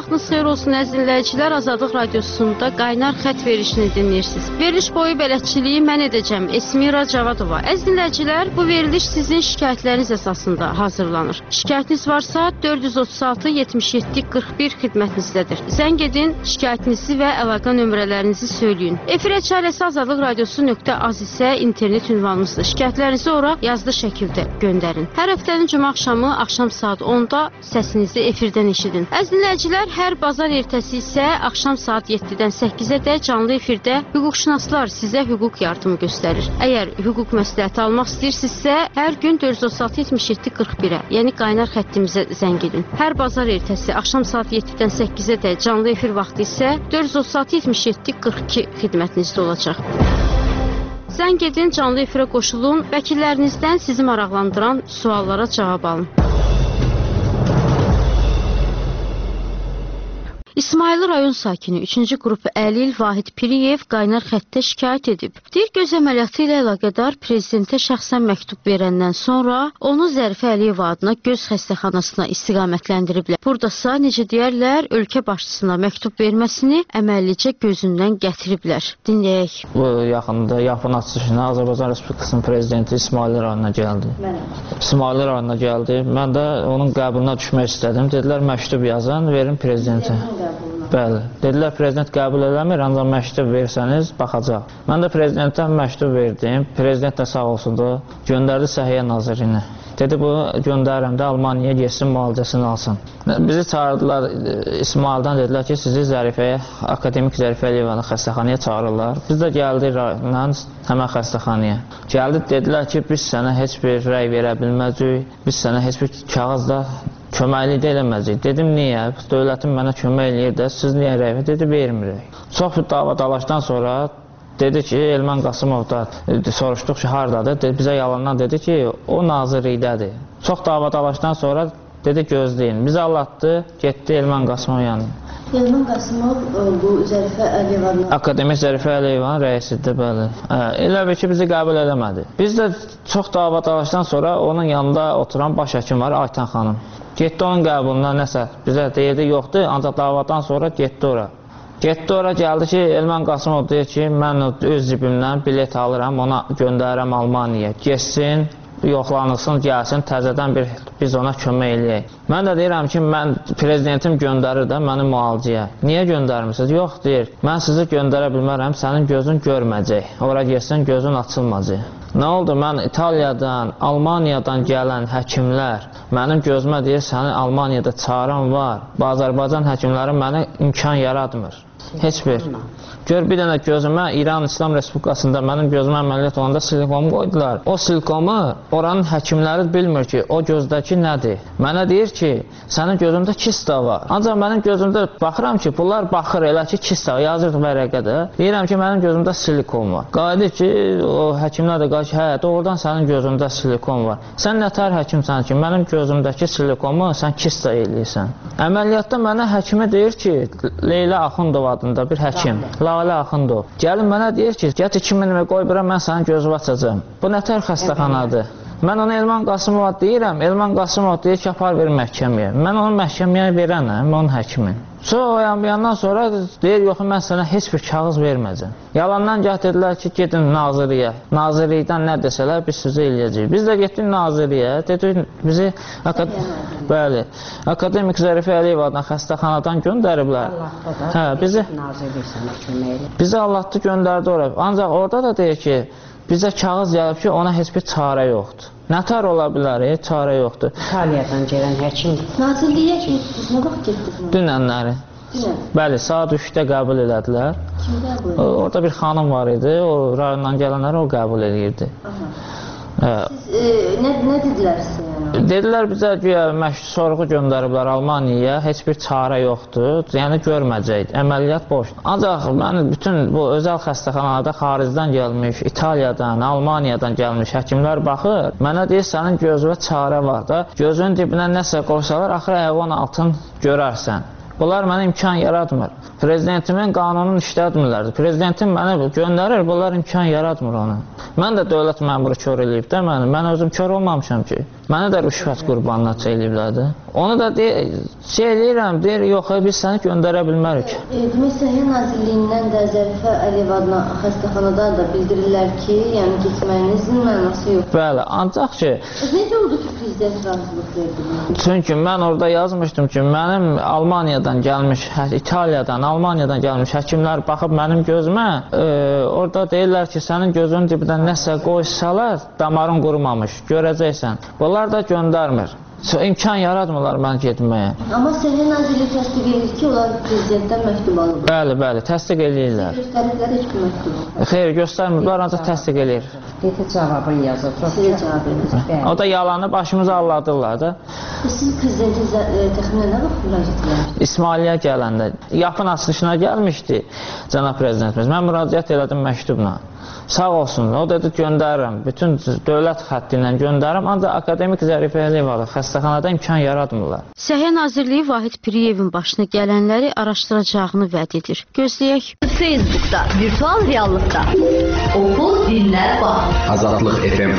vaxtınız xeyir olsun əziz dinləyicilər. Azadlıq Radiosunda qaynar xətt verilişini dinləyirsiniz. Veriliş boyu bələdçiliyi mən edəcəm. Esmira Cavadova. Əziz dinləyicilər, bu veriliş sizin şikayətləriniz əsasında hazırlanır. Şikayətiniz varsa 436 77 41 xidmətinizdədir. Zəng edin, şikayətinizi və əlaqə nömrələrinizi söyləyin. Efir çarəsi azadlıqradiosu.az isə internet ünvanımızdır. Şikayətlərinizi ora yazılı şəkildə göndərin. Hər həftənin cümə axşam saat 10-da səsinizi efirdən eşidin. Əziz dinləyicilər, hər bazar ertəsi isə axşam saat 7-dən 8-ə canlı efirdə hüquqşünaslar sizə hüquq yardımı göstərir. Əgər hüquq məsləhəti almaq istəyirsinizsə, hər gün 436 77 41-ə, yəni qaynar xəttimizə zəng edin. Hər bazar ertəsi axşam saat 7-dən 8-ə canlı efir vaxtı isə 436 77 42 xidmətinizdə olacaq. Zəng edin, canlı efirə qoşulun, vəkillərinizdən sizi maraqlandıran suallara cavab alın. İsmayılı rayon sakini 3-cü qrup Əlil Vahid Piriyev qaynar xəttə şikayət edib. Deyir, göz əməliyyatı ilə əlaqədar prezidentə şəxsən məktub verəndən sonra onu Zərifə Əliyev adına göz xəstəxanasına istiqamətləndiriblər. Buradasa, necə deyərlər, ölkə başçısına məktub verməsini əməllicə gözündən gətiriblər. Dinləyək. Bu yaxında yapın açılışına Azərbaycan Respublikasının prezidenti İsmayılı rayonuna gəldi. İsmayılı rayonuna gəldi. Mən də onun qəbuluna düşmək istədim. Dedilər, məktub yazın, verin prezidentə. Bəli. Dedilər, prezident qəbul eləmir, ancaq məktub versəniz, baxacaq. Mən də prezidentdən məktub verdim. Prezident də sağ olsun da göndərdi Səhiyyə Nazirinə. Dedi, bu göndərirəm də Almaniyaya getsin, müalicəsini alsın. Bizi çağırdılar İsmaildən, dedilər ki, sizi Zərifəyə, Akademik Zərifə Əliyev xəstəxanaya çağırırlar. Biz də gəldik rayondan həmən xəstəxanaya. Gəldik, dedilər ki, biz sənə heç bir rəy verə bilməyəcəyik, biz sənə heç bir kağızda köməklik də eləməyəcək. Dedim, niyə? Dövlətin mənə kömək eləyir də, siz niyə rəy? Dedi, vermirik. Çox bir dava dalaşdan sonra dedi ki, Elman Qasımov da soruşduq ki, haradadır? Bizə yalandan dedi ki, o nazirlikdədir. Çox dava dalaşdan sonra dedi, gözləyin. Bizi allatdı, getdi Elman Qasımov yanına. Elman Qasımov bu Zərifə Əliyevanın... Akademik Zərifə Əliyevanın rəisidir, bəli. Elə bir ki, bizi qəbul eləmədi. Biz də çox dava dalaşdan sonra onun yanında oturan baş həkim var, Aytan xanım. Getdi onun qəbuluna nəsə, bizə deyirdi, yoxdur, ancaq davadan sonra getdi ora. Getdi ora, gəldi ki, Elman Qasımov deyir ki, mən öz cibimdən bilet alıram, ona göndərirəm Almaniyaya. Geçsin, yoxlanılsın, gəlsin, təzədən biz ona kömək eləyək. Mən də deyirəm ki, mən prezidentim göndərir də məni müalicəyə. Niyə göndərmirsiniz? Yox, deyir, mən sizi göndərə bilmərəm, sənin gözün görməyəcək. Ora geçsin, gözün açılmayacaq. Nə oldu? Mən İtaliyadan, Almaniyadan gələn həkimlər mənim gözümə deyir, səni Almaniyada çağıran var. Azərbaycan həkimləri mənə imkan yaratmır. Heç bir. Gör, bir dənə gözümə İran İslam Respublikasında mənim gözümə əməliyyat olanda silikomu qoydular. O silikomu oranın həkimləri bilmir ki, o gözdəki nədir. Mənə deyir ki, sənin gözündə kista var. Ancaq mənim gözümdə baxıram ki, bunlar baxır elə ki, kista yazır vərəqədə. Deyirəm ki, mənim gözümdə silikon var. Qayıdır ki, o həkimlər də qayır ki, hə, doğrudan sənin gözündə silikon var. Sən nətər həkimsən ki, mənim gözümdəki silikomu sən kista eləyirsən. Əməliyyatda mənə həkimə deyir ki, Leyla Axundov adında bir həkim. Lalə Axundov. Gəlin mənə deyir ki, get 2000 qoy bura, mən sənin gözünü açacağım. Bu nətər xəstəxanadır? Mən ona Elman Qasımova deyirəm, Elman Qasımov deyir ki, apar ver məhkəməyə. Mən onu məhkəməyə verənəm, onun həkimin. Sonra o yandan sonra deyir, yox, mən sənə heç bir kağız verməyəcəm. Yalandan gətirdilər ki, gedin nazirliyə. Nazirlikdən nə desələr, biz sizə eləyəcəyik. Biz də getdik nazirliyə, dedik, bizi Akademik Zərifə Əliyev adına xəstəxanadan göndəriblər. Hə, bizi Allah'ta göndərdi ora. Ancaq orada da deyir ki, bizə kağız gəlib ki, ona heç bir çarə yoxdur. Nətər ola bilər, çarə yoxdur. İtaliyadan gələn həkimdir. Nazirliyə nə vaxt getdiniz? Dünənləri. Bəli, saat 3-də qəbul elədilər. Kim qəbul edir? Orada bir xanım var idi, o rayondan gələnləri o qəbul edirdi. Siz nə dedilər sizə? Dedilər bizə sorğu göndəriblər Almaniyaya, heç bir çarə yoxdur, yəni görməyəcək, əməliyyat boşdur. Ancaq mən bütün bu özəl xəstəxanalarda xaricdən gəlmiş, İtaliyadan, Almaniyadan gəlmiş həkimlər baxır, mənə deyir, sənin gözünə çarə var da, gözünün dibinə nəsə qoysalar, axırı əvon altın görərsən. Bunlar mənə imkan yaratmır. Prezidentimin qanununu işlətmirlər. Prezidentim mənə göndərir, bunlar imkan yaratmır ona. Mən də dövlət məmuru kör eləyib də məni. Mən özüm kör olmamışam ki. Mənə də rüşvət qurbanına eləyiblər. Onu da eləyirəm, deyir, yox, biz səni göndərə bilmərik. Demək, Səhiyyə Nazirliyindən də Zərifə Əliyev adına xəstəxanada da bildirirlər ki, yəni getməyinizin mənası yoxdur. Bəli, ancaq ki... Necə oldu ki, prezident razılıq verdi? Çünki mən orada yazmışdım ki, mənim Almaniyadan gəlmiş, İtaliyadan, Almaniyadan gəlmiş həkimlər baxıb mənim gözümə, orada deyirlər ki, sənin gözünün dibindən nəsə qoysalar, damarın qurumamış, görəcəksən. Bunlar da göndərmir. İmkan yaratmırlar mən getməyə. Amma Səhiyyə Nazirliyi təsdiq edir ki, onlar prezidentdən məktub alıb. Bəli, təsdiq eləyirlər. Göstəriblər heç bir məktub. Xeyr, göstərmirlər, ancaq təsdiq eləyir. Qeyd cavabını yazır. Sizə cavab verir. O da yalanı başımıza alladırlar da. Siz prezidentin təxminən nə vaxt müraciət edirsiniz? İsmailiyyə gələndə, yapın açılışına gəlmişdi cənab prezidentimiz. Mən müraciət elədim məktubla. Sağ olsun, o dedi göndərirəm, bütün dövlət xətti ilə göndərirəm, ancaq akademik Zərifə Əliyev xəstəxanada imkan yaratmırlar. Səhiyyə Nazirliyi Vahid Piriyevin başına gələnləri araşdıracağını vəd edir. Gözləyək. Facebookda, virtual reallıqda. Oxu, dinlə, bax. Azadlıq FM.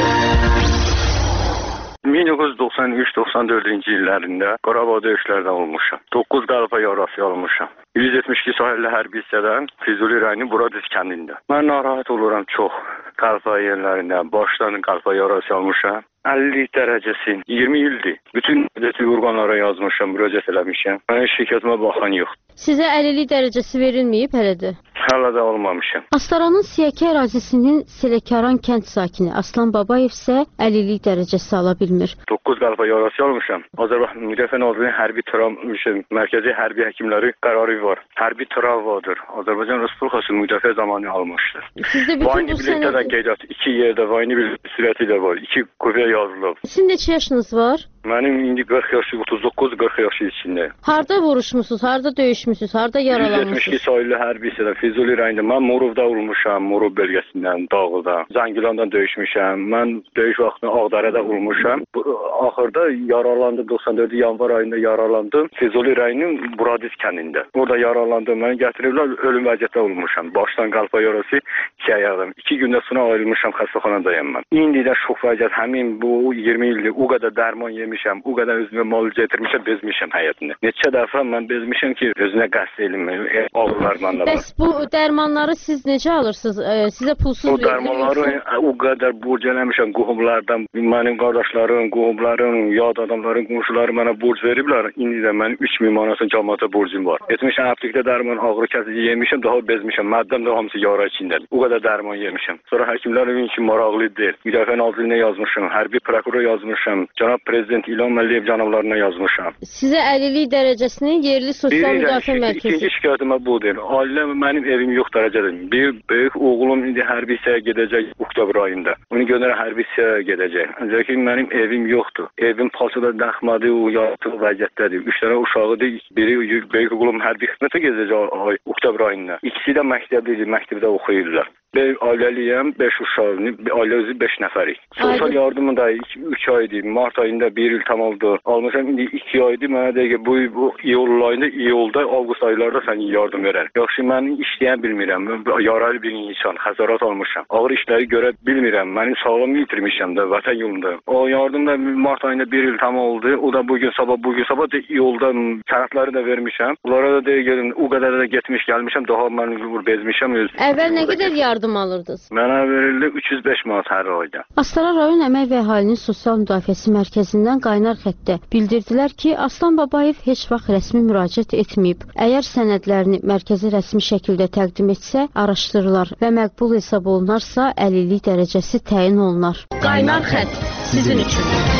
1993-94-cü illərində Qarabağ döyüşlərdən olmuşam. 9 qəlpə yarası almışam. 172 sahilli hərbi hissədən Füzuli rayonu Buradiz kəndində. Mən narahat oluram çox. Qəlpə yerlərində başdan qəlpə yarası almışam. 50 dərəcəsi 20 ildir. Bütün dövlət orqanlara yazmışam, müraciət eləmişəm. Mənim şirkətimə baxan yox. Sizə 50 dərəcəsi verilməyib hələ də? Hələ də almamışam. Astaranın Siyəkə ərazisinin Selekaran kənd sakini Aslan Babayev isə 50 dərəcəsi ala bilmir. 9 qəlpə yarası almışam. Azərbaycan Müdafiə Nazirliyinin hərbi mərkəzi hərbi həkimləri qərarı var. Hərbi travmadır. Azərbaycan Respublikası müdafiə zamanı almışdır. Sizdə bütün bu sənəd... qeydiyyat 2 yerdə vayni bir sürəti də var. 2 qüvvə yazılıb. Sizin neçə yaşınız var? Mənim indi 40 yaşı, 39-40 yaşı içində. Harda vuruşmusunuz, harda döyüşmüsünüz, harda yaralanmışsınız? 172 sayılı hərbi hissədə Füzuli rayonunda. Mən Morovda vurmuşam, Morov bölgəsindən, Dağlıda. Zangilandan döyüşmüşəm. Mən döyüş vaxtında Ağdərədə vurmuşam. Axırda yaralandım, 94 yanvar ayında yaralandım. Füzuli rayonunun Buradiz kəndində. Orada yaralandım, məni gətiriblər, ölüm vəziyyətdə olmuşam. Başdan qəlpə yarası 2 ayağım. 2 gündə sonra ayrılmışam, xəstəxanadayım mən. İndi də şox vəziyyət, həmin bu 20 ildir, o qədər dərman yemişəm, o qədər özümə mal getirmişəm, bezmişəm həyatını. Neçə dəfə mən bezmişəm ki, özünə qəsd eləmir, ağrılar məndə var. Bəs bu dərmanları siz necə alırsınız? Sizə pulsuz verilir? Bu dərmanları o qədər borc eləmişəm qohumlardan, mənim qardaşlarım, qohumlarım, yad adamların, qonşuları mənə borc veriblər. İndi də mənim 3000 manatın cəmaata borcum var. Etmişəm həftəlikdə dərman, ağrı kəsici yemişəm, daha bezmişəm. Məddəm də hamısı yara içindədir. O qədər dərman yemişəm. Sonra həkimlər üçün maraqlı deyil. Müdafiə Nazirliyinə yazmışam, hərbi prokurora yazmışam, cənab prezident İlham Əliyev cənablarına yazmışam. Sizə 50 dərəcəsinin yerli sosial müdafiə mərkəzi. İkinci şikayətimə budur. Ailəm mənim evim yox dərəcədir. Bir böyük oğlum indi hərbi hissəyə gedəcək oktyabr ayında. Onu göndərə hərbi hissəyə gedəcək. Ancaq ki mənim evim yoxdur. Evim Palçada daxmadı, o yatıq vəziyyətdədir. 3 dənə uşağıdır. Biri böyük oğlum hərbi xidmətə gedəcək oktyabr ayında. İkisi də məktəblidir, məktəbdə oxuyurlar. Ben aileliyim, 5 uşağım, aile özü 5 nəfərik. Sosyal yardımı da 3 aydır, Mart ayında 1 il tam oldu. Almışam, indi 2 aydır, mənə deyək ki, bu iyul ayında, iyulda, avqust aylarda sən yardım verər. Yaxşı, mən işləyən bilmirəm, yaralı bir insan, xəsarət almışam. Ağır işləri görə bilmirəm, mənim sağlamı yitirmişəm də, vətən yolunda. O yardım da Mart ayında 1 il tam oldu, o da bugün sabah da iyulda sənədləri də vermişəm. Bunlara da deyək, o qədər də getmiş gəlmişəm, daha mən bezmişəm. Əvvəl nə qədər yardım alırdınız? Mənə verildi 305 manat hər ayda. Astara rayon Əmək və Əhalinin Sosial Müdafiəsi Mərkəzindən qaynar xəttdə bildirdilər ki, Aslan Babayev heç vaxt rəsmi müraciət etməyib. Əgər sənədlərini mərkəzə rəsmi şəkildə təqdim etsə, araşdırılar və məqbul hesab olunarsa, əlillik dərəcəsi təyin olunar. Qaynar xətt sizin üçün.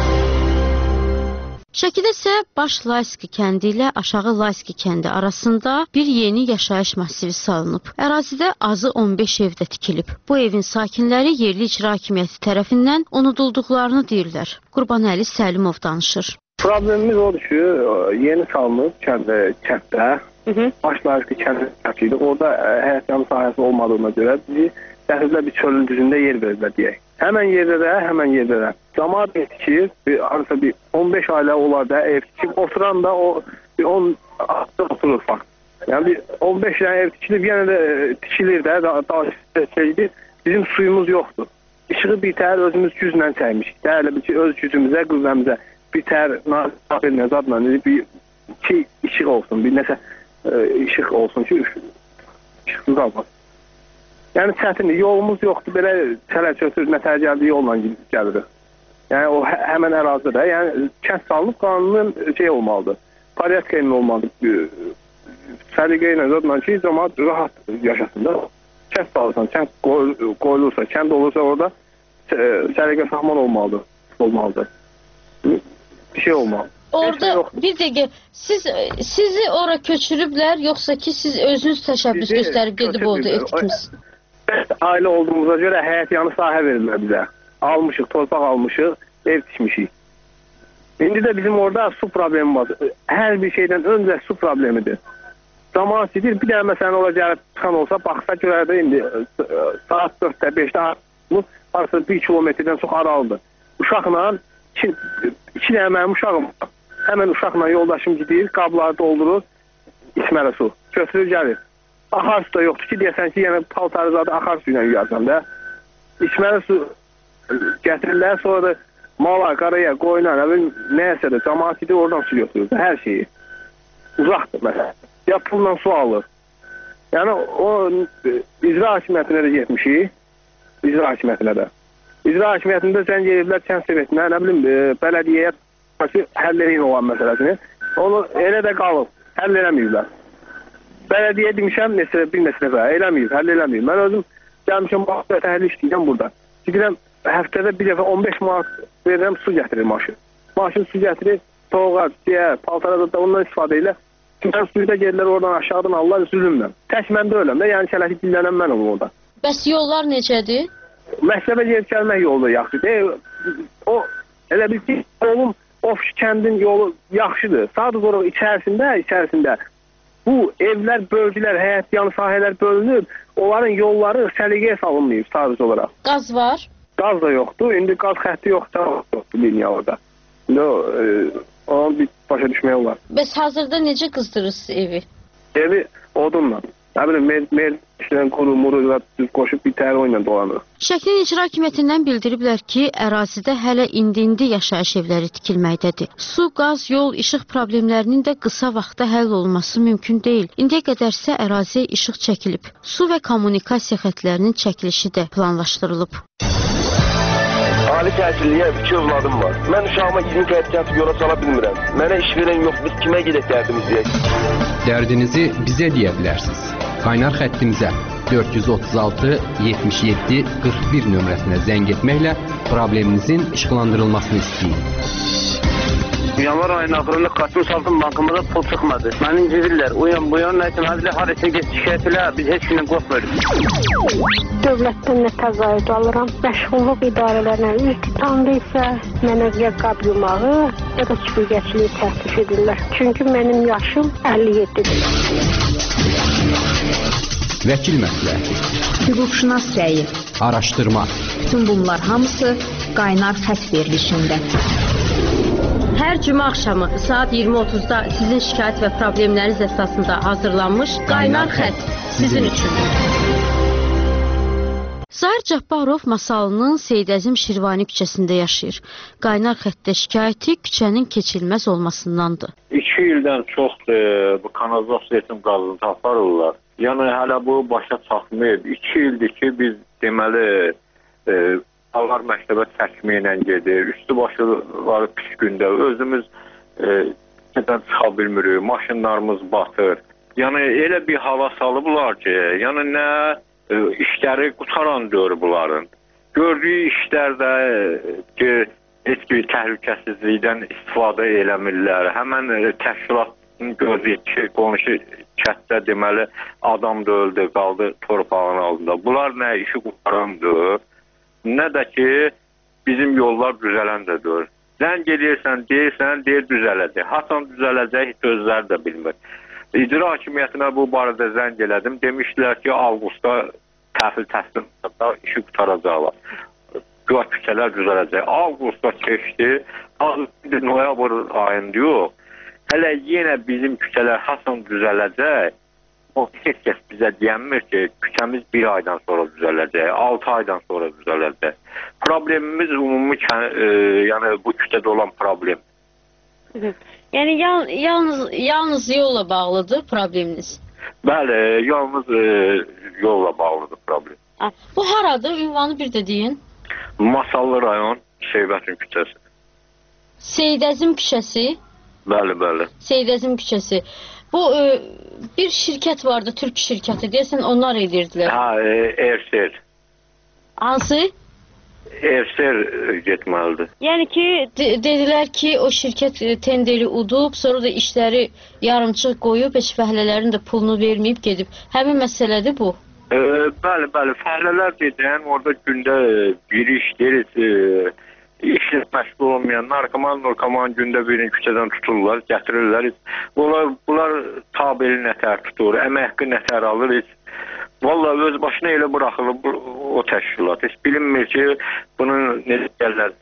Şəkidə isə Baş Layski kəndi ilə Aşağı Layski kəndi arasında bir yeni yaşayış masivi salınıb. Ərazidə azı 15 evdə tikilib. Bu evin sakinləri yerli icra hakimiyyəti tərəfindən unudulduqlarını deyirlər. Qurbanəli Səlimov danışır. Problemimiz odur ki, yeni salınıb kənddə, Baş Layski kəndi orada həyat sahəsi olmadığına görə bizi dəhlizlə bir çölün düzündə yer verirlər deyək. Həmən yerdə də. Camaat ev tikir, arası bir 15 ailə olar da ev tikib, oturan da o 10 oturur falan. Yəni bir 15 dənə ev tikilib, yenə də tikilir də, daha şeydir. Bizim suyumuz yoxdur. İşığı bitər, özümüz güclə çəkmişik. Elə bir ki, öz gücümüzə, qüvvəmizə bitər, nazir zadla bir iki işıq olsun, bir nəsə işıq olsun ki, işıqsız qalmaz. Yəni çətindir, yolumuz yoxdur, belə çələ-çötür, nətər gəldiyi yolla gəlirik. Yəni o həmən ərazidə, yəni kənd salınıb qanunun olmalıdır, pariyat ilə olmalıdır, səliqə ilə zadla ki, cəmaat rahat yaşasın da. Kənd salırsan, kənd qoyulursa, kənd olursa orada səliqə sahman olmalıdır. Bir şey olmalı. Orada bir dəqiqə, sizi ora köçürüblər, yoxsa ki siz özünüz təşəbbüs göstərib gedib orada etdiniz? Ailə olduğumuza görə həyət yanı sahə verirlər bizə. Almışıq, torpaq almışıq, ev tikmişik. İndi də bizim orada su problemi var. Hər bir şeydən öncə su problemidir. Zaman sidir, bir də məsələn ora gəlib çıxan olsa, baxsa görərdə indi saat 4-də, 5-də bu arası 1 kilometrdən çox aralıdır. Uşaqla, iki dənə mənim uşağım var. Həmən uşaqla yoldaşım gidir, qabları doldurur, içməli su. Götürür, gəlir. Axar su da yoxdur ki, deyəsən ki, yəni paltarı zadı axar su ilə yuyarsan da. İçməli su gətirirlər, sonra da mala, qaraya, qoyuna, nəyəsə də cəmaat gidir, oradan su götürür, hər şeyi. Uzaqdır məsələn. Ya pulla su alır. Yəni o icra hakimiyyətinə də getmişik. İcra hakimiyyətinə də. İcra hakimiyyətində zəng ediblər kənd sovetinə, nə bilim, bələdiyyəyə həll edin olan məsələsini. Onu elə də qalıb, həll eləməyiblər. Bələdiyyə demişəm, bir neçə dəfə, eləməyib, həll eləməyib. Mən özüm gəlmişəm, həll işləyəcəm burada. Gidirəm, həftədə bir dəfə 15 manat verirəm, su gətirir maşın. Maşın su gətirir, soğuğa, ciyər, paltara da ondan istifadə elə. Mən suyu da gelirlər oradan aşağıdan Allah zülümlə. Tək mən də öləm də, yəni çələki dillənəm mən orada. Bəs yollar necədir? Məktəbə gedib gəlmək yolu da yaxşıdır. O elə bir ki, yolun of kəndin yolu yaxşıdır. Sadəcə olaraq içərisində bu evlər, bölgülər, həyət yanı sahələr bölünüb, onların yolları səliqəyə salınmayıb sadəcə olaraq. Qaz var? Qaz da yoxdur. İndi qaz xətti yoxdur liniya orada. İndi onu bir başa düşmək olar. Bəs hazırda necə qızdırırsınız evi? Evi odunla. Nə bilim, işlən quru-muru düz qoşub bir təhər oyla dolanır. Şəklin İcra Hakimiyyətindən bildiriblər ki, ərazidə hələ indi yaşayış evləri tikilməkdədir. Su, qaz, yol, işıq problemlərinin də qısa vaxtda həll olması mümkün deyil. İndiyə qədərsə əraziyə işıq çəkilib. Su və kommunikasiya xətlərinin çəkilişi də planlaşdırılıb. Ali təhsilliyə 2 övladım var. Mən uşağıma 20 qətiyyatı yola sala bilmirəm. Mənə iş verən yox, biz kimə gedək dərdimiz deyək? Dərdinizi bizə deyə bilərsiniz. Qaynar xəttimizə 436 77 41 nömrəsinə zəng etməklə probleminizin işıqlandırılmasını istəyin. Yanvar ayının axırında Qasım Saltın bankımıza pul çıxmadı. Məni incidirlər. O yan nəsə məzələ harasına get şikayət elə, biz heç kimdən qorxmuruq. Dövlətdən nə təqaüd alıram. Məşğulluq idarələrinə üz tutanda isə mənə ya qab yumağı, ya da süpürgəçiliyi təklif edirlər. Çünki mənim yaşım 57-dir. Vəkil məsləhəti, Hüquqşünas rəyi, araşdırma. bütün bunlar hamısı qaynar xətt verilişində. Hər cümə axşamı saat 20:30-da sizin şikayət və problemləriniz əsasında hazırlanmış Qaynar Xətt sizin üçün. Zahir Cabbarov Masalının Seyid Əzim Şirvani küçəsində yaşayır. Qaynar xəttdə şikayəti küçənin keçilməz olmasındandır. 2 ildən çoxdur bu kanalizasiya qazını aparırlar. Yəni hələ bu başa çatmayıb. 2 ildir ki biz deməli Ağlar məktəbə çəkməklə gedir. Üstü başı var pis gündə. Özümüz nədən çıxa bilmirik. Maşınlarımız batır. Yəni elə bir hava salıblar ki, yəni nə işləri qutaran deyir bunların. Gördüyü işlərdə ki, heç bir təhlükəsizlikdən istifadə eləmirlər. Həmən təşkilatın gördüyü ki, qonşu kətdə deməli adam da öldü, qaldı torpağın altında. Bunlar nə işi qutarandır, nə də ki bizim yollar düzələn də deyir. Zəng eləyirsən, deyir düzələcək. Hasan düzələcək, heç özləri də bilmir. İcra hakimiyyətinə bu barədə zəng elədim. Demişdilər ki, avqustda təhvil təsdiqatda işi qutaracaqlar. Güya küçələr düzələcək. Avqustda keçdi, noyabr ayında yox. Hələ yenə bizim küçələr hasan düzələcək. heç kəs bizə deyənmir ki, küçəmiz 1 aydan sonra düzələcək, 6 aydan sonra düzələcək. Problemimiz ümumi, yəni bu küçədə olan problem. Yəni yalnız yolla bağlıdır probleminiz? Bəli, yalnız yolla bağlıdır problem. Bu haradır? Ünvanı bir də deyin. Masallı rayon, Şeybətin küçəsi. Seydəzim küçəsi? Bəli, bəli. Seydəzim küçəsi. Bu bir şirkət vardı, Türk şirkəti. Deyəsən onlar edirdilər. Ersel. Hansı? Ersel getməlidir. Yəni ki, dedilər ki, o şirkət tenderi udub, sonra da işləri yarımçıq qoyub, heç fəhlələrin də pulunu verməyib gedib. Həmin məsələdir bu. Bəli, bəli. Fəhlələr dedən, orada gündə bir iş deyir, işlə məşğul olmayan narkoman gündə birini küçədən tuturlar, gətirirlər. Bunlar tabeli nətər tutur, əmək haqqı nətər alır. Vallahi öz başına elə bıraxılıb o təşkilat. Heç bilinmir ki, bunun necə deyirlər,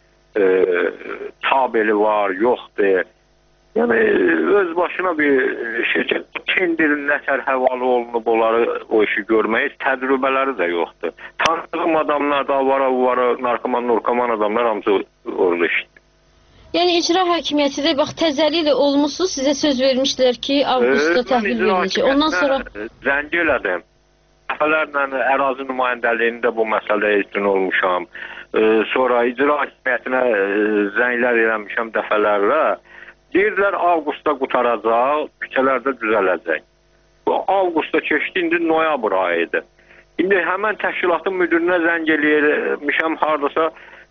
tabeli var, yoxdur. Yəni öz başına bir şirkət tenderin nətər həvalı olunub onları o işi görmək, təcrübələri də yoxdur. Tanıdığım adamlar da var, narkoman adamlar hamısı orada işdir. Yəni icra hakimiyyəti də bax təzəliklə olmuşsunuz, sizə söz vermişdilər ki, avqustda təhvil verilecək. Ondan sonra zəng elədim. Dəfələrlə ərazi nümayəndəliyində bu məsələyə üstün olmuşam. Sonra icra hakimiyyətinə zənglər eləmişəm dəfələrlə. Deyirlər, avqustda qutaracaq, küçələrdə düzələcək. Bu avqustda keçdi, indi noyabr ayıdır. İndi həmən təşkilatın müdürünə zəng eləyirmişəm, haradasa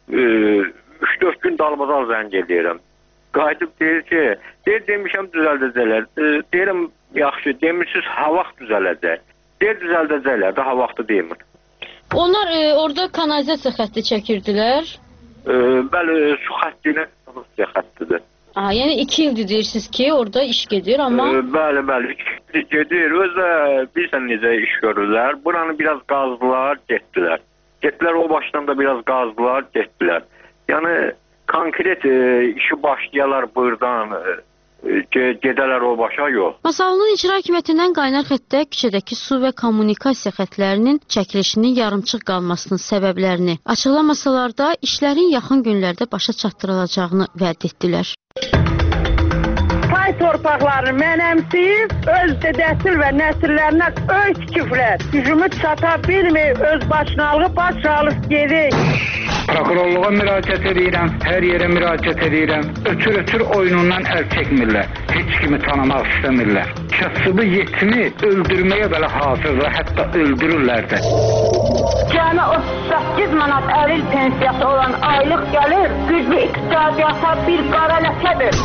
3-4 gün dalbadal zəng eləyirəm. Qayıdıb deyir ki, demişəm düzəldəcəklər. Deyirəm, yaxşı, demirsiniz, ha vaxt düzələcək. Deyir, düzəldəcəklər, daha vaxtı demir. Onlar orada kanalizasiya xətti çəkirdilər? Bəli, su xəttinə kanalizasiya xəttidir. Yəni 2 ildir deyirsiniz ki, orada iş gedir, amma... Bəli, 2 il gedir. Özdə bilsən necə iş görürlər. Buranı biraz qazdılar, getdilər. Getdilər o başdan da biraz qazdılar, getdilər. Yəni konkret işi başlayalar buradan, gedələr o başa, yox. Masalının icra hakimiyyətindən qaynar xəttə küçədəki su və kommunikasiya xətlərinin çəkilişinin yarımçıq qalmasının səbəblərini açıqlamasalar da işlərin yaxın günlərdə başa çatdırılacağını vəd etdilər. Pay torpaqlarını mənəmsiyib, öz dədəsil və nəsillərinə öz küfrət. Gücümü çata bilmir, öz başınalığı baş alıb gedir. Prokurorluğa müraciət edirəm, hər yerə müraciət edirəm. Ötür oyunundan əl çəkmirlər, heç kimi tanımaq istəmirlər. Kasıbı yetimi öldürməyə belə hazırdır, hətta öldürürlər də. Cəmi 38 manat əril pensiyası olan aylıq gəlir, güclü iqtisadiyyata bir qara ləkədir.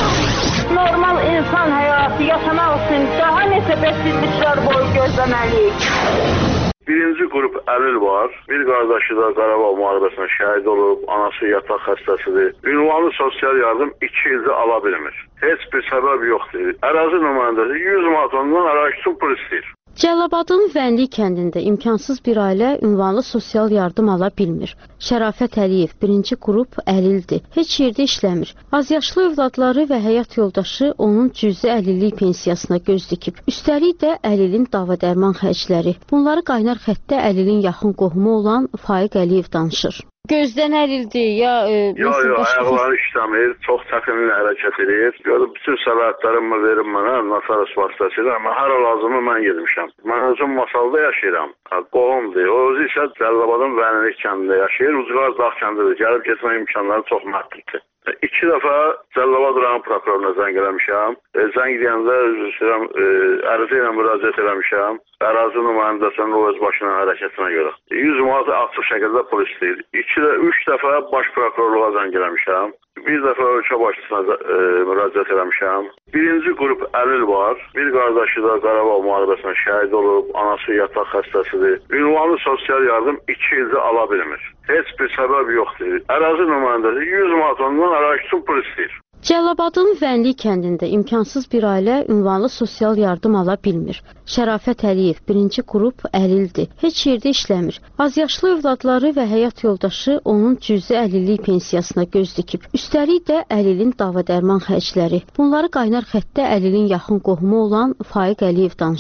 Normal insan həyatı yaşamaq üçün daha neçə bəsizliklər boyu gözləməliyik. Birinci qrup əlil var. Bir qardaşı da Qarabağ müharibəsində şəhid olub, anası yataq xəstəsidir. Ünvanlı sosial yardım 2 ildir ala bilmir. Heç bir səbəb yoxdur. Ərazi nümayəndəsi 100 manat ondan ərazi pul istəyir. Cəlilabadın Vənli kəndində imkansız bir ailə ünvanlı sosial yardım ala bilmir. Şərafət Əliyev 1-ci qrup əlildir. Heç yerdə işləmir. Azyaşlı övladları və həyat yoldaşı onun cüzi əlillik pensiyasına göz dikib. Üstəlik də əlilin dava-dərman xərcləri. Bunları qaynar xəttə əlilin yaxın qohumu olan Faiq Əliyev danışır. Gözdən əlildir, ya... Yox, ayaqları işləmir, çox çətinliklə hərəkət edir. Görüb, bütün səlahiyyətlərimi verim mənə, Nasaras vasitəsilə, amma hər lazımı mən gedmişəm. Mən özüm Masalda yaşayıram, qohumdur. O özü isə Cəlilabadın Vənilik kəndində yaşayır, Ucqar Dağ kəndidir. Gəlib getmək imkanları çox məhduddur. 2 dəfə Cəlilabad rayon prokuroruna zəng eləmişəm. Zəng deyəndə ərizə ilə müraciət eləmişəm. Ərazi nümayəndəsinin o öz başına hərəkətinə görə. 100 manat açıq şəkildə pul istəyir. 3 dəfə baş prokurorluğa zəng eləmişəm. Bir dəfə ölkə başçısına müraciət eləmişəm. Birinci qrup əlil var. Bir qardaşı da Qarabağ müharibəsində şəhid olub, anası yataq xəstəsidir. Ünvanlı sosial yardım 2 ildir ala bilmir. Heç bir səbəb yoxdur. Ərazi nümayəndəsi 100 manat ondan ərazi pul istəyir. Cəlilabadın Vənli kəndində imkansız bir ailə ünvanlı sosial yardım ala bilmir. Şərafət Əliyev 1-ci qrup əlildir. Heç yerdə işləmir. Azyaşlı övladları və həyat yoldaşı onun cüzi əlillik pensiyasına göz dikib. Üstəlik də əlilin dava-dərman xərcləri. Bunları qaynar xəttə əlilin yaxın qohumu olan Faiq Əliyev danışır.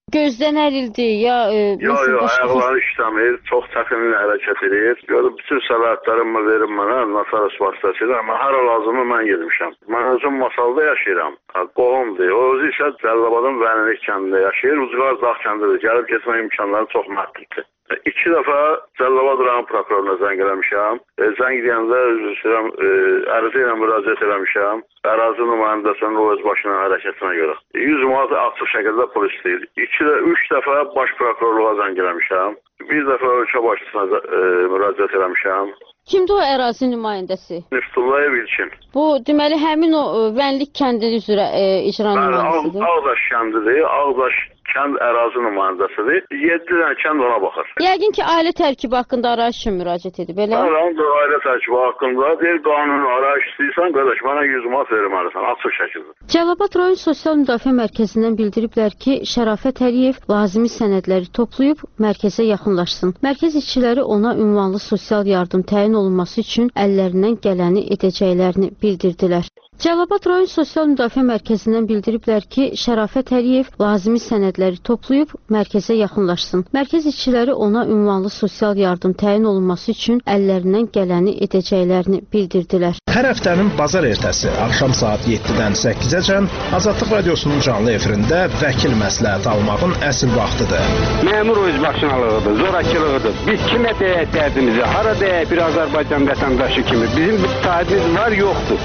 Gözdən ərildi ya Yox, ayaqları işləmir, çox çətinliklə hərəkət edir. Görüb bütün səlahiyyətlərimi verim mənə, Nasaros vasitəsilə, amma hər lazımı mən yedirmişəm. Mən özüm Masalda yaşayıram, qohumdur. O özü isə Cəlilabadın Vənilik kəndində yaşayır, Ucqar Dağ kəndidir. Gəlib getmək imkanları çox məhduddur. 2 dəfə Cəlilabad rayon prokuroruna zəng eləmişəm. Zəng deyəndə üzr istəyirəm, ərizə ilə müraciət eləmişəm. Ərazi nümayəndəsinin o öz başına hərəkətinə görə. 100 manat açıq şəkildə pul istəyir. 3 dəfə baş prokurorluğa zəng eləmişəm. Bir dəfə ölkə başçısına müraciət eləmişəm. Kimdir o ərazi nümayəndəsi? Niftullayev İlkin. Bu deməli həmin o Vənlik kəndi üzrə icra nümayəndəsidir. Ağdaş kəndidir, Ağdaş kənd ərazi nümayəndəsidir. 7 dənə kənd ona baxır. Yəqin ki, ailə tərkibi haqqında arayış üçün müraciət edib, elə? Ailə tərkibi haqqında deyir, qanuni arayış istəyirsən, qardaş, mənə 100 manat verməlisən, açıq şəkildə. Cəlilabad rayon Sosial Müdafiə Mərkəzindən bildiriblər ki, Şərafət Əliyev lazımi sənədləri toplayıb mərkəzə yaxınlaşsın. Mərkəz işçiləri ona ünvanlı sosial yardım təyin olunması üçün əllərindən gələni edəcəklərini bildirdilər. Cəlilabad rayon Sosial Müdafiə Mərkəzindən bildiriblər ki, Şərafət Əliyev lazımi sənədləri toplayıb mərkəzə yaxınlaşsın. Mərkəz işçiləri ona ünvanlı sosial yardım təyin olunması üçün əllərindən gələni edəcəklərini bildirdilər. Hər həftənin bazar ertəsi axşam saat 7-dən 8-əcən Azadlıq Radiosunun canlı efirində vəkil məsləhət almağın əsl vaxtıdır. Məmur özbaşınalığıdır, zorakılığıdır. Biz kimə deyək dərdimizi, hara deyək bir Azərbaycan vətəndaşı kimi. Bizim bir sahibimiz var, yoxdur.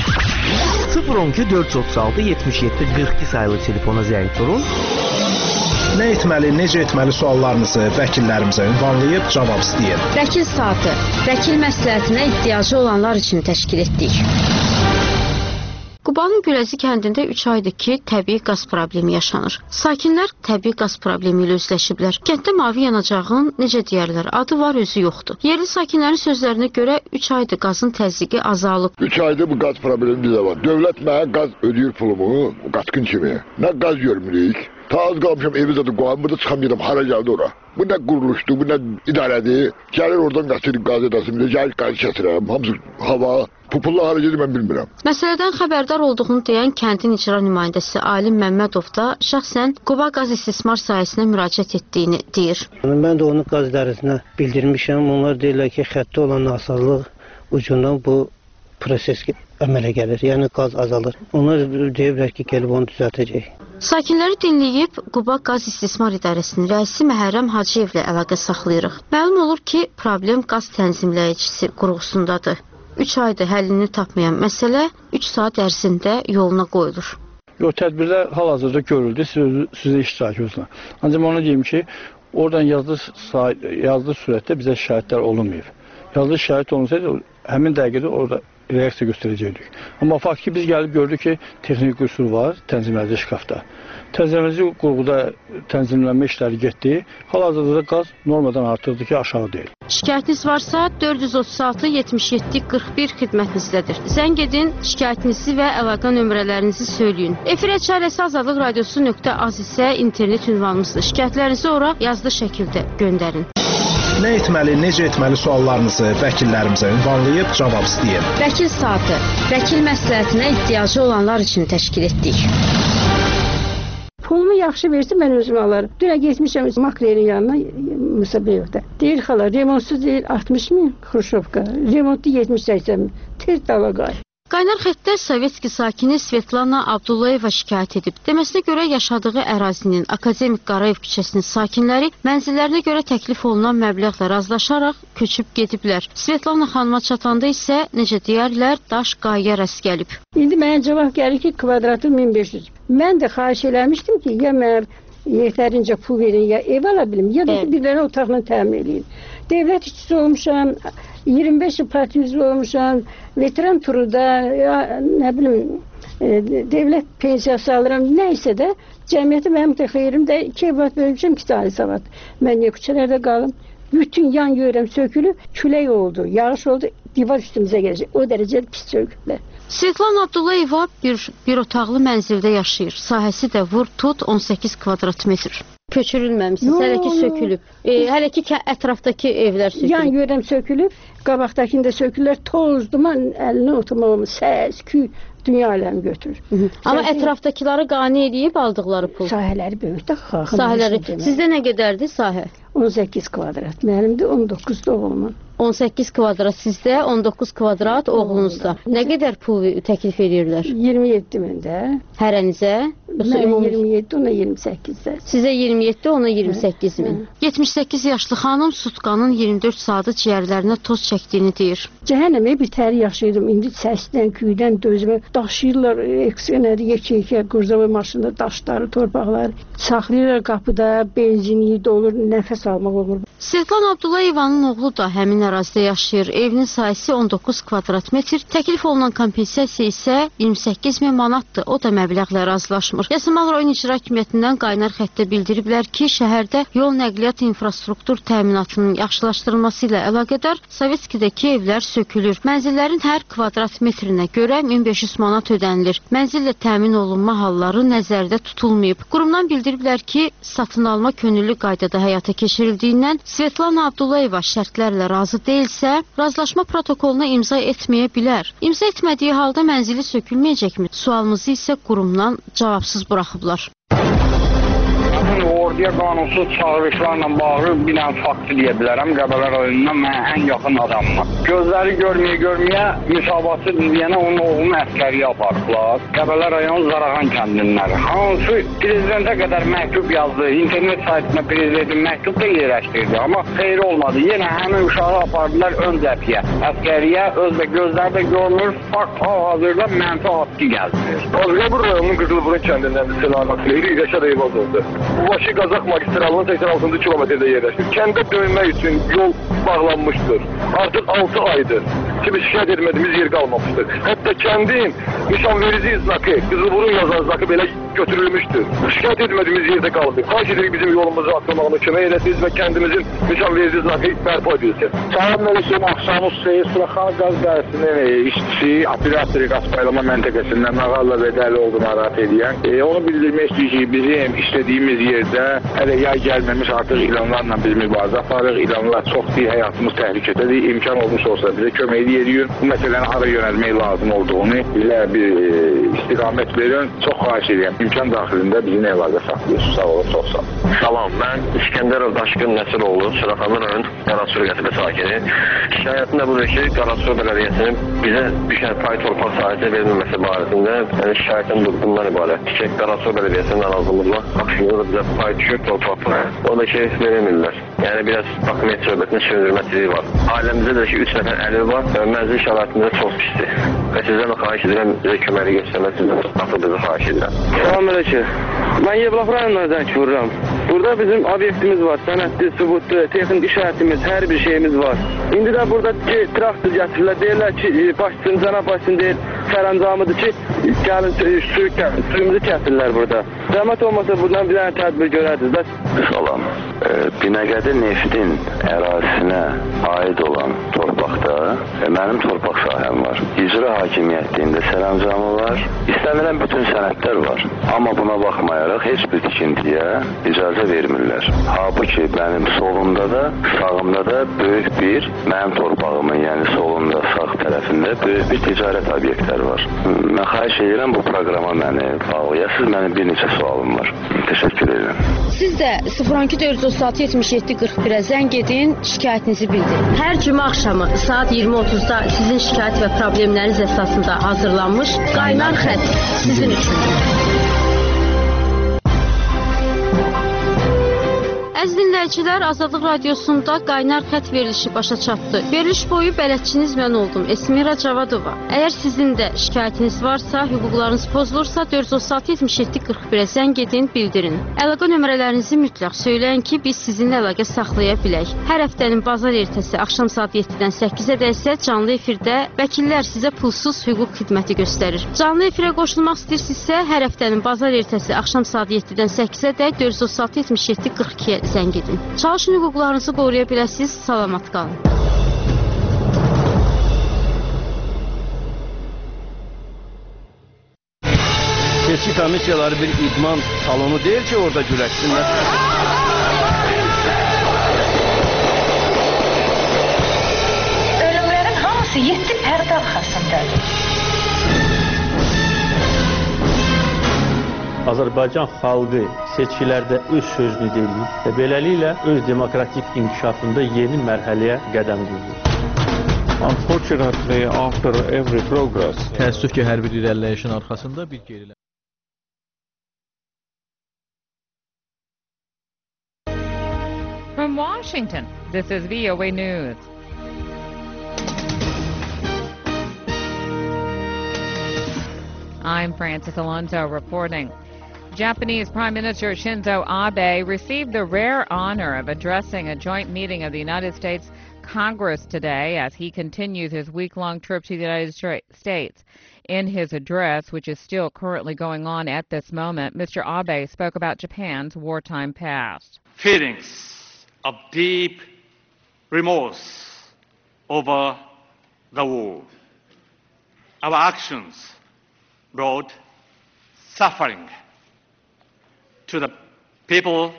012 436 77 42 sayılı telefona zəng vurun. Nə etməli, necə etməli suallarınızı vəkillərimizə ünvanlayıb cavab istəyin. Vəkil saatı, vəkil məsləhətinə ehtiyacı olanlar üçün təşkil etdik. Qubanın Gürəzi kəndində 3 aydır ki, təbii qaz problemi yaşanır. Sakinlər təbii qaz problemi ilə üzləşiblər. Kənddə mavi yanacağın, necə deyərlər, adı var, özü yoxdur. Yerli sakinlərin sözlərinə görə 3 aydır qazın təzyiqi azalıb. 3 aydır bu qaz problemi bizə var. Dövlət mənə qaz ödəyir pulumu, qatqın kimi. Nə qaz görmürük. Ta az qalmışam evi zaten qoğam, burada çıxamayacam, hara gəldi ora. Bu nə quruluşdur, bu nə idarədir. Gəlir oradan qaçırıq qaz edəsim, gəlir qaz kəsirəm, hamısı hava. Pupulla hara gedir mən bilmirəm. Məsələdən xəbərdar olduğunu deyən kəndin icra nümayəndəsi Alim Məmmədov da şəxsən Quba qaz istismar sahəsinə müraciət etdiyini deyir. Mən də onun qaz idarəsinə bildirmişəm. Onlar deyirlər ki, xəttə olan nasazlıq ucundan bu proses əmələ gəlir. Yəni qaz azalır. Onlar deyiblər ki, gəlib onu düzəltəcək. Sakinləri dinləyib Quba Qaz İstismar İdarəsinin rəisi Məhərrəm Hacıyevlə əlaqə saxlayırıq. Məlum olur ki, problem qaz tənzimləyicisi qurğusundadır. 3 aydır həllini tapmayan məsələ 3 saat ərzində yoluna qoyulur. Tədbirlər hal-hazırda görüldü, sizə iştirak olsun. Ancaq ona deyim ki, oradan yazdığı sürətdə bizə şahidlər olunmayıb. Yazdığı şahid olmasaydı, həmin dəqiqədə orada reaksiya göstərəcəkdik. Amma fakt ki, biz gəlib gördük ki, texnik qüsur var tənzimləyici şkafda. Tənzimləyici qurğuda tənzimlənmə işləri getdi. Hal-hazırda da qaz normadan artıqdır ki, aşağı deyil. Şikayətiniz varsa 436 77 41 xidmətinizdədir. Zəng edin, şikayətinizi və əlaqə nömrələrinizi söyləyin. Efirə çarəsi azadlıqradiosu.az isə internet ünvanımızdır. Şikayətlərinizi ora yazılı şəkildə göndərin. Nə etməli, necə etməli suallarınızı vəkillərimizə ünvanlayıb cavab istəyin. Vəkil saatı, vəkil məsləhətinə ehtiyacı olanlar üçün təşkil etdik. Pulumu yaxşı versin, mən özüm alarım. Dünə getmişəm maklerin yanına, Musabeyevdə. Deyir xala, remontsuz deyil 60 min Xruşovka, remontlu 70-80 min. Tez dava qay. Qaynar xəttdə Sovetski sakini Svetlana Abdullayeva şikayət edib. Deməsinə görə yaşadığı ərazinin Akademik Qarayev küçəsinin sakinləri mənzillərinə görə təklif olunan məbləğlə razılaşaraq köçüb gediblər. Svetlana xanıma çatanda isə, necə deyərlər, daş qayaya rast gəlib. İndi mənə cavab gəlir ki, kvadratı 1500. Mən də xahiş eləmişdim ki, ya mən yetərincə pul verin, ya ev ala bilim, ya da birlərinə otaqla təmin edin. Devlət işçisi olmuşam, 25 il partiyüzü olmuşam, veteran turuda, ya, nə bilim, devlət pensiyası alıram, nəysə də cəmiyyəti mənim də xeyrimdə 2 evlat bölmüşəm, 2 tane savat. Mən niyə küçələrdə qalım? Bütün yan yörəm sökülüb, külək oldu, yağış oldu, divar üstümüzə gələcək. O dərəcədə pis söküblər. Svetlana Abdullayeva bir otaqlı mənzildə yaşayır. Sahəsi də vur tut 18 kvadrat metr. Köçürülməmişsiniz, hələ ki sökülüb. Hələ ki ətrafdakı evlər sökülüb. Yan yörəm sökülüb, qabaqdakında sökülürlər, toz, duman, əlinə oturmağımız, səs, küy. dünya aləmi götürür. Amma ətrafdakıları qane edib aldıqları pul. Sahələri böyükdə xalqın. Sahələri. Sizdə nə qədərdir sahə? 18 kvadrat. Mənim də 19 doğulman. 18 kvadrat sizdə, 19 kvadrat oğlunuzda. Nə qədər pul təklif edirlər? 27 min də. Hərənizə? Mənə 27, ona 28-də. Sizə 27, ona 28 min. 78 yaşlı xanım sutkanın 24 saatı ciyərlərinə toz çəkdiyini deyir. Cəhənnəmə bir təri yaşayırdım. İndi səsdən, küydən dözmə daşıyırlar, ekskənəri yekə-yekə qurcava maşında daşları, torpaqları. Saxlayırlar qapıda, benzini dolur, nəfəs almaq olur. Svetlana Abdullayevanın oğlu da həmin ərazidə yaşayır. Evinin sahəsi 19 kvadrat metr. Təklif olunan kompensasiya isə 28 min manatdır. O da məbləğlə razılaşmır. Yasamal rayon icra hakimiyyətindən qaynar xəttə bildiriblər ki, şəhərdə yol nəqliyyat infrastruktur təminatının yaxşılaşdırılması ilə əlaqədar Sovetskidəki evlər sökülür. Mənzillərin hər kvadrat metrinə görə 1500 manat ödənilir. Mənzillə təmin olunma halları nəzərdə tutulmayıb. Qurumdan bildiriblər ki, satın alma könüllü qaydada həyata keçirildiyindən Svetlana Abdullayeva şərtlərlə razı deyilsə, razılaşma protokoluna imza etməyə bilər. İmza etmədiyi halda mənzili sökülməyəcəkmi? Sualımızı isə qurumdan cavabsız buraxıblar. Orduya qanunsuz çağırışlarla bağlı bir dənə fakt deyə bilərəm. Qəbələ rayonundan mənə ən yaxın adamım. Gözləri görməyə müsabatı deyənə onun oğlunu əskəriyə aparıblar. Qəbələ rayon Zarağan kəndinləri. Hansı prezidentə qədər məktub yazdı. İnternet saytına prezidentin məktub da yerləşdirdi. Amma xeyri olmadı. Yenə həmin uşağı apardılar ön cəbhəyə. Əskəriyə özdə gözləri də görmür. Fakt hal-hazırda mənfi atki gəldirir. Azqabur rayonunun Qızılburun kəndindəndir Selamat Xeyri Rəşad Eyvazovdur. Bakı Qazax magistralının 86-cı kilometrdə yerləşir. Kəndə dönmək üçün yol bağlanmışdır. Artıq 6 aydır ki, biz şikayət etmədiyimiz yer qalmamışdır. Hətta kəndin nişanverici znakı, Qızılburun yazan znakı belə götürülmüşdür. Şikayət etmədiyimiz yerdə qalıb. Xahiş edirik bizim yolumuzu açılmağına kömək edəsiniz və kəndimizin nişanverici znakı bərpa edilsin. Salam Məlisim, axşamız Seyir Suraxan Qaz Dərəsinin işçisi, operatori qaz paylama məntəqəsindən Ağalla Bədəli oldu narahat edən. Onu bildirmək istəyir ki, bizim işlədiyimiz yerdə hələ yay gəlməmiş artıq ilanlarla biz mübarizə aparırıq. İlanlar çoxdur, həyatımız təhlükədədir. İmkan olmuş olsa bizə kömək edirik. Bu məsələni hara yönəlmək lazım olduğunu bizə bir istiqamət verin. Çox xahiş edirəm. İmkan daxilində bizi nə əlaqə saxlayırsınız? Sağ olun, çox sağ olun. Salam, mən İskəndərov Daşqın Nəsiroğlu, Suraxanlı rayon Qaraçur qəsəbə sakini. Şikayətim də budur ki, Qaraçur bələdiyyəsinin bizə düşən pay torpaq sahəsi verilməməsi barəsində şikayətim bundan ibarətdir ki, Qaraçur bələdiyyəsinin narazılıqla aksiyonda bizə pay düşür torpaq. O da ki, verilmirlər. Yəni, biraz hakimiyyət söhbətinin süründürməsiliyi var. Ailəmizdə də ki, 3 nəfər əli var və mənzil şəraitində çox pisdir. Və sizdən xahiş edirəm, bizə köməli göstərmək, sizdən atıldığınızı xahiş edirəm. Salam əleykum. Mən Yevlax rayonundan zəng vururam. Burada bizim obyektimiz var, sənədli, sübutlu, texnik işarətimiz, hər bir şeyimiz var. İndi də burada ki, traktor gətirirlər, deyirlər ki, başçısın, cənab başçısın deyir, sərəncamıdır ki, gəlin suyumuzu kəsilirlər burada. Zəhmət olmasa buradan bir dənə tədbir görərdiniz. Bəs... Salam. Binəqədi Neftin ərazisinə aid olan torpaqda mənim torpaq sahəm var. İcra hakimiyyətliğində sərəncamı var. İstənilən bütün sənədlər var. Amma buna baxmayaraq heç bir tikintiyə icazə vermirlər. Halbuki mənim solumda da, sağımda da böyük bir mənim torpağımın, yəni solunda, sağ tərəfində böyük bir ticarət obyektləri var. Mən xahiş edirəm bu proqrama məni bağlayasınız. Mənim bir neçə sualım var. Təşəkkür edirəm. Siz də 012-436-77-41-ə zəng edin, şikayətinizi bildirin. Hər cümə axşamı saat 20:30-da sizin şikayət və problemləriniz əsasında hazırlanmış Qaynar Xətt sizin üçün. Əziz dinləyicilər, Azadlıq Radiosunda Qaynar Xətt verilişi başa çatdı. Veriliş boyu bələdçiniz mən oldum, Esmira Cavadova. Əgər sizin də şikayətiniz varsa, hüquqlarınız pozulursa 436-77-41-ə zəng edin, bildirin. Əlaqə nömrələrinizi mütləq söyləyin ki, biz sizinlə əlaqə saxlaya bilək. Hər həftənin bazar ertəsi axşam saat 7-dən 8-ə isə canlı efirdə vəkillər sizə pulsuz hüquq xidməti göstərir. Canlı efirə qoşulmaq istəyirsinizsə, hər həftənin bazar ertəsi axşam saat 7-dən 8-ə də 436-77-42-ə zəng edin. Çalışın hüquqlarınızı qoruya biləsiniz, salamat qalın. Seçki komissiyaları bir idman salonu deyil ki, orada güləşsinlər. Ölümlərin hamısı 7 pərdə arxasındadır. Azərbaycan xalqı seçkilərdə öz sözünü deyir və beləliklə öz demokratik inkişafında yeni mərhələyə qədəm qoyur. Unfortunately, after every progress, təəssüf ki, hər bir irəliləyişin arxasında bir gerilə. From Washington, this is VOA News. I'm Francis Alonso reporting. Japanese Prime Minister Shinzo Abe received the rare honor of addressing a joint meeting of the United States Congress today as he continues his week-long trip to the United States. In his address, which is still currently going on at this moment, Mr. Abe spoke about Japan's wartime past. Feelings of deep remorse over the war. Our actions brought suffering to the peoples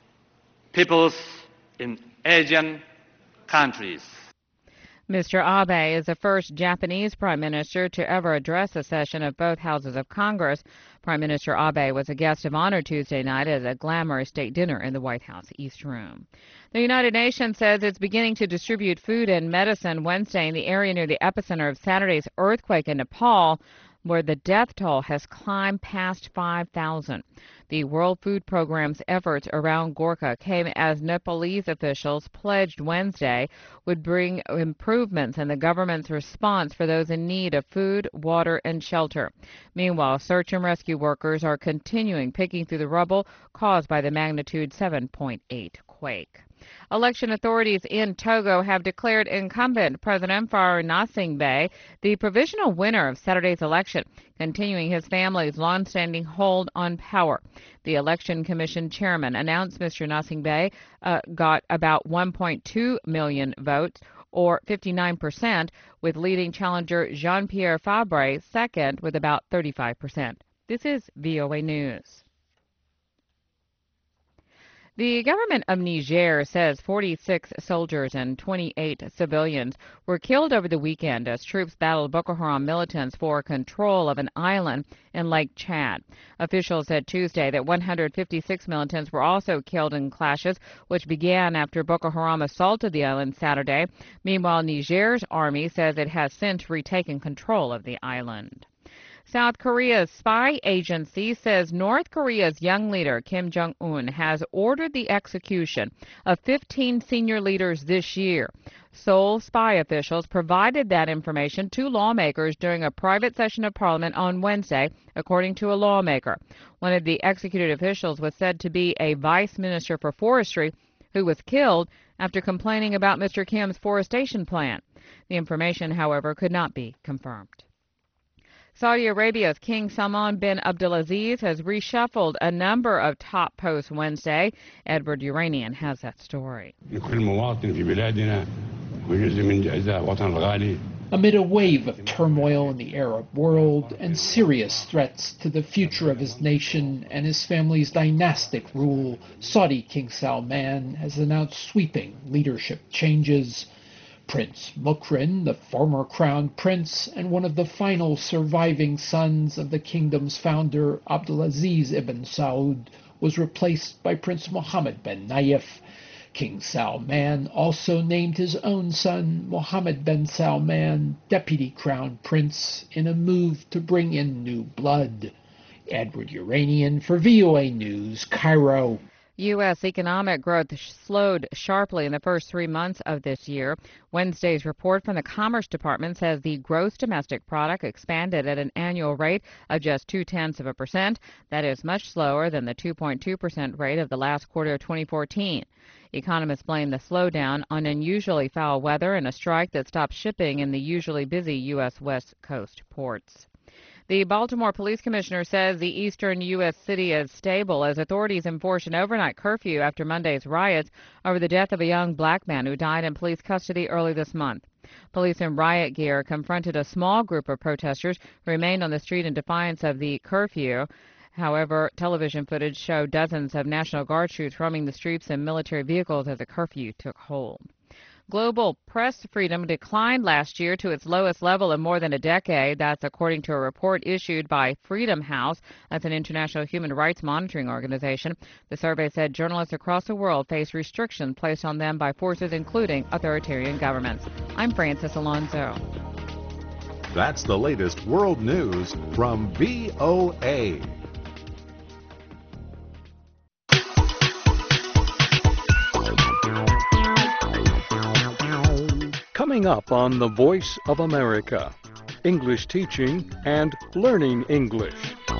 in Asian countries. Mr. Abe is the first Japanese prime minister to ever address a session of both houses of Congress. Prime Minister Abe was a guest of honor Tuesday night at a glamorous state dinner in the White House East Room. The United Nations says it's beginning to distribute food and medicine Wednesday in the area near the epicenter of Saturday's earthquake in Nepal, where the death toll has climbed past 5,000. The World Food Programme's efforts around Gorkha came as Nepalese officials pledged Wednesday would bring improvements in the government's response for those in need of food, water, and shelter. Meanwhile, search and rescue workers are continuing picking through the rubble caused by the magnitude 7.8 quake. Election authorities in Togo have declared incumbent President Faure Gnassingbé the provisional winner of Saturday's election, continuing his family's long-standing hold on power. The Election Commission chairman announced Mr. Gnassingbé got about 1.2 million votes, or 59%, with leading challenger Jean-Pierre Fabre second with about 35%. This is VOA News. The government of Niger says 46 soldiers and 28 civilians were killed over the weekend as troops battled Boko Haram militants for control of an island in Lake Chad. Officials said Tuesday that 156 militants were also killed in clashes, which began after Boko Haram assaulted the island Saturday. Meanwhile, Niger's army says it has since retaken control of the island. South Korea's spy agency says North Korea's young leader Kim Jong-un has ordered the execution of 15 senior leaders this year. Seoul spy officials provided that information to lawmakers during a private session of parliament on Wednesday, according to a lawmaker. One of the executed officials was said to be a vice minister for forestry who was killed after complaining about Mr. Kim's forestation plan. The information, however, could not be confirmed. Saudi Arabia's King Salman bin Abdulaziz has reshuffled a number of top posts Wednesday. Edward Uranian has that story. Amid a wave of turmoil in the Arab world and serious threats to the future of his nation and his family's dynastic rule, Saudi King Salman has announced sweeping leadership changes. Prince Mukrin, the former crown prince and one of the final surviving sons of the kingdom's founder, Abdulaziz ibn Saud, was replaced by Prince Mohammed bin Nayef. King Salman also named his own son, Mohammed bin Salman, deputy crown prince in a move to bring in new blood. Edward Uranian for VOA News, Cairo. U.S. economic growth slowed sharply in the first 3 months of this year. Wednesday's report from the Commerce Department says the gross domestic product expanded at an annual rate of just 0.2%. That is much slower than the 2.2% rate of the last quarter of 2014. Economists blame the slowdown on unusually foul weather and a strike that stopped shipping in the usually busy U.S. West Coast ports. The Baltimore Police Commissioner says the eastern U.S. city is stable as authorities enforce an overnight curfew after Monday's riots over the death of a young black man who died in police custody early this month. Police in riot gear confronted a small group of protesters who remained on the street in defiance of the curfew. However, television footage showed dozens of National Guard troops roaming the streets in military vehicles as the curfew took hold. Global press freedom declined last year to its lowest level in more than a decade. That's according to a report issued by Freedom House. That's an international human rights monitoring organization. The survey said journalists across the world face restrictions placed on them by forces including authoritarian governments. I'm Frances Alonso. That's the latest world news from VOA. Coming up on The Voice of America, English teaching and learning English.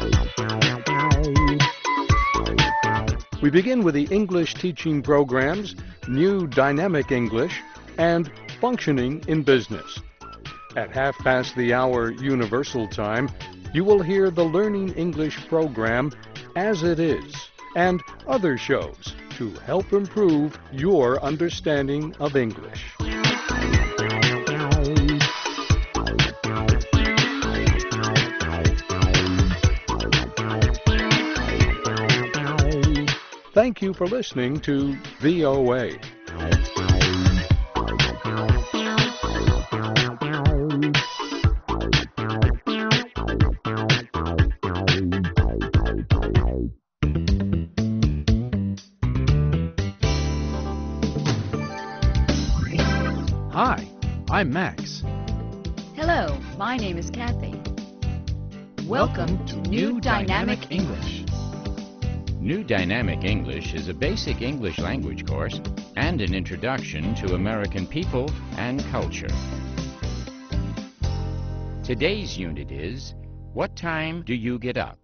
We begin with the English teaching programs, New Dynamic English, and Functioning in Business. At 1/2 Universal Time, you will hear the Learning English program As It Is and other shows to help improve your understanding of English. Thank you for listening to VOA. Hi, I'm Max. Hello, my name is Kathy. Welcome to New Dynamic English. New Dynamic English is a basic English language course and an introduction to American people and culture. Today's unit is, what time do you get up?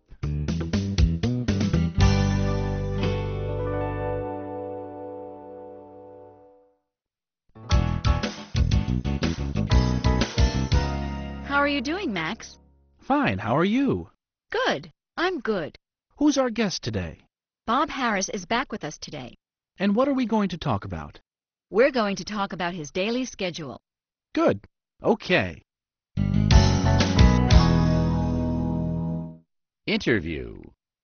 How are you doing, Max? Fine, how are you? Good. I'm good. Who's our guest today? Bob Harris is back with us today. And what are we going to talk about? We're going to talk about his daily schedule. Good. Okay. Interview.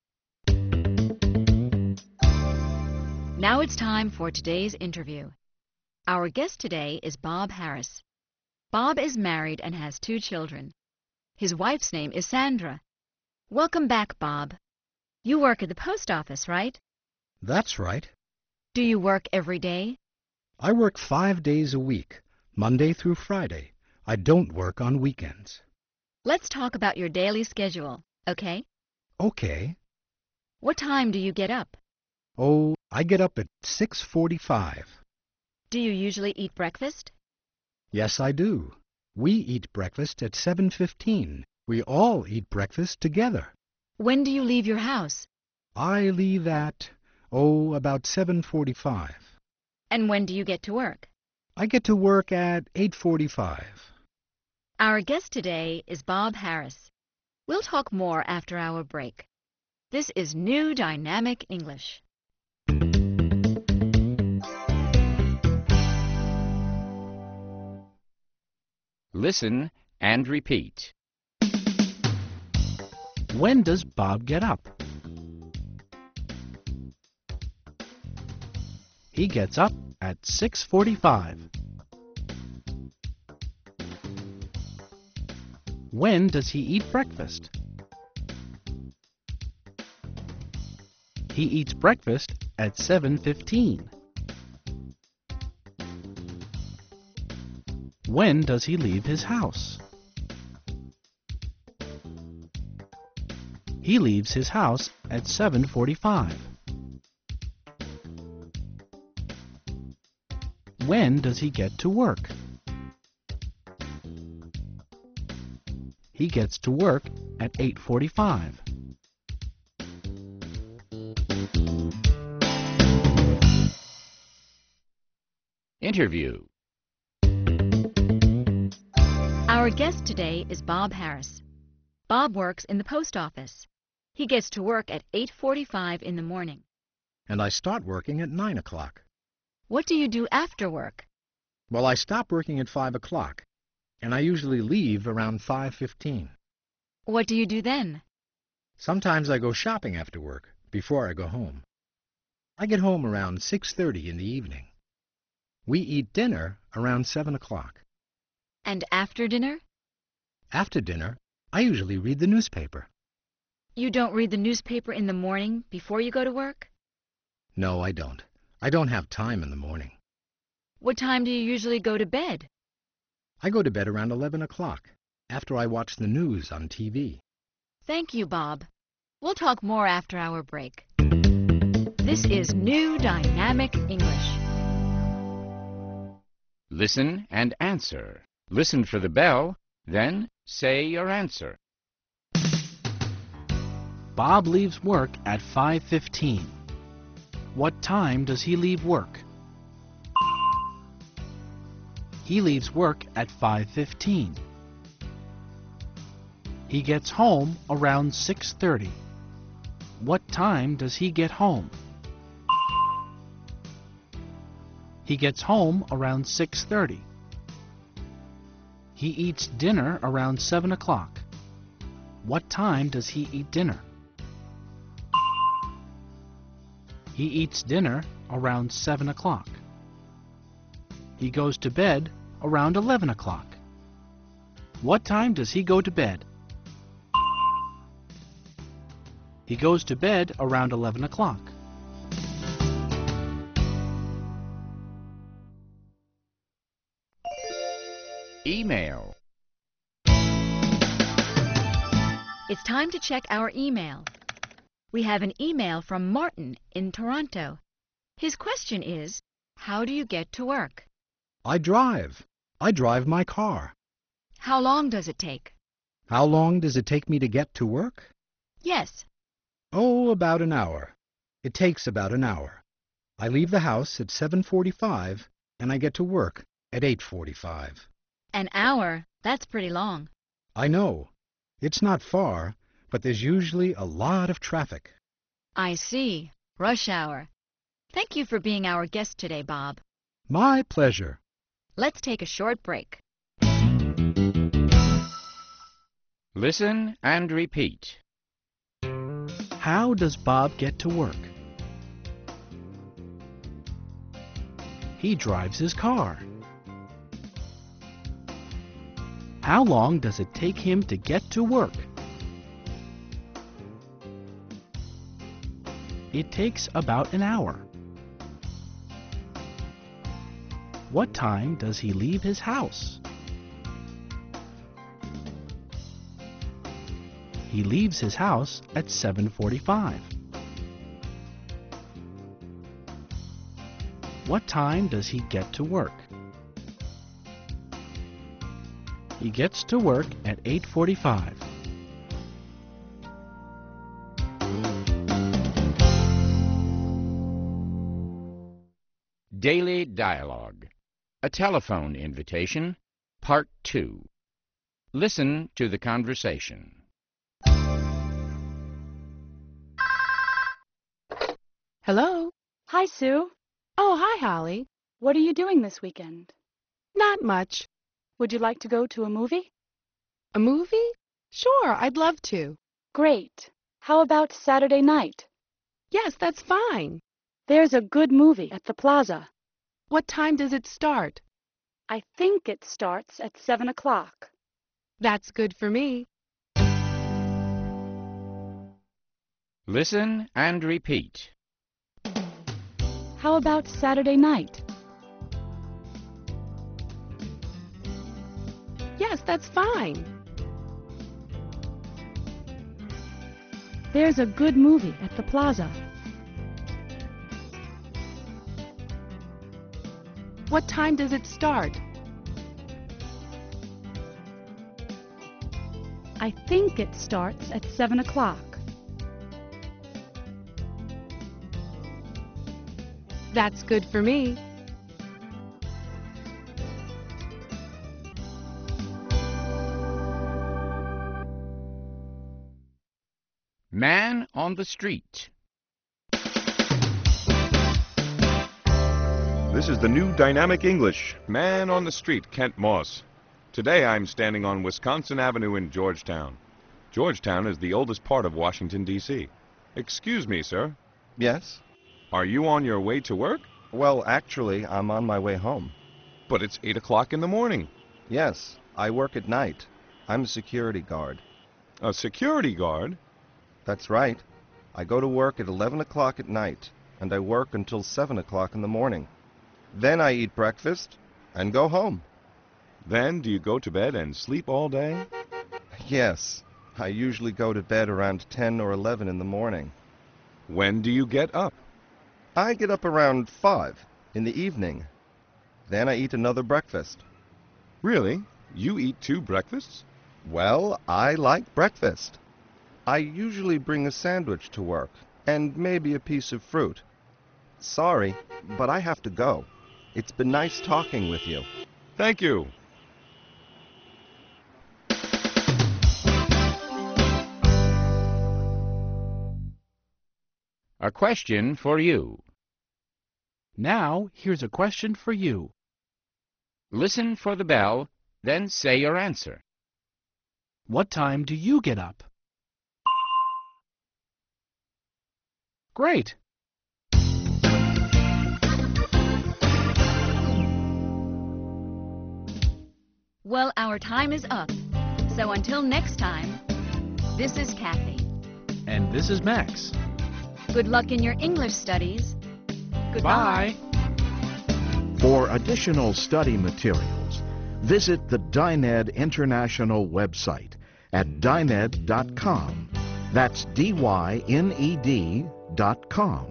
Now it's time for today's interview. Our guest today is Bob Harris. Bob is married and has 2 children. His wife's name is Sandra. Welcome back, Bob. You work at the post office, right? That's right. Do you work every day? I work 5 days a week, Monday through Friday. I don't work on weekends. Let's talk about your daily schedule, okay? Okay. What time do you get up? Oh, I get up at 6:45. Do you usually eat breakfast? Yes, I do. We eat breakfast at 7:15. We all eat breakfast together. When do you leave your house? I leave at, about 7:45. And when do you get to work? I get to work at 8:45. Our guest today is Bob Harris. We'll talk more after our break. This is New Dynamic English. Listen and repeat. When does Bob get up? He gets up at 6:45. When does he eat breakfast? He eats breakfast at 7:15. When does he leave his house? He leaves his house at 7:45. When does he get to work? He gets to work at 8:45. Interview. Our guest today is Bob Harris. Bob works in the post office. He gets to work at 8:45 in the morning. And I start working at 9 o'clock. What do you do after work? Well, I stop working at 5 o'clock, and I usually leave around 5:15. What do you do then? Sometimes I go shopping after work, before I go home. I get home around 6:30 in the evening. We eat dinner around 7 o'clock. And after dinner? After dinner, I usually read the newspaper. You don't read the newspaper in the morning before you go to work? No, I don't. I don't have time in the morning. What time do you usually go to bed? I go to bed around 11 o'clock, after I watch the news on TV. Thank you, Bob. We'll talk more after our break. This is New Dynamic English. Listen and answer. Listen for the bell, then say your answer. Bob leaves work at 5:15. What time does he leave work? He leaves work at 5:15. He gets home around 6:30. What time does he get home? He gets home around 6:30. He eats dinner around 7 o'clock. What time does he eat dinner? He eats dinner around 7 o'clock. He goes to bed around 11 o'clock. What time does he go to bed? He goes to bed around 11 o'clock. Email. It's time to check our email. We have an email from Martin in Toronto. His question is, how do you get to work? I drive. I drive my car. How long does it take? How long does it take me to get to work? Yes. Oh, about an hour. It takes about an hour. I leave the house at 7:45 and I get to work at 8:45. An hour? That's pretty long. I know. It's not far, but there's usually a lot of traffic. I see. Rush hour. Thank you for being our guest today, Bob. My pleasure. Let's take a short break. Listen and repeat. How does Bob get to work? He drives his car. How long does it take him to get to work? It takes about an hour. What time does he leave his house? He leaves his house at 7:45. What time does he get to work? He gets to work at 8:45. Daily Dialogue. A telephone invitation, Part 2. Listen to the conversation. Hello? Hi, Sue. Oh, hi, Holly. What are you doing this weekend? Not much. Would you like to go to a movie? A movie? Sure, I'd love to. Great. How about Saturday night? Yes, that's fine. There's a good movie at the Plaza. What time does it start? I think it starts at 7 o'clock. That's good for me. Listen and repeat. How about Saturday night? Yes, that's fine. There's a good movie at the Plaza. What time does it start? I think it starts at 7 o'clock. That's good for me. Man on the street. This is the New Dynamic English, Man on the Street, Kent Moss. Today I'm standing on Wisconsin Avenue in Georgetown. Georgetown is the oldest part of Washington, D.C. Excuse me, sir. Yes? Are you on your way to work? Well, actually, I'm on my way home. But it's 8 o'clock in the morning. Yes, I work at night. I'm a security guard. A security guard? That's right. I go to work at 11 o'clock at night, and I work until 7 o'clock in the morning. Then I eat breakfast and go home. Then do you go to bed and sleep all day? Yes, I usually go to bed around 10 or 11 in the morning. When do you get up? I get up around 5 in the evening. Then I eat another breakfast. Really? You eat 2 breakfasts? Well, I like breakfast. I usually bring a sandwich to work, and maybe a piece of fruit. Sorry, but I have to go. It's been nice talking with you. Thank you. A question for you. Now, here's a question for you. Listen for the bell, then say your answer. What time do you get up? Great! Well, our time is up. So until next time, this is Kathy. And this is Max. Good luck in your English studies. Goodbye. Bye. For additional study materials, visit the Dined International website at dined.com. That's DYNED.com.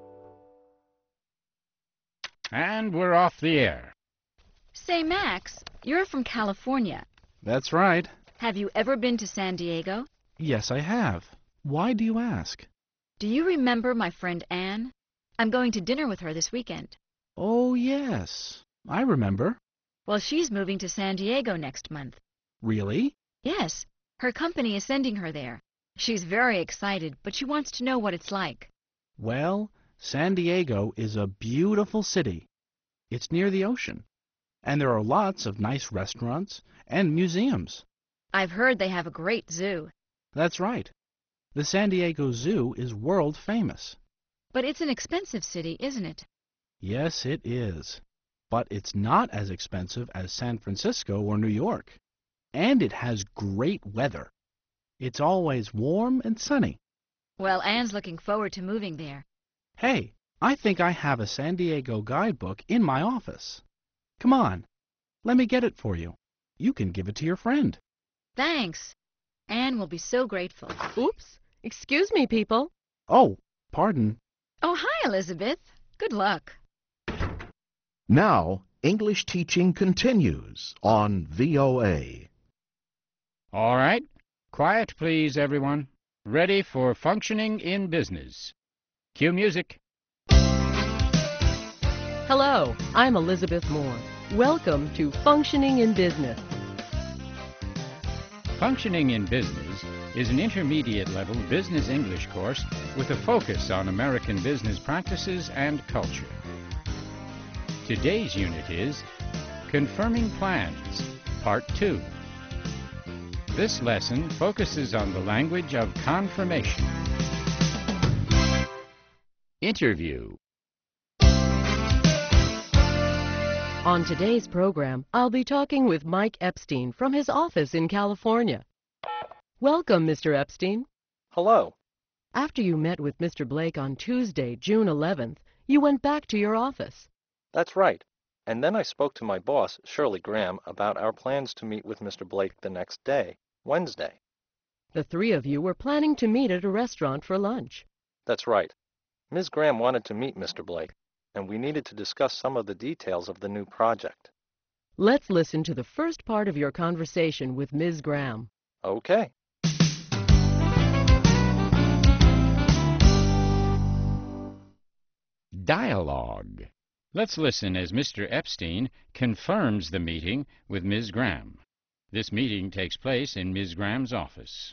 And we're off the air. Say, Max, you're from California. That's right. Have you ever been to San Diego? Yes, I have. Why do you ask? Do you remember my friend Anne? I'm going to dinner with her this weekend. Oh, yes. I remember. Well, she's moving to San Diego next month. Really? Yes. Her company is sending her there. She's very excited, but she wants to know what it's like. Well, San Diego is a beautiful city. It's near the ocean. And there are lots of nice restaurants and museums. I've heard they have a great zoo. That's right. The San Diego Zoo is world famous. But it's an expensive city, isn't it? Yes, it is. But it's not as expensive as San Francisco or New York. And it has great weather. It's always warm and sunny. Well, Anne's looking forward to moving there. Hey, I think I have a San Diego guidebook in my office. Come on, let me get it for you. You can give it to your friend. Thanks. Anne will be so grateful. Oops. Excuse me, people. Oh, pardon. Oh, hi, Elizabeth. Good luck. Now, English teaching continues on VOA. All right. Quiet, please, everyone. Ready for functioning in business. Cue music. Hello, I'm Elizabeth Moore. Welcome to Functioning in Business. Functioning in Business is an intermediate-level business English course with a focus on American business practices and culture. Today's unit is Confirming Plans, Part 2. This lesson focuses on the language of confirmation. Interview. On today's program, I'll be talking with Mike Epstein from his office in California. Welcome, Mr. Epstein. Hello. After you met with Mr. Blake on Tuesday, June 11th, you went back to your office. That's right. And then I spoke to my boss, Shirley Graham, about our plans to meet with Mr. Blake the next day, Wednesday. The three of you were planning to meet at a restaurant for lunch. That's right. Ms. Graham wanted to meet Mr. Blake, and we needed to discuss some of the details of the new project. Let's listen to the first part of your conversation with Ms. Graham. Okay. Dialogue. Let's listen as Mr. Epstein confirms the meeting with Ms. Graham. This meeting takes place in Ms. Graham's office.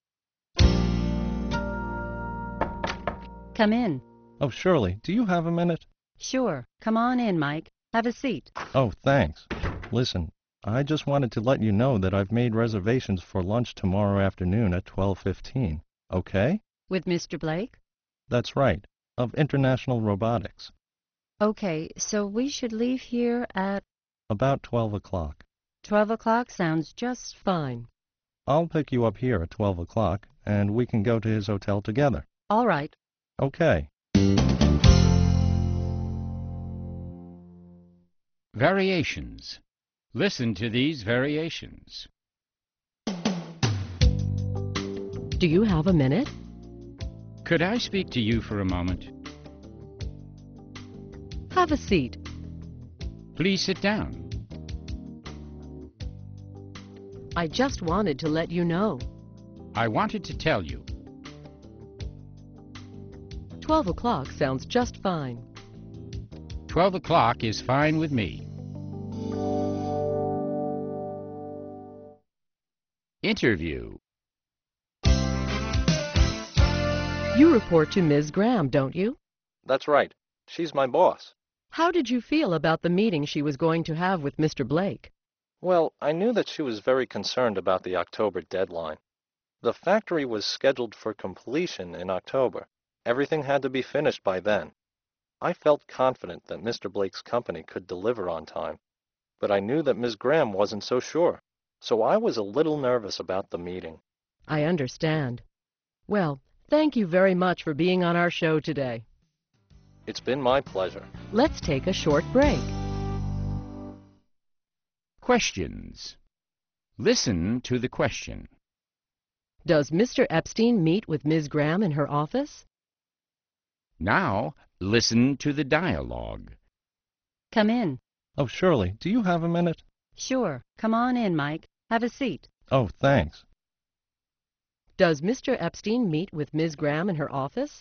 Come in. Oh, Shirley, do you have a minute? Sure. Come on in, Mike. Have a seat. Oh, thanks. Listen, I just wanted to let you know that I've made reservations for lunch tomorrow afternoon at 12:15. Okay? With Mr. Blake? That's right. Of International Robotics. Okay, so we should leave here at About 12 o'clock. 12 o'clock sounds just fine. I'll pick you up here at 12 o'clock, and we can go to his hotel together. All right. Okay. Variations. Listen to these variations. Do you have a minute? Could I speak to you for a moment? Have a seat. Please sit down. I just wanted to let you know. I wanted to tell you. 12 o'clock sounds just fine. 12 o'clock is fine with me. Interview. You report to Ms. Graham, don't you? That's right. She's my boss. How did you feel about the meeting she was going to have with Mr. Blake? Well, I knew that she was very concerned about the October deadline. The factory was scheduled for completion in October. Everything had to be finished by then. I felt confident that Mr. Blake's company could deliver on time, but I knew that Ms. Graham wasn't so sure, so I was a little nervous about the meeting. I understand. Well, thank you very much for being on our show today. It's been my pleasure. Let's take a short break. Questions. Listen to the question. Does Mr. Epstein meet with Ms. Graham in her office? Now, listen to the dialogue. Come in. Oh, Shirley, do you have a minute? Sure. Come on in, Mike. Have a seat. Oh, thanks. Does Mr. Epstein meet with Ms. Graham in her office?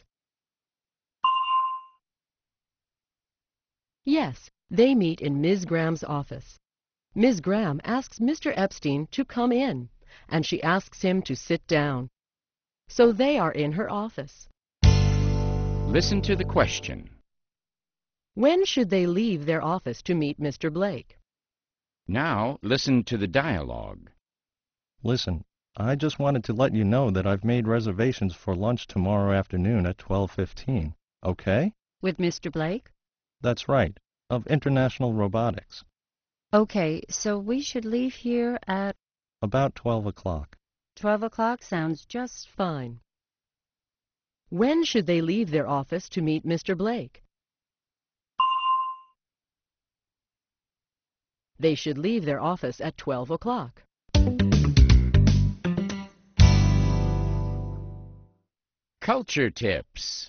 Yes, they meet in Ms. Graham's office. Ms. Graham asks Mr. Epstein to come in, and she asks him to sit down. So they are in her office. Listen to the question. When should they leave their office to meet Mr. Blake? Now, listen to the dialogue. Listen, I just wanted to let you know that I've made reservations for lunch tomorrow afternoon at 12:15. Okay? With Mr. Blake? That's right, of International Robotics. Okay, so we should leave here at About 12 o'clock. 12 o'clock sounds just fine. When should they leave their office to meet Mr. Blake? They should leave their office at 12 o'clock. Culture Tips.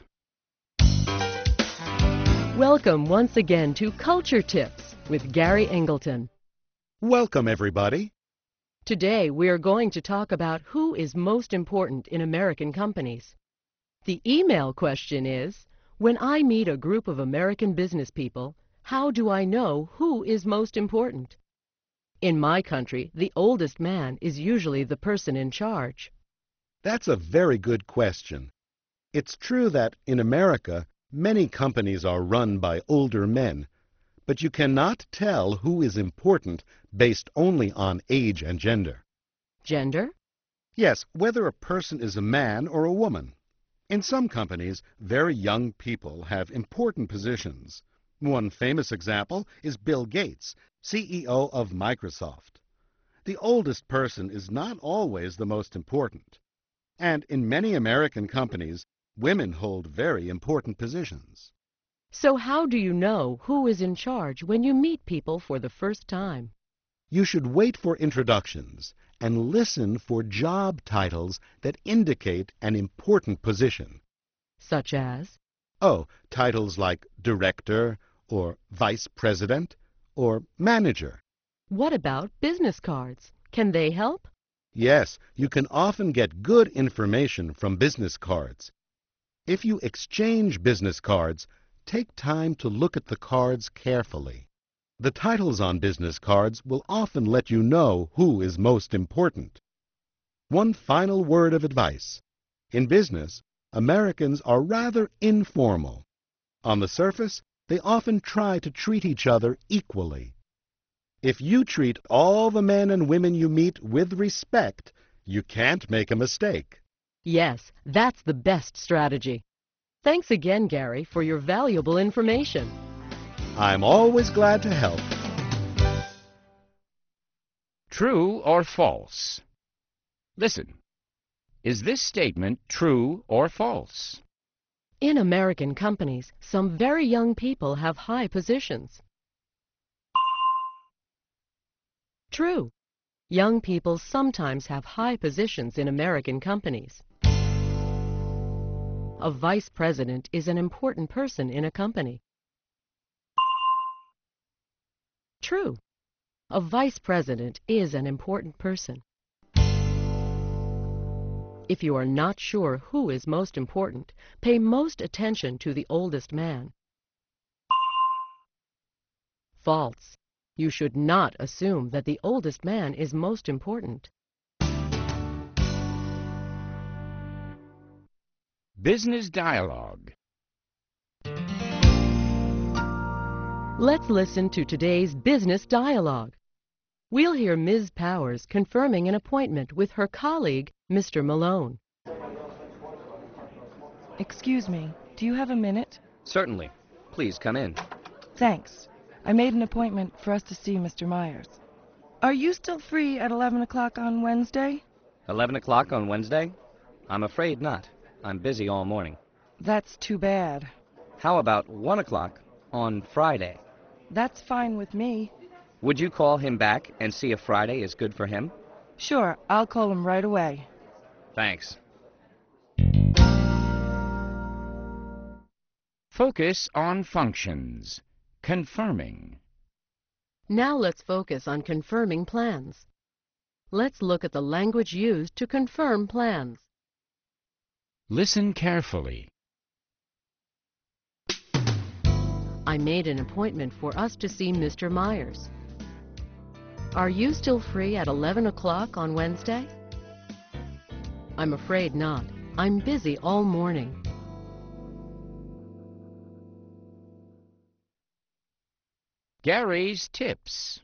Welcome once again to Culture Tips with Gary Engleton. Welcome, everybody. Today we are going to talk about who is most important in American companies. The email question is, when I meet a group of American business people, how do I know who is most important? In my country, the oldest man is usually the person in charge. That's a very good question. It's true that in America, many companies are run by older men, but you cannot tell who is important based only on age and gender. Gender? Yes, whether a person is a man or a woman. In some companies, very young people have important positions. One famous example is Bill Gates, CEO of Microsoft. The oldest person is not always the most important. And in many American companies, women hold very important positions. So how do you know who is in charge when you meet people for the first time? You should wait for introductions and listen for job titles that indicate an important position. Such as? Oh, titles like director or vice president or manager. What about business cards? Can they help? Yes, you can often get good information from business cards. If you exchange business cards, take time to look at the cards carefully. The titles on business cards will often let you know who is most important. One final word of advice. In business, Americans are rather informal. On the surface, they often try to treat each other equally. If you treat all the men and women you meet with respect, you can't make a mistake. Yes, that's the best strategy. Thanks again, Gary, for your valuable information. I'm always glad to help. True or false? Listen. Is this statement true or false? In American companies, some very young people have high positions. True. Young people sometimes have high positions in American companies. A vice president is an important person in a company. True. A vice president is an important person. If you are not sure who is most important, pay most attention to the oldest man. False. You should not assume that the oldest man is most important. Business dialogue. Let's listen to today's business dialogue. We'll hear Ms. Powers confirming an appointment with her colleague, Mr. Malone. Excuse me, do you have a minute? Certainly. Please come in. Thanks. I made an appointment for us to see Mr. Myers. Are you still free at 11 o'clock on Wednesday? 11 o'clock on Wednesday? I'm afraid not. I'm busy all morning. That's too bad. How about 1 o'clock on Friday? That's fine with me. Would you call him back and see if Friday is good for him? Sure, I'll call him right away. Thanks. Focus on functions. Confirming. Now let's focus on confirming plans. Let's look at the language used to confirm plans. Listen carefully. I made an appointment for us to see Mr. Myers. Are you still free at 11 o'clock on Wednesday? I'm afraid not. I'm busy all morning. Gary's tips.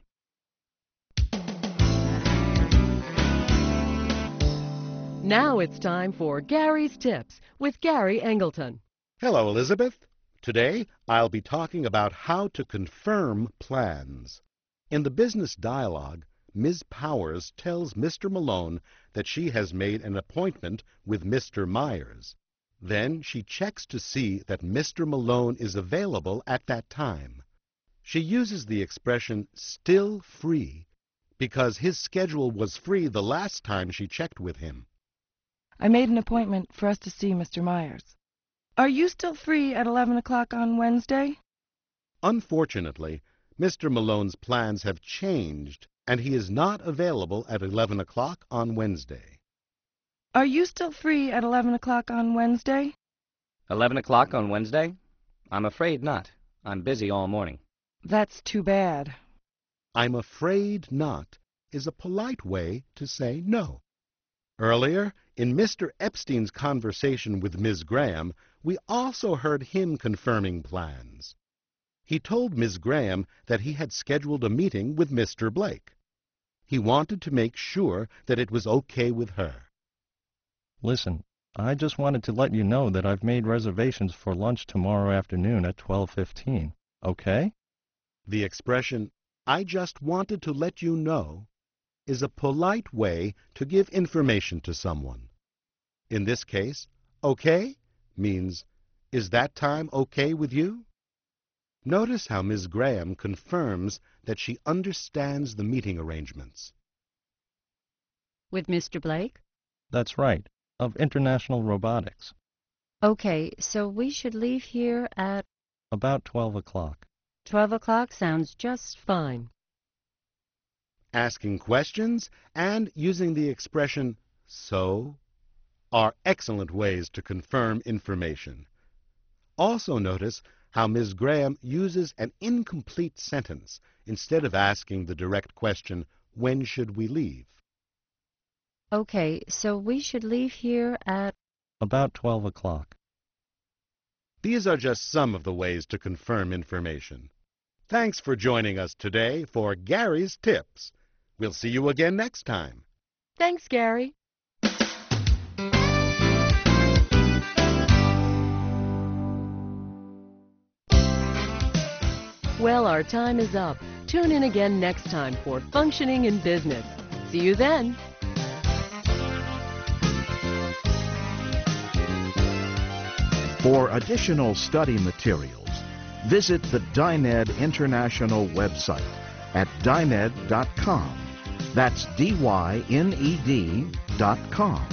Now it's time for Gary's Tips with Gary Engleton. Hello, Elizabeth. Today, I'll be talking about how to confirm plans. In the business dialogue, Ms. Powers tells Mr. Malone that she has made an appointment with Mr. Myers. Then she checks to see that Mr. Malone is available at that time. She uses the expression still free because his schedule was free the last time she checked with him. I made an appointment for us to see Mr. Myers. Are you still free at 11 o'clock on Wednesday? Unfortunately, Mr. Malone's plans have changed, and he is not available at 11 o'clock on Wednesday. Are you still free at 11 o'clock on Wednesday? 11 o'clock on Wednesday? I'm afraid not. I'm busy all morning. That's too bad. I'm afraid not is a polite way to say no. Earlier, in Mr. Epstein's conversation with Ms. Graham, we also heard him confirming plans. He told Ms. Graham that he had scheduled a meeting with Mr. Blake. He wanted to make sure that it was okay with her. Listen, I just wanted to let you know that I've made reservations for lunch tomorrow afternoon at 12:15. Okay? The expression, "I just wanted to let you know," is a polite way to give information to someone. In this case, okay means, is that time okay with you? Notice how Ms. Graham confirms that she understands the meeting arrangements. With Mr. Blake? That's right, of International Robotics. Okay, so we should leave here at... About 12 o'clock. 12 o'clock sounds just fine. Asking questions and using the expression so are excellent ways to confirm information. Also notice how Ms. Graham uses an incomplete sentence instead of asking the direct question, when should we leave? Okay, so we should leave here at... About 12 o'clock. These are just some of the ways to confirm information. Thanks for joining us today for Gary's Tips. We'll see you again next time. Thanks, Gary. Well, our time is up. Tune in again next time for Functioning in Business. See you then. For additional study materials, visit the Dyned International website at dyned.com. That's DYNED.com.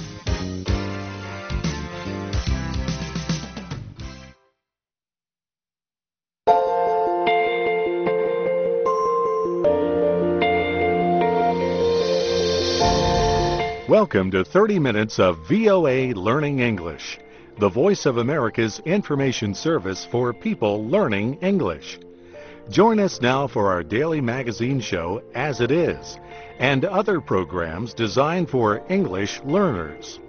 Welcome to 30 minutes of VOA Learning English, the Voice of America's information service for people learning English. Join us now for our daily magazine show, As It Is, and other programs designed for English learners.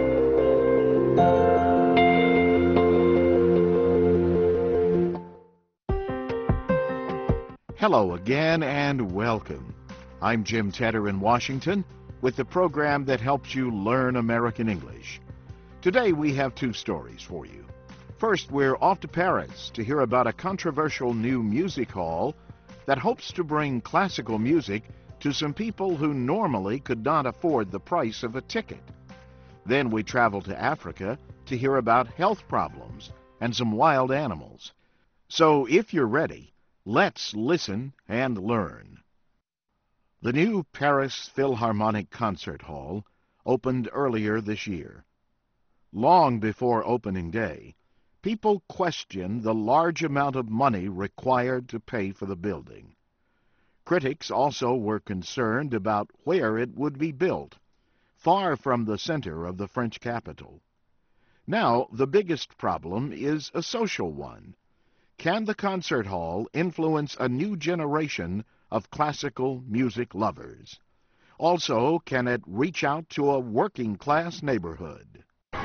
Hello again and welcome. I'm Jim Tedder in Washington with the program that helps you learn American English. Today we have two stories for you. First, we're off to Paris to hear about a controversial new music hall that hopes to bring classical music to some people who normally could not afford the price of a ticket. Then we travel to Africa to hear about health problems and some wild animals. So if you're ready, let's listen and learn. The new Paris Philharmonic Concert Hall opened earlier this year. Long before opening day, people questioned the large amount of money required to pay for the building. Critics also were concerned about where it would be built, far from the center of the French capital. Now, the biggest problem is a social one. Can the concert hall influence a new generation of classical music lovers? Also, can it reach out to a working-class neighborhood?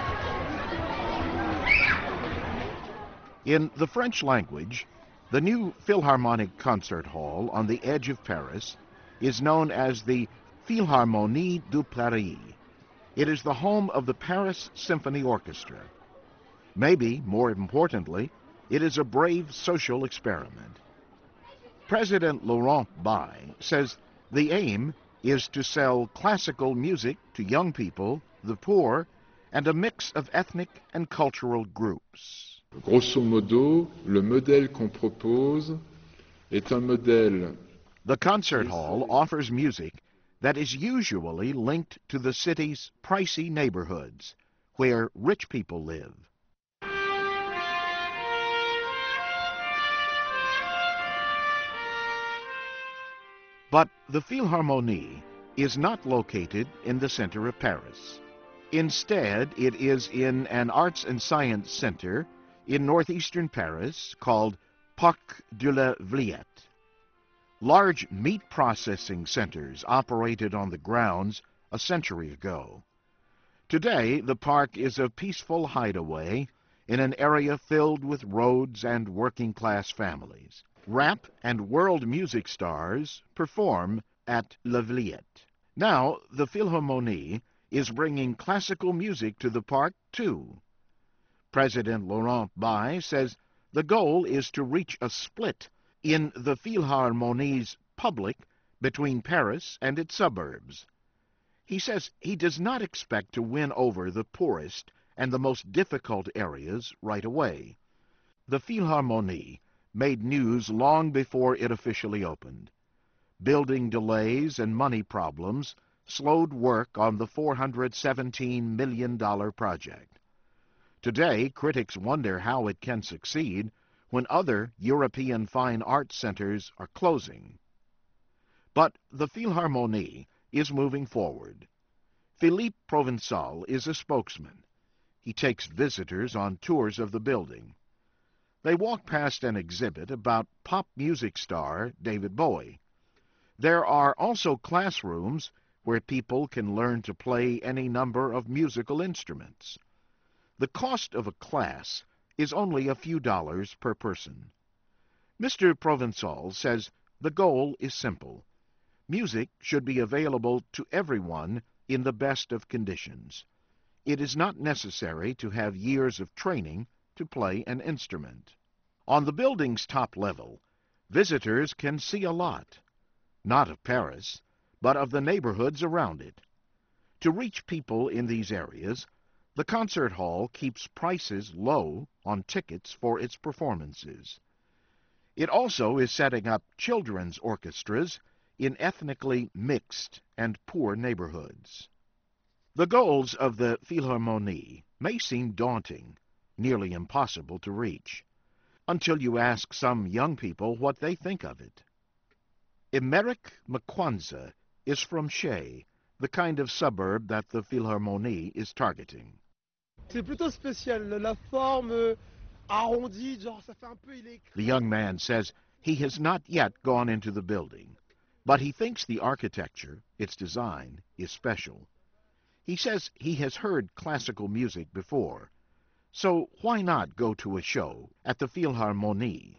In the French language, the new Philharmonic Concert Hall on the edge of Paris is known as the Philharmonie de Paris. It is the home of the Paris Symphony Orchestra. Maybe, more importantly, it is a brave social experiment. President Laurent Baille says the aim is to sell classical music to young people, the poor, and a mix of ethnic and cultural groups. Grosso modo, le modèle qu'on propose est un modèle. The concert hall offers music that is usually linked to the city's pricey neighborhoods, where rich people live. But the Philharmonie is not located in the center of Paris. Instead, it is in an arts and science center in northeastern Paris called Parc de la Villette. Large meat processing centers operated on the grounds a century ago. Today, the park is a peaceful hideaway in an area filled with roads and working-class families. Rap and world music stars perform at La Villette. Now, the Philharmonie is bringing classical music to the park, too. President Laurent Baille says the goal is to reach a split in the Philharmonie's public between Paris and its suburbs. He says he does not expect to win over the poorest and the most difficult areas right away. The Philharmonie made news long before it officially opened. Building delays and money problems slowed work on the $417 million project. Today, critics wonder how it can succeed when other European fine arts centers are closing. But the Philharmonie is moving forward. Philippe Provençal is a spokesman. He takes visitors on tours of the building. They walk past an exhibit about pop music star David Bowie. There are also classrooms where people can learn to play any number of musical instruments. The cost of a class is only a few dollars per person. Mr. Provençal says the goal is simple. Music should be available to everyone in the best of conditions. It is not necessary to have years of training to play an instrument. On the building's top level, Visitors can see a lot, not of Paris, but of the neighborhoods around it. To reach people in these areas, the concert hall keeps prices low on tickets for its performances. It also is setting up children's orchestras in ethnically mixed and poor neighborhoods. The goals of the Philharmonie may seem daunting, nearly impossible to reach, until you ask some young people what they think of it. Emerick Mkwanza is from Shea, the kind of suburb that the Philharmonie is targeting. C'est plutôt spécial, la forme arrondie, genre ça fait un peu The young man says he has not yet gone into the building, but he thinks the architecture, its design, is special. He says he has heard classical music before, so why not go to a show at the Philharmonie?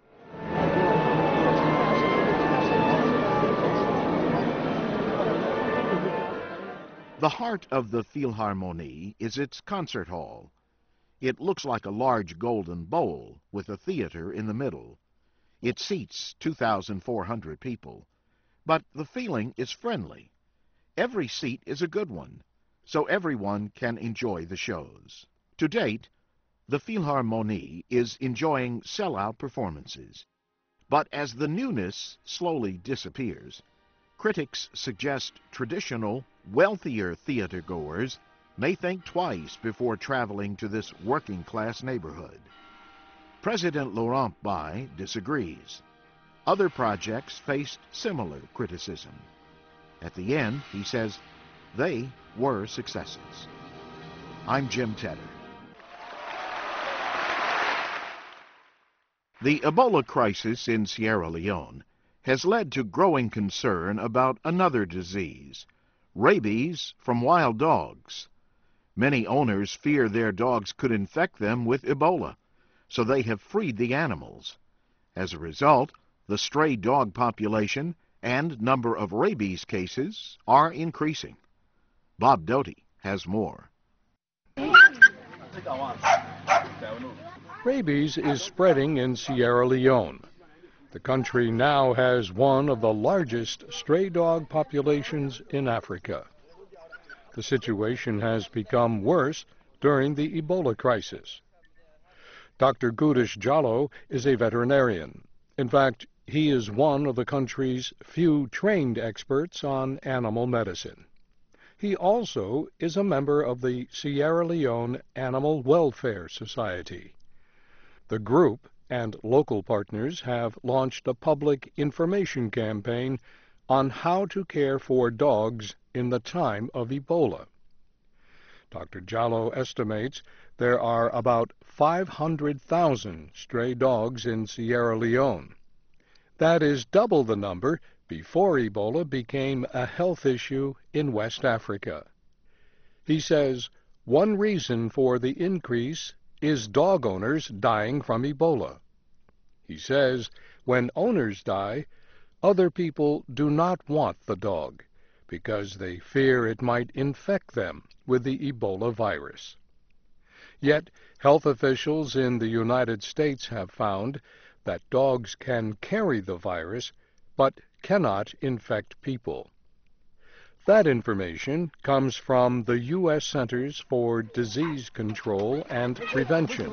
The heart of the Philharmonie is its concert hall. It looks like a large golden bowl with a theater in the middle. It seats 2,400 people, but the feeling is friendly. Every seat is a good one, so everyone can enjoy the shows. To date, the Philharmonie is enjoying sellout performances. But as the newness slowly disappears, critics suggest traditional, wealthier theater-goers may think twice before traveling to this working-class neighborhood. President Laurent Bai disagrees. Other projects faced similar criticism. At the end, he says, they were successes. I'm Jim Tedder. The Ebola crisis in Sierra Leone has led to growing concern about another disease, rabies from wild dogs. Many owners fear their dogs could infect them with Ebola, so they have freed the animals. As a result, the stray dog population and number of rabies cases are increasing. Bob Doty has more. Rabies is spreading in Sierra Leone. The country now has one of the largest stray dog populations in Africa. The situation has become worse during the Ebola crisis. Dr. Gudish Jallo is a veterinarian. In fact, he is one of the country's few trained experts on animal medicine. He also is a member of the Sierra Leone Animal Welfare Society. The group and local partners have launched a public information campaign on how to care for dogs in the time of Ebola. Dr. Jallo estimates there are about 500,000 stray dogs in Sierra Leone. That is double the number before Ebola became a health issue in West Africa. He says one reason for the increase is dog owners dying from Ebola. He says when owners die, other people do not want the dog because they fear it might infect them with the Ebola virus. Yet, health officials in the United States have found that dogs can carry the virus but cannot infect people. That information comes from the U.S. Centers for Disease Control and Prevention.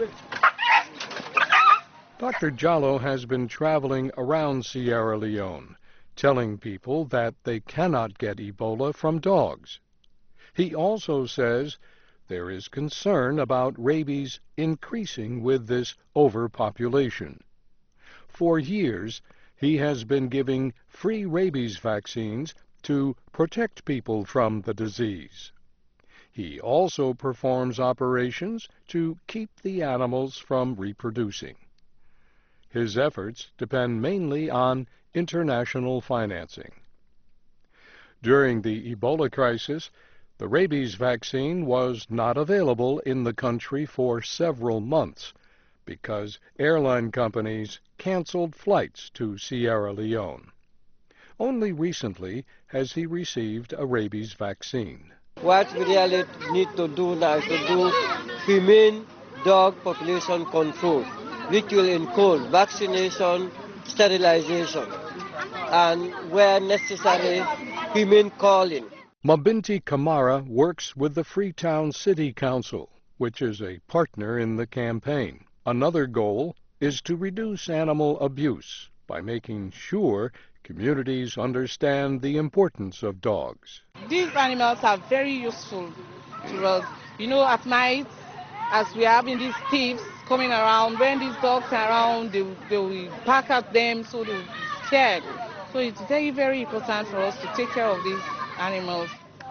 Dr. Jallo has been traveling around Sierra Leone, telling people that they cannot get Ebola from dogs. He also says there is concern about rabies increasing with this overpopulation. For years, he has been giving free rabies vaccines to protect people from the disease. He also performs operations to keep the animals from reproducing. His efforts depend mainly on international financing. During the Ebola crisis, the rabies vaccine was not available in the country for several months because airline companies canceled flights to Sierra Leone. Only recently has he received a rabies vaccine. What we really need to do now is to do humane dog population control, which will include vaccination sterilization, and where necessary, humane calling. Mabinti Kamara works with the Freetown City Council, which is a partner in the campaign. Another goal is to reduce animal abuse by making sure communities understand the importance of dogs. These animals are very useful to us. You know, at night, as we are having these thieves coming around, when these dogs are around, they will bark at them, so they'll be scared. So it's very, very important for us to take care of these animals.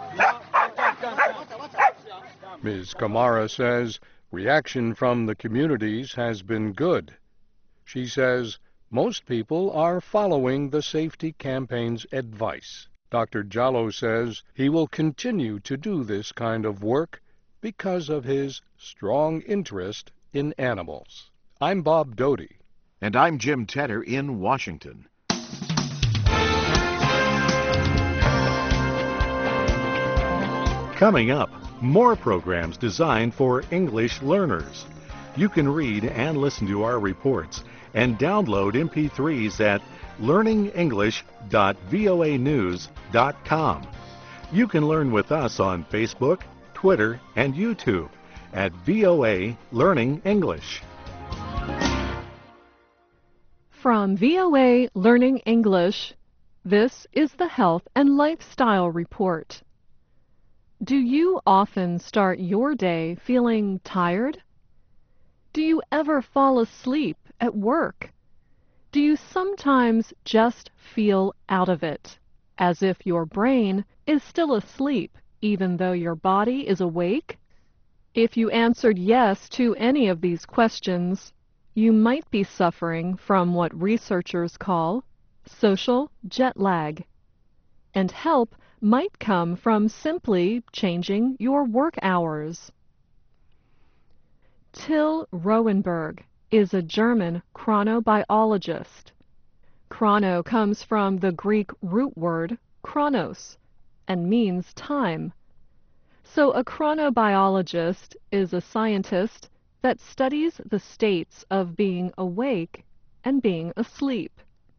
Ms. Kamara says reaction from the communities has been good. She says most people are following the safety campaign's advice. Dr. Jallo says he will continue to do this kind of work because of his strong interest in animals. I'm Bob Doty. And I'm Jim Tedder in Washington. Coming up, more programs designed for English learners. You can read and listen to our reports and download MP3s at learningenglish.voanews.com. You can learn with us on Facebook, Twitter, and YouTube at VOA Learning English. From VOA Learning English, this is the Health and Lifestyle Report. Do you often start your day feeling tired? Do you ever fall asleep at work? Do you sometimes just feel out of it, as if your brain is still asleep even though your body is awake? If you answered yes to any of these questions, you might be suffering from what researchers call social jet lag, and help might come from simply changing your work hours. Till Roenberg is a German chronobiologist. Chrono comes from the Greek root word chronos and means time. So a chronobiologist is a scientist that studies the states of being awake and being asleep.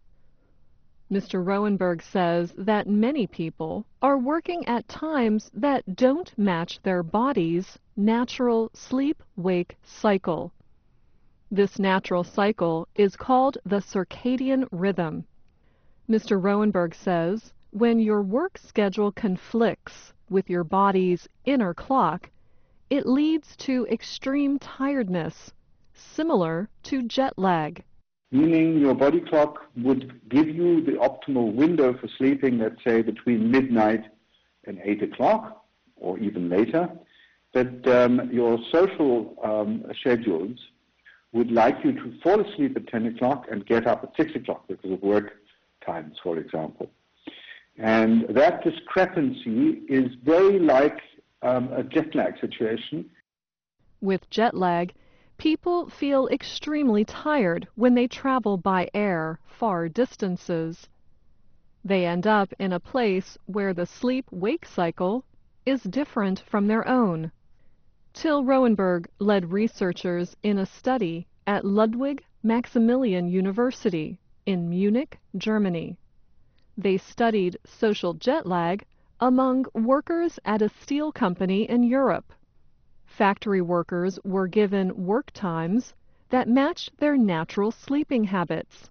Mr. Roenberg says that many people are working at times that don't match their body's natural sleep-wake cycle. This natural cycle is called the circadian rhythm. Mr. Roenberg says when your work schedule conflicts with your body's inner clock, it leads to extreme tiredness, similar to jet lag. Meaning your body clock would give you the optimal window for sleeping, let's say between midnight and 8 o'clock or even later. But your social schedules would like you to fall asleep at 10 o'clock and get up at 6 o'clock because of work times, for example. And that discrepancy is very like a jet lag situation. With jet lag, people feel extremely tired when they travel by air far distances. They end up in a place where the sleep-wake cycle is different from their own. Till Roenberg led researchers in a study at Ludwig Maximilian University in Munich, Germany. They studied social jet lag among workers at a steel company in Europe. Factory workers were given work times that matched their natural sleeping habits.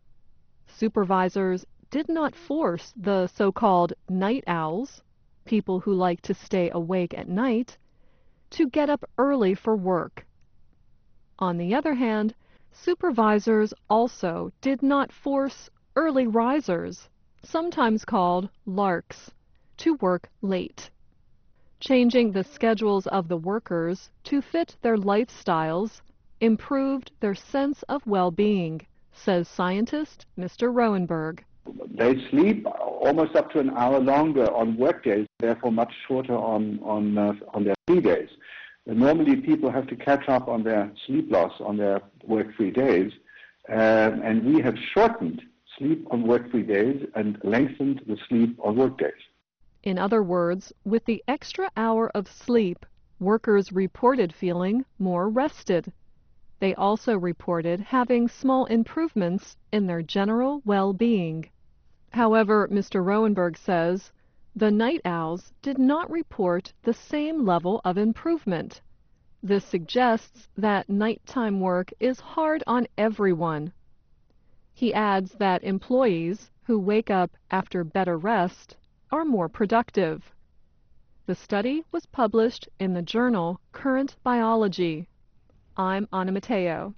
Supervisors did not force the so-called night owls, people who like to stay awake at night, to get up early for work. On the other hand, supervisors also did not force early risers, sometimes called larks, to work late. Changing the schedules of the workers to fit their lifestyles improved their sense of well-being, says scientist Mr. Roenberg. They sleep almost up to an hour longer on work days, therefore much shorter on their free days. Normally people have to catch up on their sleep loss on their work-free days, and we have shortened sleep on work-free days and lengthened the sleep on work days. In other words, with the extra hour of sleep, workers reported feeling more rested. They also reported having small improvements in their general well-being. However, Mr. Rowenberg says, the night owls did not report the same level of improvement. This suggests that nighttime work is hard on everyone. He adds that employees who wake up after better rest are more productive. The study was published in the journal Current Biology. I'm Anna Mateo.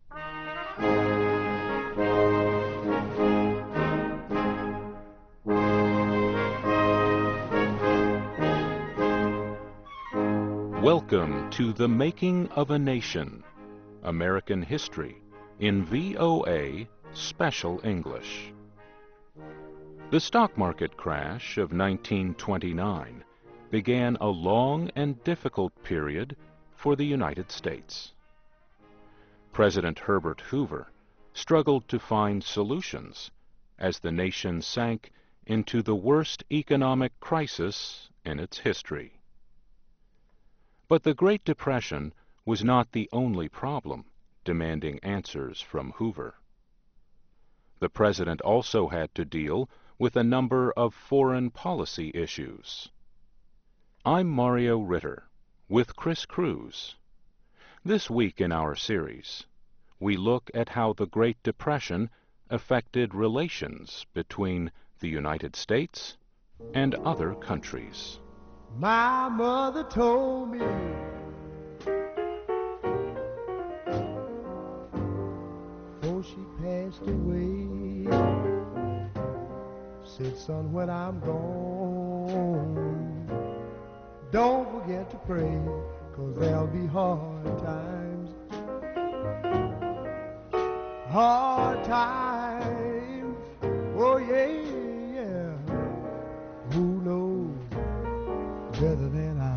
Welcome to The Making of a Nation, American History, in VOA Special English. The stock market crash of 1929 began a long and difficult period for the United States. President Herbert Hoover struggled to find solutions as the nation sank into the worst economic crisis in its history. But the Great Depression was not the only problem demanding answers from Hoover. The president also had to deal with a number of foreign policy issues. I'm Mario Ritter, with Chris Cruz. This week in our series, we look at how the Great Depression affected relations between the United States and other countries. My mother told me before she passed away, said, son, when I'm gone, don't forget to pray, 'cause there'll be hard times. Hard times, oh yeah, yeah. Who knows better than I?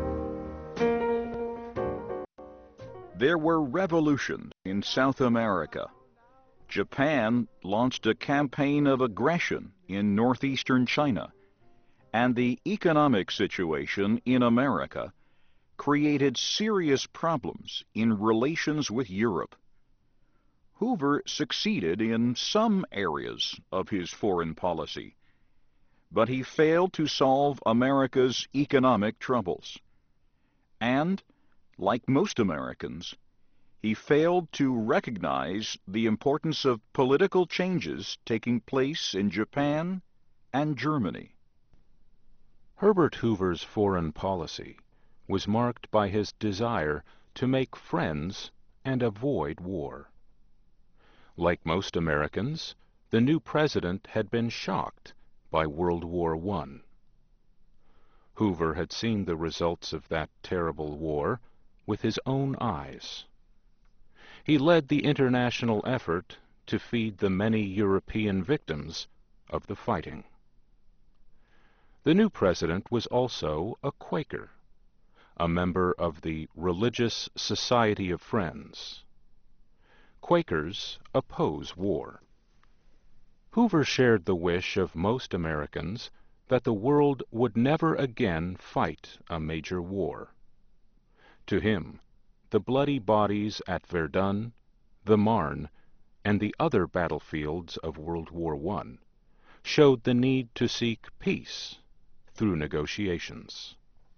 There were revolutions in South America. Japan launched a campaign of aggression in northeastern China, and the economic situation in America created serious problems in relations with Europe. Hoover succeeded in some areas of his foreign policy, but he failed to solve America's economic troubles. And, like most Americans, he failed to recognize the importance of political changes taking place in Japan and Germany. Herbert Hoover's foreign policy was marked by his desire to make friends and avoid war. Like most Americans, the new president had been shocked by World War I. Hoover had seen the results of that terrible war with his own eyes. He led the international effort to feed the many European victims of the fighting. The new president was also a Quaker, a member of the Religious Society of Friends. Quakers oppose war. Hoover shared the wish of most Americans that the world would never again fight a major war. To him, the bloody bodies at Verdun, the Marne, and the other battlefields of World War I showed the need to seek peace through negotiations.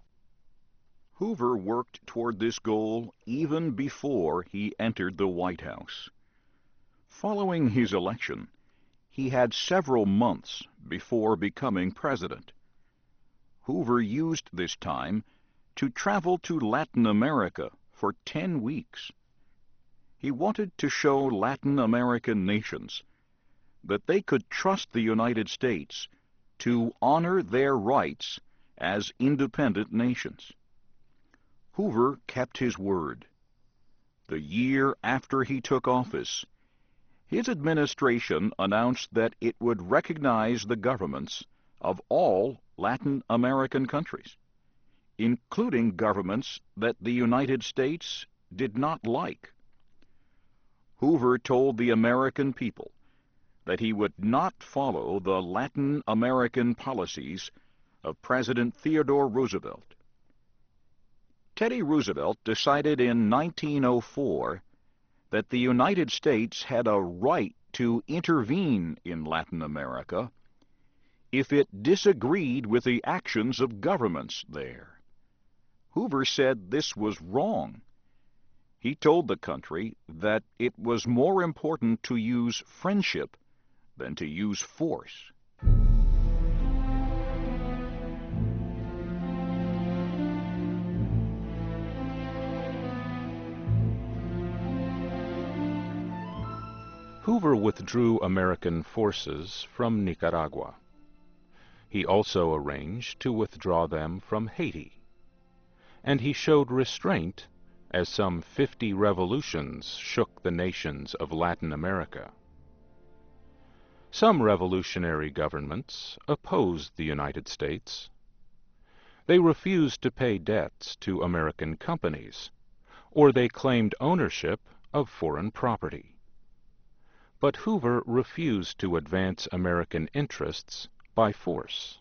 Hoover worked toward this goal even before he entered the White House. Following his election, he had several months before becoming president. Hoover used this time to travel to Latin America for 10 weeks. He wanted to show Latin American nations that they could trust the United States to honor their rights as independent nations. Hoover kept his word. The year after he took office, his administration announced that it would recognize the governments of all Latin American countries, including governments that the United States did not like. Hoover told the American people that he would not follow the Latin American policies of President Theodore Roosevelt. Teddy Roosevelt decided in 1904 that the United States had a right to intervene in Latin America if it disagreed with the actions of governments there. Hoover said this was wrong. He told the country that it was more important to use friendship than to use force. Hoover withdrew American forces from Nicaragua. He also arranged to withdraw them from Haiti. And he showed restraint as some 50 revolutions shook the nations of Latin America. Some revolutionary governments opposed the United States. They refused to pay debts to American companies, or they claimed ownership of foreign property. But Hoover refused to advance American interests by force.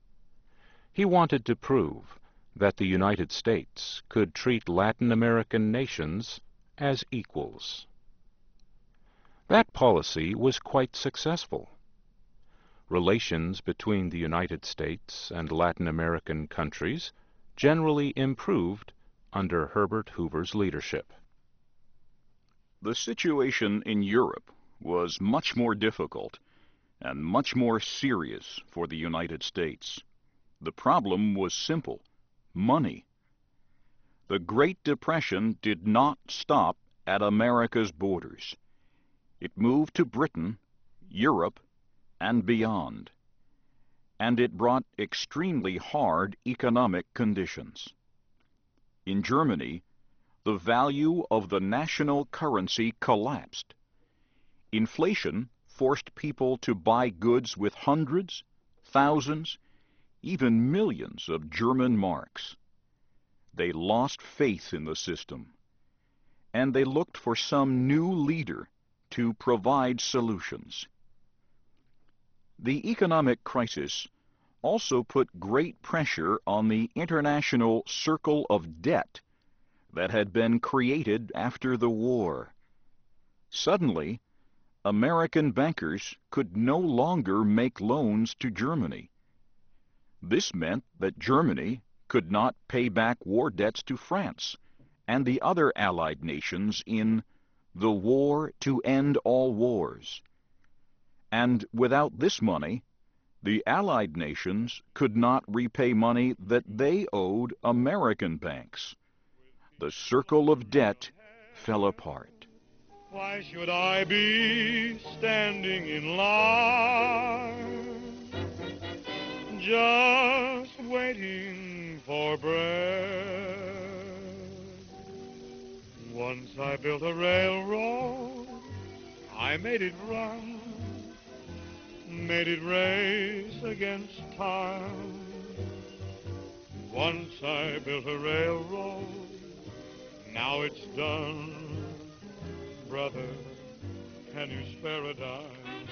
He wanted to prove that the United States could treat Latin American nations as equals. That policy was quite successful. Relations between the United States and Latin American countries generally improved under Herbert Hoover's leadership. The situation in Europe was much more difficult and much more serious for the United States. The problem was simple: money. The Great Depression did not stop at America's borders. It moved to Britain, Europe, and beyond. And it brought extremely hard economic conditions. In Germany, the value of the national currency collapsed. Inflation forced people to buy goods with hundreds, thousands, even millions of German marks. They lost faith in the system, and they looked for some new leader to provide solutions. The economic crisis also put great pressure on the international circle of debt that had been created after the war. Suddenly, American bankers could no longer make loans to Germany. This meant that Germany could not pay back war debts to France and the other Allied nations in the War to End All Wars. And without this money, the Allied nations could not repay money that they owed American banks. The circle of debt fell apart. Why should I be standing in line, just waiting for bread? Once I built a railroad, I made it run, made it race against time. Once I built a railroad, now it's done. Brother, can you spare a dime?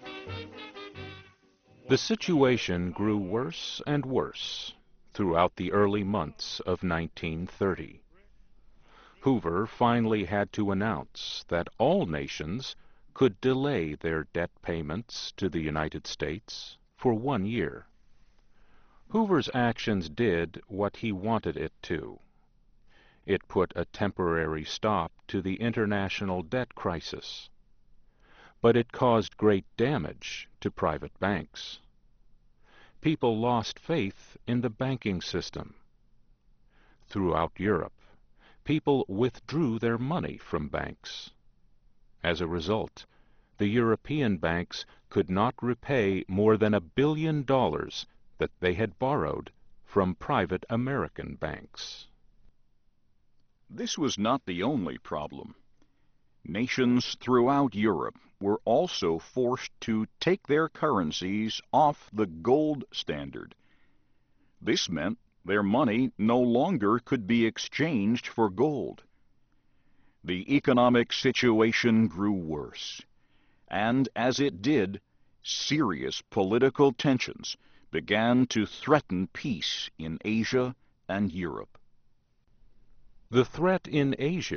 The situation grew worse and worse throughout the early months of 1930. Hoover finally had to announce that all nations could delay their debt payments to the United States for 1 year. Hoover's actions did what he wanted it to. It put a temporary stop to the international debt crisis. But it caused great damage to private banks. People lost faith in the banking system. Throughout Europe, people withdrew their money from banks. As a result, the European banks could not repay more than $1 billion that they had borrowed from private American banks. This was not the only problem. Nations throughout Europe were also forced to take their currencies off the gold standard. This meant their money no longer could be exchanged for gold. The economic situation grew worse, and as it did, serious political tensions began to threaten peace in Asia and Europe. The threat in Asia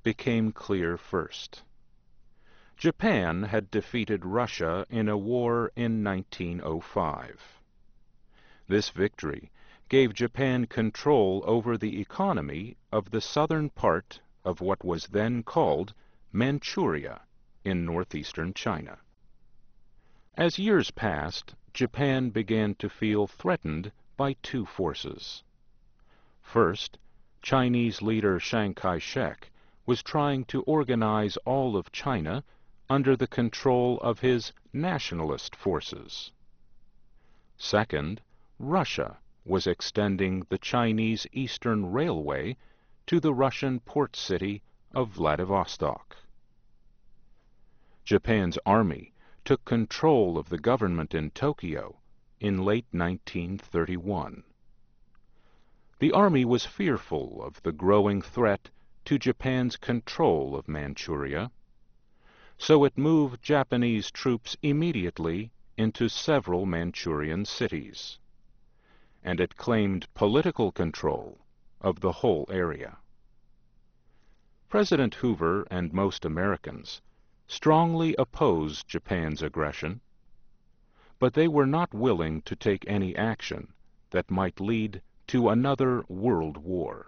became clear first. Japan had defeated Russia in a war in 1905. This victory gave Japan control over the economy of the southern part of what was then called Manchuria in northeastern China. As years passed, Japan began to feel threatened by two forces. First, Chinese leader Chiang Kai-shek was trying to organize all of China under the control of his nationalist forces. Second, Russia was extending the Chinese Eastern Railway to the Russian port city of Vladivostok. Japan's army took control of the government in Tokyo in late 1931. The army was fearful of the growing threat to Japan's control of Manchuria, so it moved Japanese troops immediately into several Manchurian cities, and it claimed political control of the whole area. President Hoover and most Americans strongly opposed Japan's aggression, but they were not willing to take any action that might lead to another world war.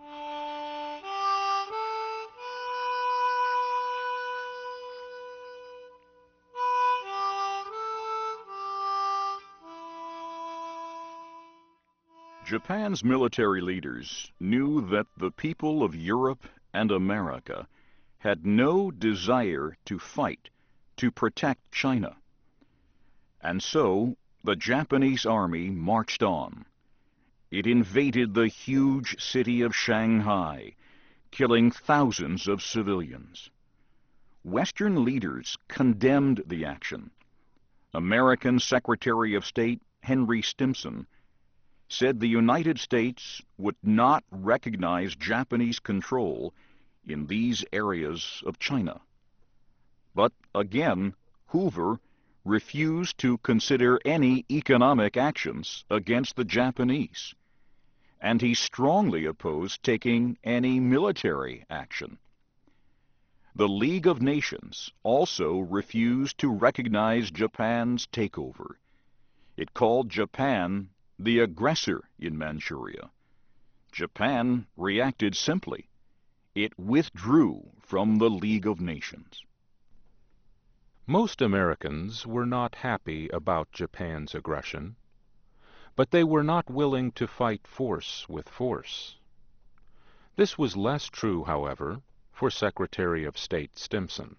Japan's military leaders knew that the people of Europe and America had no desire to fight to protect China. And so the Japanese army marched on. It invaded the huge city of Shanghai, killing thousands of civilians. Western leaders condemned the action. American Secretary of State Henry Stimson said the United States would not recognize Japanese control in these areas of China. But again, Hoover refused to consider any economic actions against the Japanese, and he strongly opposed taking any military action. The League of Nations also refused to recognize Japan's takeover. It called Japan the aggressor in Manchuria. Japan reacted simply. It withdrew from the League of Nations. Most Americans were not happy about Japan's aggression, but they were not willing to fight force with force. This was less true, however, for Secretary of State Stimson.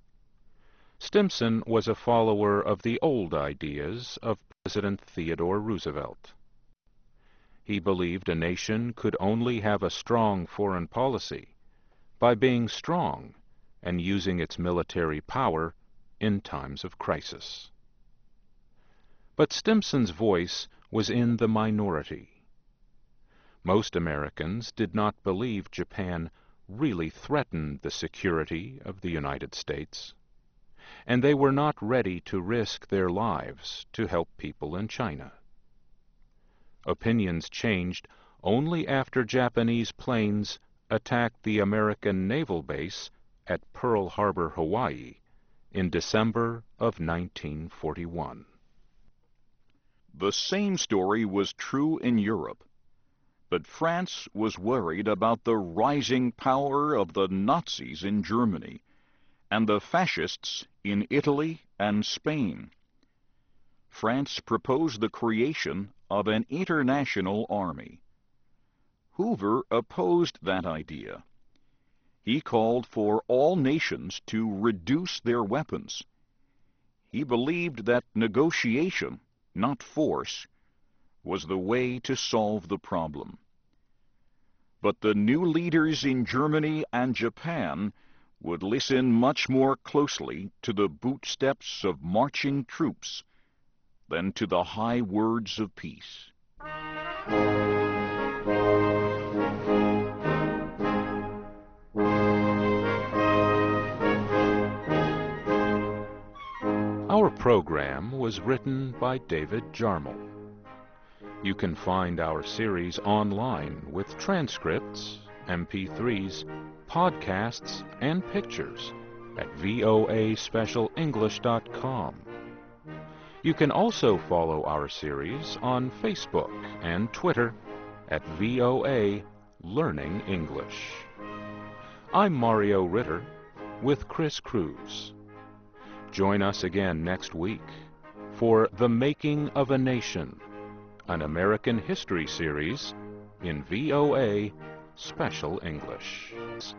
Stimson was a follower of the old ideas of President Theodore Roosevelt. He believed a nation could only have a strong foreign policy by being strong and using its military power in times of crisis. But Stimson's voice was in the minority. Most Americans did not believe Japan really threatened the security of the United States, and they were not ready to risk their lives to help people in China. Opinions changed only after Japanese planes attacked the American naval base at Pearl Harbor, Hawaii, in December of 1941. The same story was true in Europe, but France was worried about the rising power of the Nazis in Germany and the fascists in Italy and Spain. France proposed the creation of an international army. Hoover opposed that idea. He called for all nations to reduce their weapons. He believed that negotiation, not force, was the way to solve the problem. But the new leaders in Germany and Japan would listen much more closely to the bootsteps of marching troops than to the high words of peace. Our program was written by David Jarmel. You can find our series online with transcripts, MP3s, podcasts, and pictures at voaspecialenglish.com. You can also follow our series on Facebook and Twitter at VOA Learning English. I'm Mario Ritter with Chris Cruz. Join us again next week for The Making of a Nation, an American history series in VOA Special English.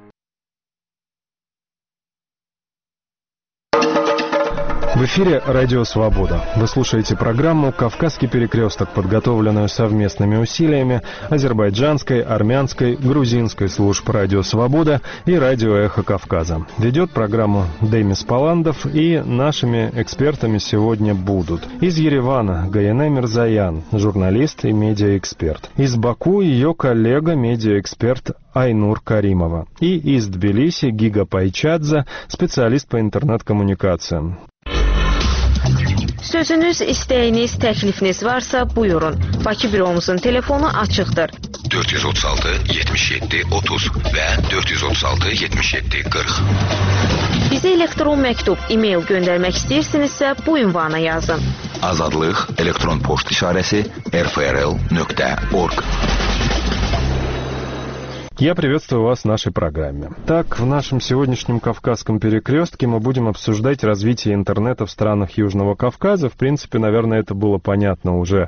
В эфире «Радио Свобода». Вы слушаете программу «Кавказский перекресток», подготовленную совместными усилиями азербайджанской, армянской, грузинской служб «Радио Свобода» и «Радио Эхо Кавказа». Ведет программу Демис Паландов, и нашими экспертами сегодня будут: из Еревана Гаене Мирзаян, журналист и медиаэксперт; из Баку ее коллега, медиаэксперт Айнур Каримова; и из Тбилиси Гига Пайчадзе, специалист по интернет-коммуникациям. Sözünüz, istəyiniz, təklifiniz varsa buyurun. Bakı büromuzun telefonu açıqdır. 436 77 30 və 436 77 40. Bizə elektron məktub, e-mail göndərmək istəyirsinizsə bu ünvana yazın. Azadlıq elektron poçt işarəsi rfrl.org. Я приветствую вас в нашей программе. Так, в нашем сегодняшнем Кавказском перекрестке мы будем обсуждать развитие интернета в странах Южного Кавказа. В принципе, наверное, это было понятно уже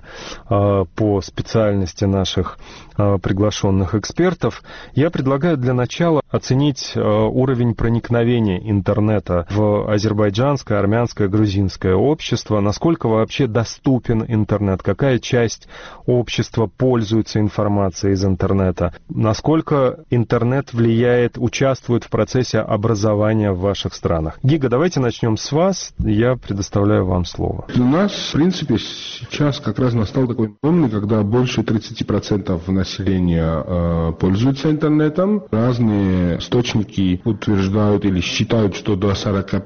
по специальности наших приглашенных экспертов. Я предлагаю для начала оценить уровень проникновения интернета в азербайджанское, армянское, грузинское общество. Насколько вообще доступен интернет? Какая часть общества пользуется информацией из интернета? Насколько интернет влияет, участвует в процессе образования в ваших странах? Гига, давайте начнем с вас. Я предоставляю вам слово. У нас, в принципе, сейчас как раз настал такой момент, когда больше 30% населения пользуются интернетом. Разные источники утверждают или считают, что до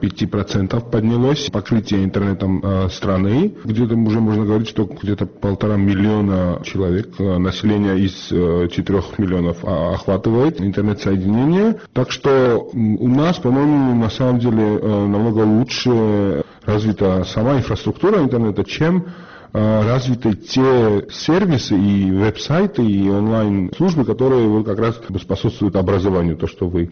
45% поднялось покрытие интернетом страны. Где-то уже можно говорить, что где-то 1,5 миллиона человек, населения из 4 миллионов охватывает интернет-соединение. Так что у нас, по-моему, на самом деле намного лучше развита сама инфраструктура интернета, чем развиты те сервисы и веб-сайты и онлайн-службы, которые как раз способствуют образованию, то, что вы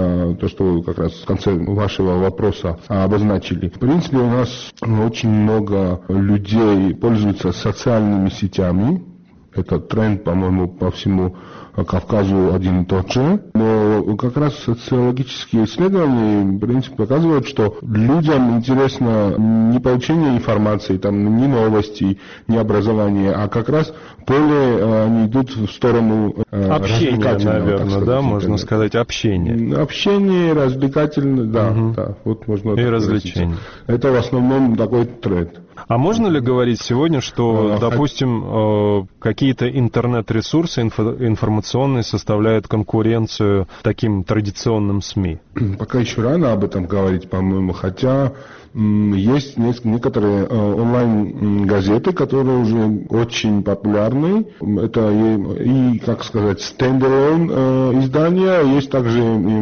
как раз в конце вашего вопроса обозначили. В принципе, у нас очень много людей пользуются социальными сетями. Это тренд, по-моему, по всему Кавказу один и тот же. Но как раз социологические исследования, в принципе, показывают, что людям интересно не получение информации, там, ни новостей, ни образования, а как раз более они идут в сторону общения, наверное, да, можно сказать, общение. Общение, развлекательное, да, вот можно. И развлечение. Это в основном такой тренд. А можно ли говорить сегодня, что, допустим, какие-то интернет-ресурсы информационные составляют конкуренцию таким традиционным СМИ? Пока еще рано об этом говорить, по-моему, хотя есть некоторые онлайн-газеты, которые уже очень популярны. Это и как сказать, стендалон издания, есть также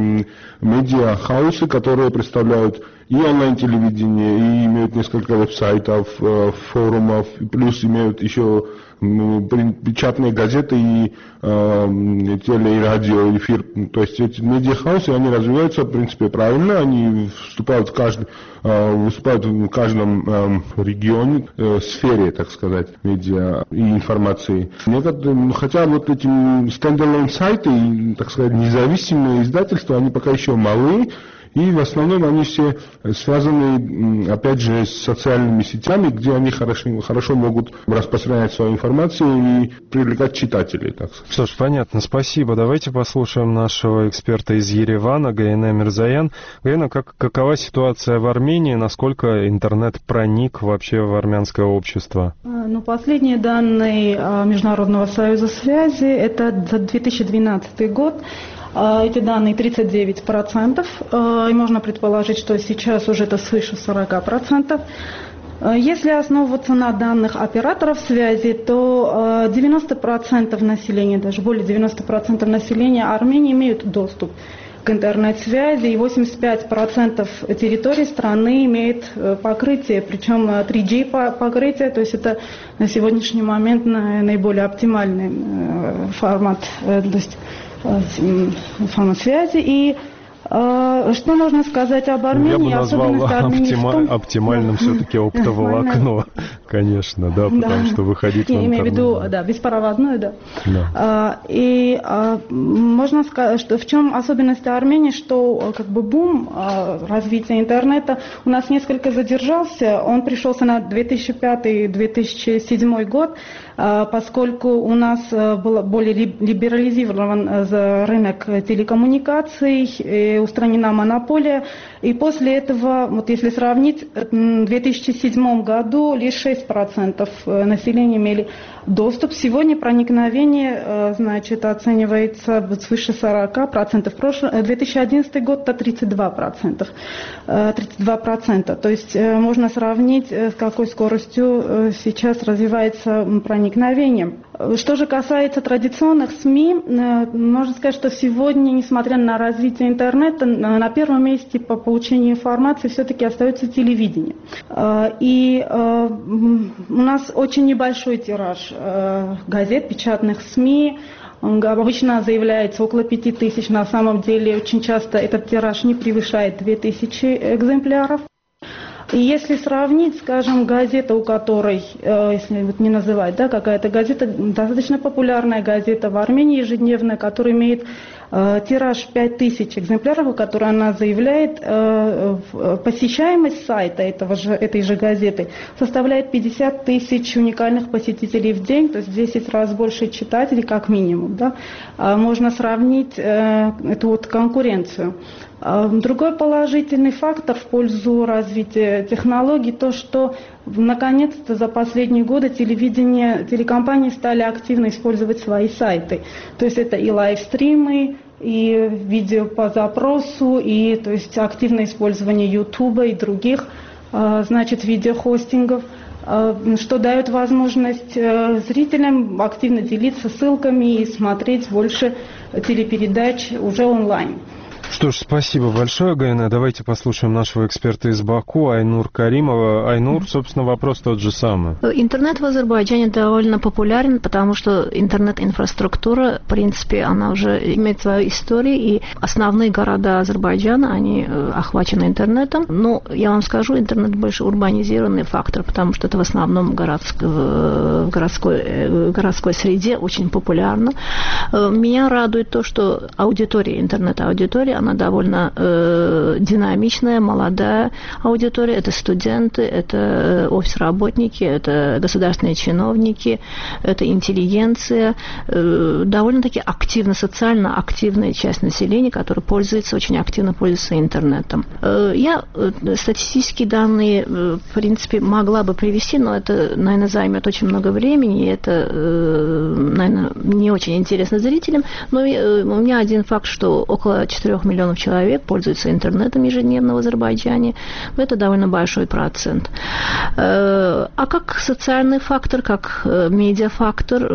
медиа-хаусы, которые представляют и онлайн-телевидение, и имеют несколько веб-сайтов, форумов, плюс имеют еще печатные газеты и теле- и радиоэфир. То есть эти медиахаусы, они развиваются, в принципе, правильно, они выступают в каждом регионе, сфере, так сказать, медиа и информации. Хотя вот эти стендалон сайты и, так сказать, независимые издательства, они пока еще малы, и в основном они все связаны, опять же, с социальными сетями, где они хорошо могут распространять свою информацию и привлекать читателей. Так сказать. Что ж, понятно, спасибо. Давайте послушаем нашего эксперта из Еревана, Гаене Мирзаян. Гаене, какова ситуация в Армении, насколько интернет проник вообще в армянское общество? Последние данные Международного союза связи, это за 2012 год. Эти данные 39%, и можно предположить, что сейчас уже это свыше 40%. Если основываться на данных операторов связи, то 90% населения, даже более 90% населения Армении имеют доступ к интернет-связи, и 85% территории страны имеет покрытие, причем 3G покрытие, то есть это на сегодняшний момент наиболее оптимальный формат, то есть формат связи. И что можно сказать об Армении? Я бы назвал оптимальным все-таки оптоволокно, конечно, да, потому что выходить в интернет. Я имею в виду, да, беспроводное, да. И можно сказать, что в чем особенность Армении, что как бы бум развития интернета у нас несколько задержался, он пришелся на 2005-2007 год, поскольку у нас был более либерализирован рынок телекоммуникаций, устранена монополия, и после этого, вот если сравнить, в 2007 году лишь 6% населения имели доступ. Сегодня проникновение, значит, оценивается свыше 40%. 2011 год это 32%. 32%. То есть можно сравнить, с какой скоростью сейчас развивается проникновение. Что же касается традиционных СМИ, можно сказать, что сегодня, несмотря на развитие интернета, на первом месте по получению информации все-таки остается телевидение. И у нас очень небольшой тираж газет, печатных СМИ. Обычно заявляется около 5000, на самом деле очень часто этот тираж не превышает 2000 экземпляров. И если сравнить, скажем, газета, у которой, если вот не называть, да, какая-то газета, достаточно популярная газета в Армении ежедневная, которая имеет тираж 5000 экземпляров, у которой она заявляет, посещаемость сайта этой же газеты составляет 50 тысяч уникальных посетителей в день, то есть в 10 раз больше читателей как минимум. Да? Можно сравнить эту вот конкуренцию. Другой положительный фактор в пользу развития технологий, то, что наконец-то за последние годы телекомпании стали активно использовать свои сайты. То есть это и лайвстримы, и видео по запросу, и то есть активное использование Ютуба и других, значит, видеохостингов, что дает возможность зрителям активно делиться ссылками и смотреть больше телепередач уже онлайн. Что ж, спасибо большое, Гайна. Давайте послушаем нашего эксперта из Баку, Айнур Каримова. Айнур, собственно, вопрос тот же самый. Интернет в Азербайджане довольно популярен, потому что интернет-инфраструктура, в принципе, она уже имеет свою историю, и основные города Азербайджана, они охвачены интернетом. Но, я вам скажу, интернет больше урбанизированный фактор, потому что это в основном в городской среде очень популярно. Меня радует то, что аудитория, интернет-аудитория, она довольно динамичная, молодая аудитория. Это студенты, это офис-работники, это государственные чиновники, это интеллигенция. Довольно-таки социально активная часть населения, которая очень активно пользуется интернетом. Я статистические данные, в принципе, могла бы привести, но это, наверное, займет очень много времени, и это, наверное, не очень интересно зрителям. Но у меня один факт, что около 4 миллионов человек пользуются интернетом ежедневно в Азербайджане. Это довольно большой процент. А как социальный фактор, как медиафактор,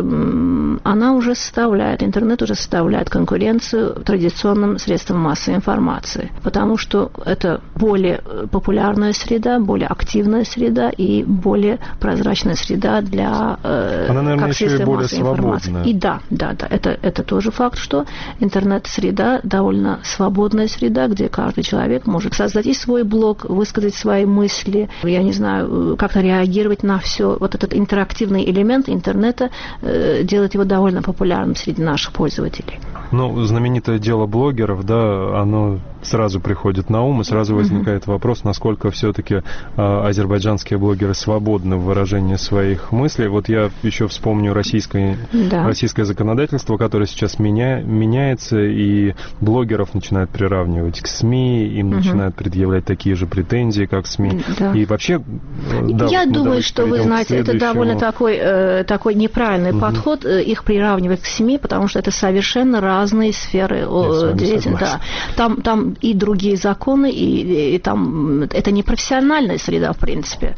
интернет уже составляет конкуренцию традиционным средствам массовой информации, потому что это более популярная среда, более активная среда и более прозрачная среда для она, наверное, как еще и более свободная. И да, это тоже факт, что интернет-среда довольно свободная среда, где каждый человек может создать и свой блог, высказать свои мысли, я не знаю, как-то реагировать на все. Вот этот интерактивный элемент интернета делает его довольно популярным среди наших пользователей. Ну, знаменитое дело блогеров, да, оно сразу приходит на ум, и сразу возникает вопрос, насколько все-таки азербайджанские блогеры свободны в выражении своих мыслей. Вот я еще вспомню российское законодательство, которое сейчас меняется, и блогеров начинают приравнивать к СМИ, им начинают предъявлять такие же претензии, как СМИ. Да. И вообще... Я думаю, что, вы знаете, это довольно такой неправильный подход, их приравнивать к СМИ, потому что это совершенно разные сферы деятельности. Да. Там и другие законы, и там это не профессиональная среда, в принципе.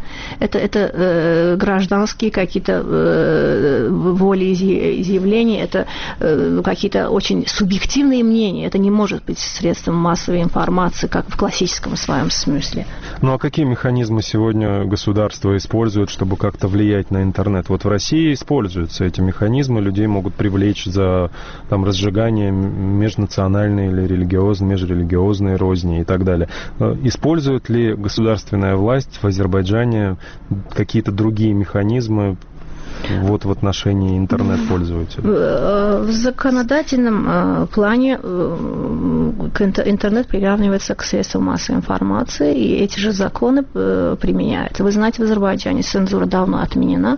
Это гражданские какие-то волеизъявления, это какие-то очень субъективные мнения. Это не может быть средством массовой информации, как в классическом своем смысле. Ну а какие механизмы сегодня государство использует, чтобы как-то влиять на интернет? Вот в России используются эти механизмы, людей могут привлечь за там, разжигание межнациональной или межрелигиозной розни и так далее. Использует ли государственная власть в Азербайджане какие-то другие механизмы вот в отношении интернет-пользователей? В законодательном плане интернет приравнивается к средствам массовой информации, и эти же законы применяются. Вы знаете, в Азербайджане цензура давно отменена,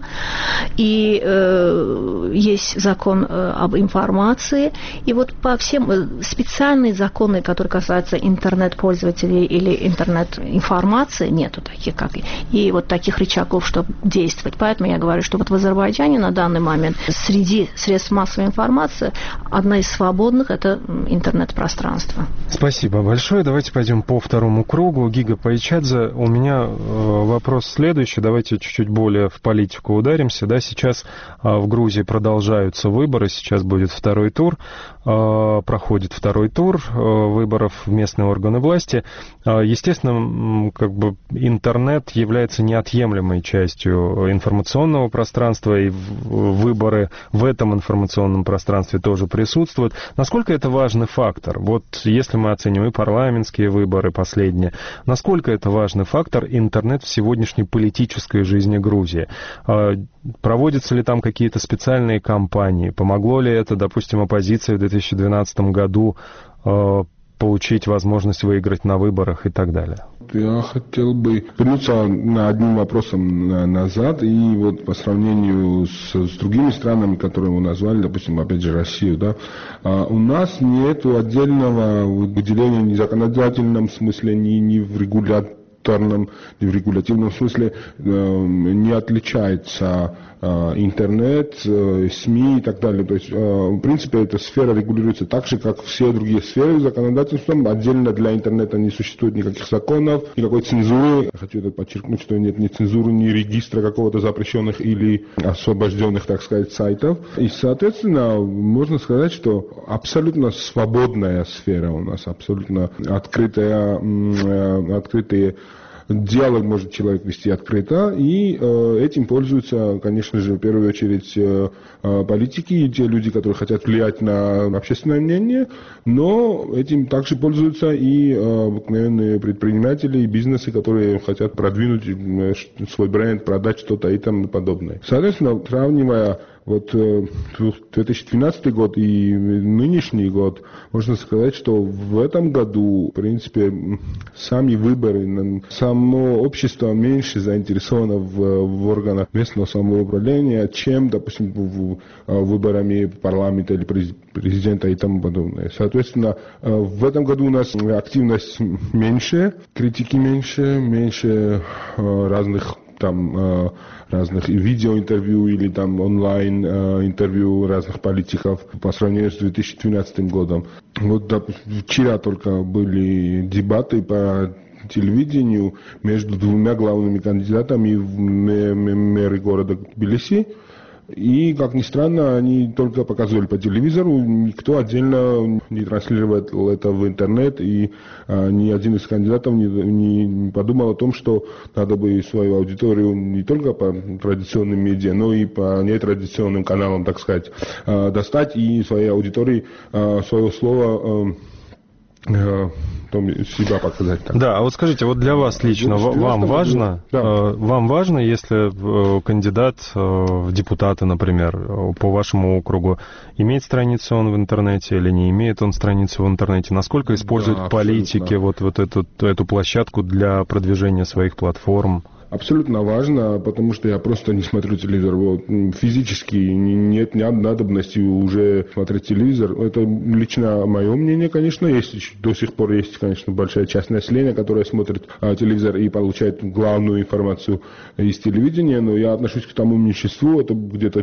и есть закон об информации, и вот по всем специальные законы, которые касаются интернет-пользователей или интернет-информации, нету таких, как и вот таких рычагов, чтобы действовать. Поэтому я говорю, что вот в Азербайджане на данный момент среди средств массовой информации одна из свободных – это интернет-пространство. Спасибо большое. Давайте пойдем по второму кругу. Гига Пайчадзе, у меня вопрос следующий. Давайте чуть-чуть более в политику ударимся. Да, сейчас в Грузии продолжаются выборы, сейчас будет второй тур. Проходит второй тур выборов в местные органы власти. Естественно, как бы интернет является неотъемлемой частью информационного пространства, и выборы в этом информационном пространстве тоже присутствуют. Насколько это важный фактор? Вот если мы оценим и парламентские выборы последние, насколько это важный фактор интернет в сегодняшней политической жизни Грузии? Проводятся ли там какие-то специальные кампании? Помогло ли это, допустим, оппозиции в 2012 году получить возможность выиграть на выборах и так далее? Я хотел бы вернуться одним вопросом назад, и вот по сравнению с другими странами, которые мы назвали, допустим, опять же, Россию, да, у нас нет отдельного выделения ни в законодательном смысле, ни в регуляторном, ни в регулятивном смысле не отличается интернет, СМИ и так далее. То есть, в принципе, эта сфера регулируется так же, как все другие сферы законодательством. Отдельно для интернета не существует никаких законов, никакой цензуры. Хочу это подчеркнуть, что нет ни цензуры, ни регистра какого-то запрещенных или освобожденных, так сказать, сайтов. И, соответственно, можно сказать, что абсолютно свободная сфера у нас, абсолютно открытые диалог может человек вести открыто, и этим пользуются, конечно же, в первую очередь политики и те люди, которые хотят влиять на общественное мнение, но этим также пользуются и обыкновенные предприниматели и бизнесы, которые хотят продвинуть свой бренд, продать что-то и тому подобное. Соответственно, сравнивая вот 2012 год и нынешний год, можно сказать, что в этом году, в принципе, сами выборы, само общество меньше заинтересовано в органах местного самоуправления, чем, допустим, выборами парламента или президента и тому подобное. Соответственно, в этом году у нас активность меньше, критики меньше разных видеоинтервью или там онлайн интервью разных политиков по сравнению с 2012 годом. Вот вчера только были дебаты по телевидению между двумя главными кандидатами в мэры города Тбилиси. И, как ни странно, они только показывали по телевизору, никто отдельно не транслировал это в интернет, и ни один из кандидатов не подумал о том, что надо бы свою аудиторию не только по традиционным медиа, но и по нетрадиционным каналам, так сказать, достать и своей аудитории свое слово себя показать. Так. Да, а вот скажите, вот для вас лично, вам важно, если кандидат в депутаты, например, по вашему округу, имеет страницу он в интернете или не имеет он страницу в интернете? Насколько используют политики вот эту площадку для продвижения своих платформ? абсолютно важно, потому что я просто не смотрю телевизор. Вот, физически нет надобности уже смотреть телевизор. Это лично мое мнение, конечно. До сих пор есть, конечно, большая часть населения, которая смотрит телевизор и получает главную информацию из телевидения, но я отношусь к тому меньшинству, это где-то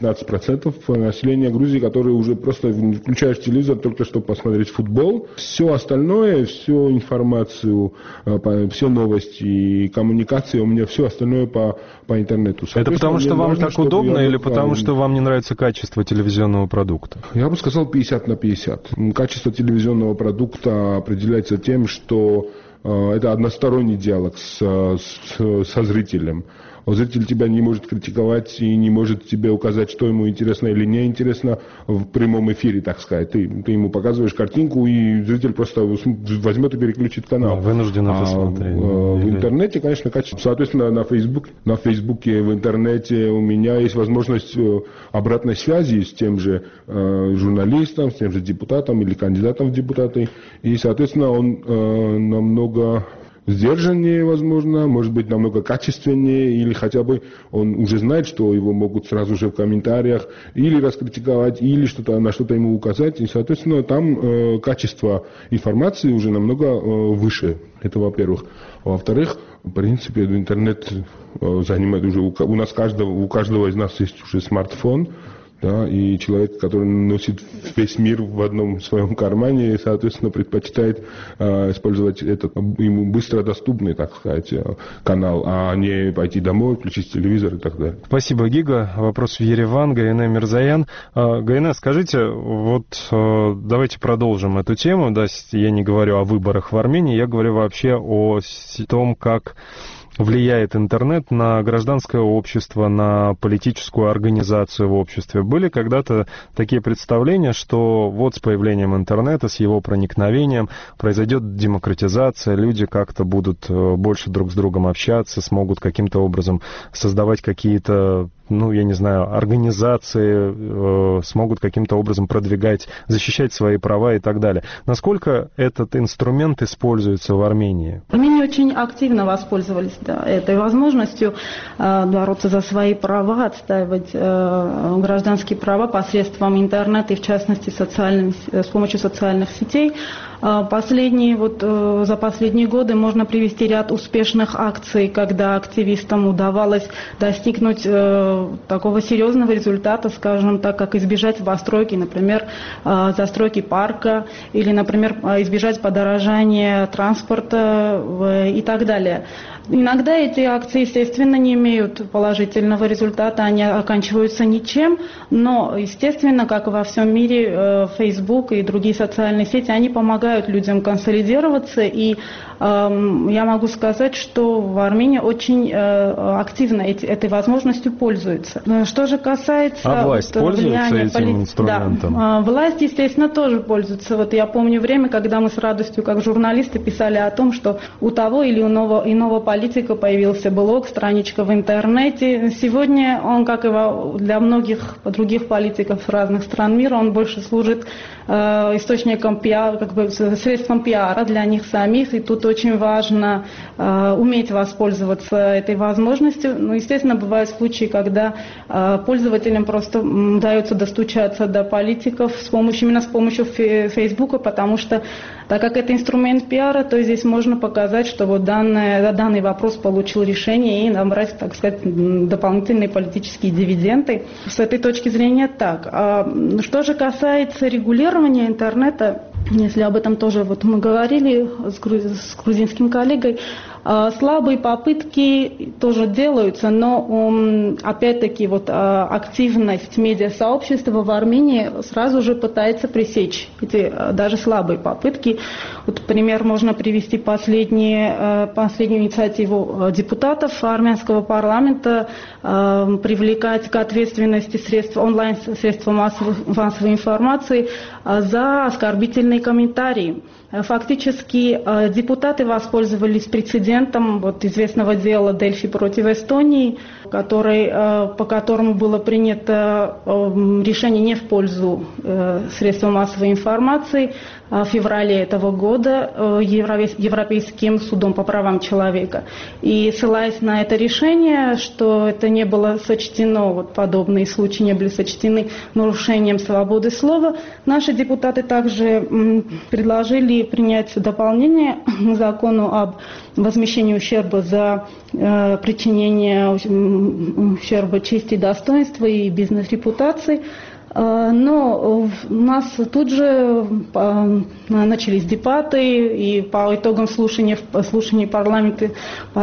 10-15% населения Грузии, которые уже просто включаешь телевизор только чтобы посмотреть футбол. Все остальное, всю информацию, все новости и коммуникации, у меня все остальное по интернету. Это потому что вам так удобно или потому что вам не нравится качество телевизионного продукта? Я бы сказал 50 на 50. Качество телевизионного продукта определяется тем, что это односторонний диалог со зрителем. Зритель тебя не может критиковать и не может тебе указать, что ему интересно или не интересно в прямом эфире, так сказать. Ты ему показываешь картинку, и зритель просто возьмет и переключит канал. Вынужден это смотреть. В интернете, конечно, качество. Соответственно, на Фейсбуке, в интернете у меня есть возможность обратной связи с тем же журналистом, с тем же депутатом или кандидатом в депутаты. И, соответственно, он намного сдержаннее, возможно, может быть, намного качественнее, или хотя бы он уже знает, что его могут сразу же в комментариях или раскритиковать, или на что-то ему указать, и, соответственно, там качество информации уже намного выше. Это во-первых. Во-вторых, в принципе, интернет занимает уже, у каждого из нас есть уже смартфон, да, и человек, который носит весь мир в одном своем кармане, соответственно, предпочитает использовать этот ему быстро доступный, так сказать, канал, а не пойти домой, включить телевизор и так далее. Спасибо, Гига. Вопрос в Ереван. Гайне Мирзаян. Гайне, скажите, вот давайте продолжим эту тему. Да, я не говорю о выборах в Армении, я говорю вообще о том, как влияет интернет на гражданское общество, на политическую организацию в обществе. Были когда-то такие представления, что вот с появлением интернета, с его проникновением произойдет демократизация, люди как-то будут больше друг с другом общаться, смогут каким-то образом создавать какие-то, я не знаю, организации, смогут каким-то образом продвигать, защищать свои права и так далее. Насколько этот инструмент используется в Армении? Армении очень активно воспользовались этой возможностью бороться за свои права, отстаивать гражданские права посредством интернета и, в частности, с помощью социальных сетей. За последние годы можно привести ряд успешных акций, когда активистам удавалось достигнуть такого серьезного результата, скажем так, как избежать постройки, например, застройки парка, или, например, избежать подорожания транспорта и так далее. Иногда эти акции, естественно, не имеют положительного результата, они оканчиваются ничем, но, естественно, как и во всем мире, Facebook и другие социальные сети, они помогают людям консолидироваться, и я могу сказать, что в Армении очень активно этой возможностью пользуются. Что же касается власть пользуется этим инструментом? Да, власть, естественно, тоже пользуется. Я помню время, когда мы с радостью, как журналисты, писали о том, что у того или иного политика появился блог, страничка в интернете. Сегодня он, как и для многих других политиков разных стран мира, он больше служит источником пиара, средством пиара для них самих, и тут очень важно уметь воспользоваться этой возможностью. Естественно, бывают случаи, когда пользователям просто удается достучаться до политиков именно с помощью Фейсбука, потому что, так как это инструмент пиара, то здесь можно показать, что данный вопрос получил решение и набрать, так сказать, дополнительные политические дивиденды. С этой точки зрения так. Что же касается регулирования интернета, если об этом тоже мы говорили с грузинским коллегой, слабые попытки тоже делаются, но опять-таки активность медиасообщества в Армении сразу же пытается пресечь эти даже слабые попытки. Пример можно привести последнюю инициативу депутатов армянского парламента привлекать к ответственности онлайн-средства массовой информации за оскорбительные комментарии. Фактически депутаты воспользовались прецедентом известного дела Дельфи против Эстонии, по которому было принято решение не в пользу средств массовой информации. в феврале этого года Европейским судом по правам человека. И ссылаясь на это решение, что это не было сочтено, вот подобные случаи не были сочтены нарушением свободы слова, наши депутаты также предложили принять дополнение к закону об возмещении ущерба за причинение ущерба чести, достоинства и бизнес-репутации. Но у нас тут же начались дебаты, и по итогам слушаний в парламенте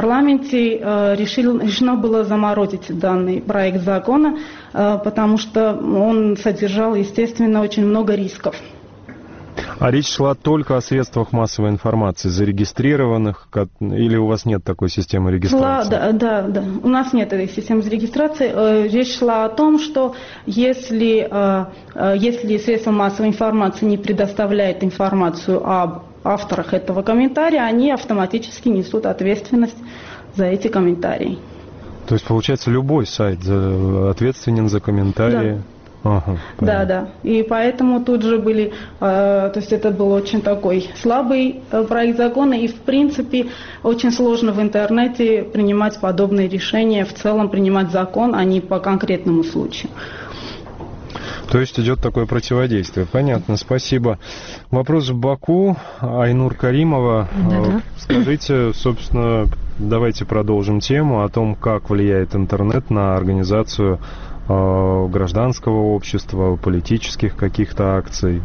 решено было заморозить данный проект закона, потому что он содержал, естественно, очень много рисков. А речь шла только о средствах массовой информации, зарегистрированных, или у вас нет такой системы регистрации? Да. У нас нет этой системы регистрации. Речь шла о том, что если средства массовой информации не предоставляют информацию об авторах этого комментария, они автоматически несут ответственность за эти комментарии. То есть, получается, любой сайт ответственен за комментарии? Да. Ага, да. И поэтому тут же были, то есть это был очень такой слабый проект закона, и в принципе очень сложно в интернете принимать подобные решения, в целом принимать закон, а не по конкретному случаю. То есть идет такое противодействие. Понятно, спасибо. Вопрос в Баку. Айнур Каримова. Да. Скажите, собственно, давайте продолжим тему о том, как влияет интернет на организацию гражданского общества, политических каких-то акций.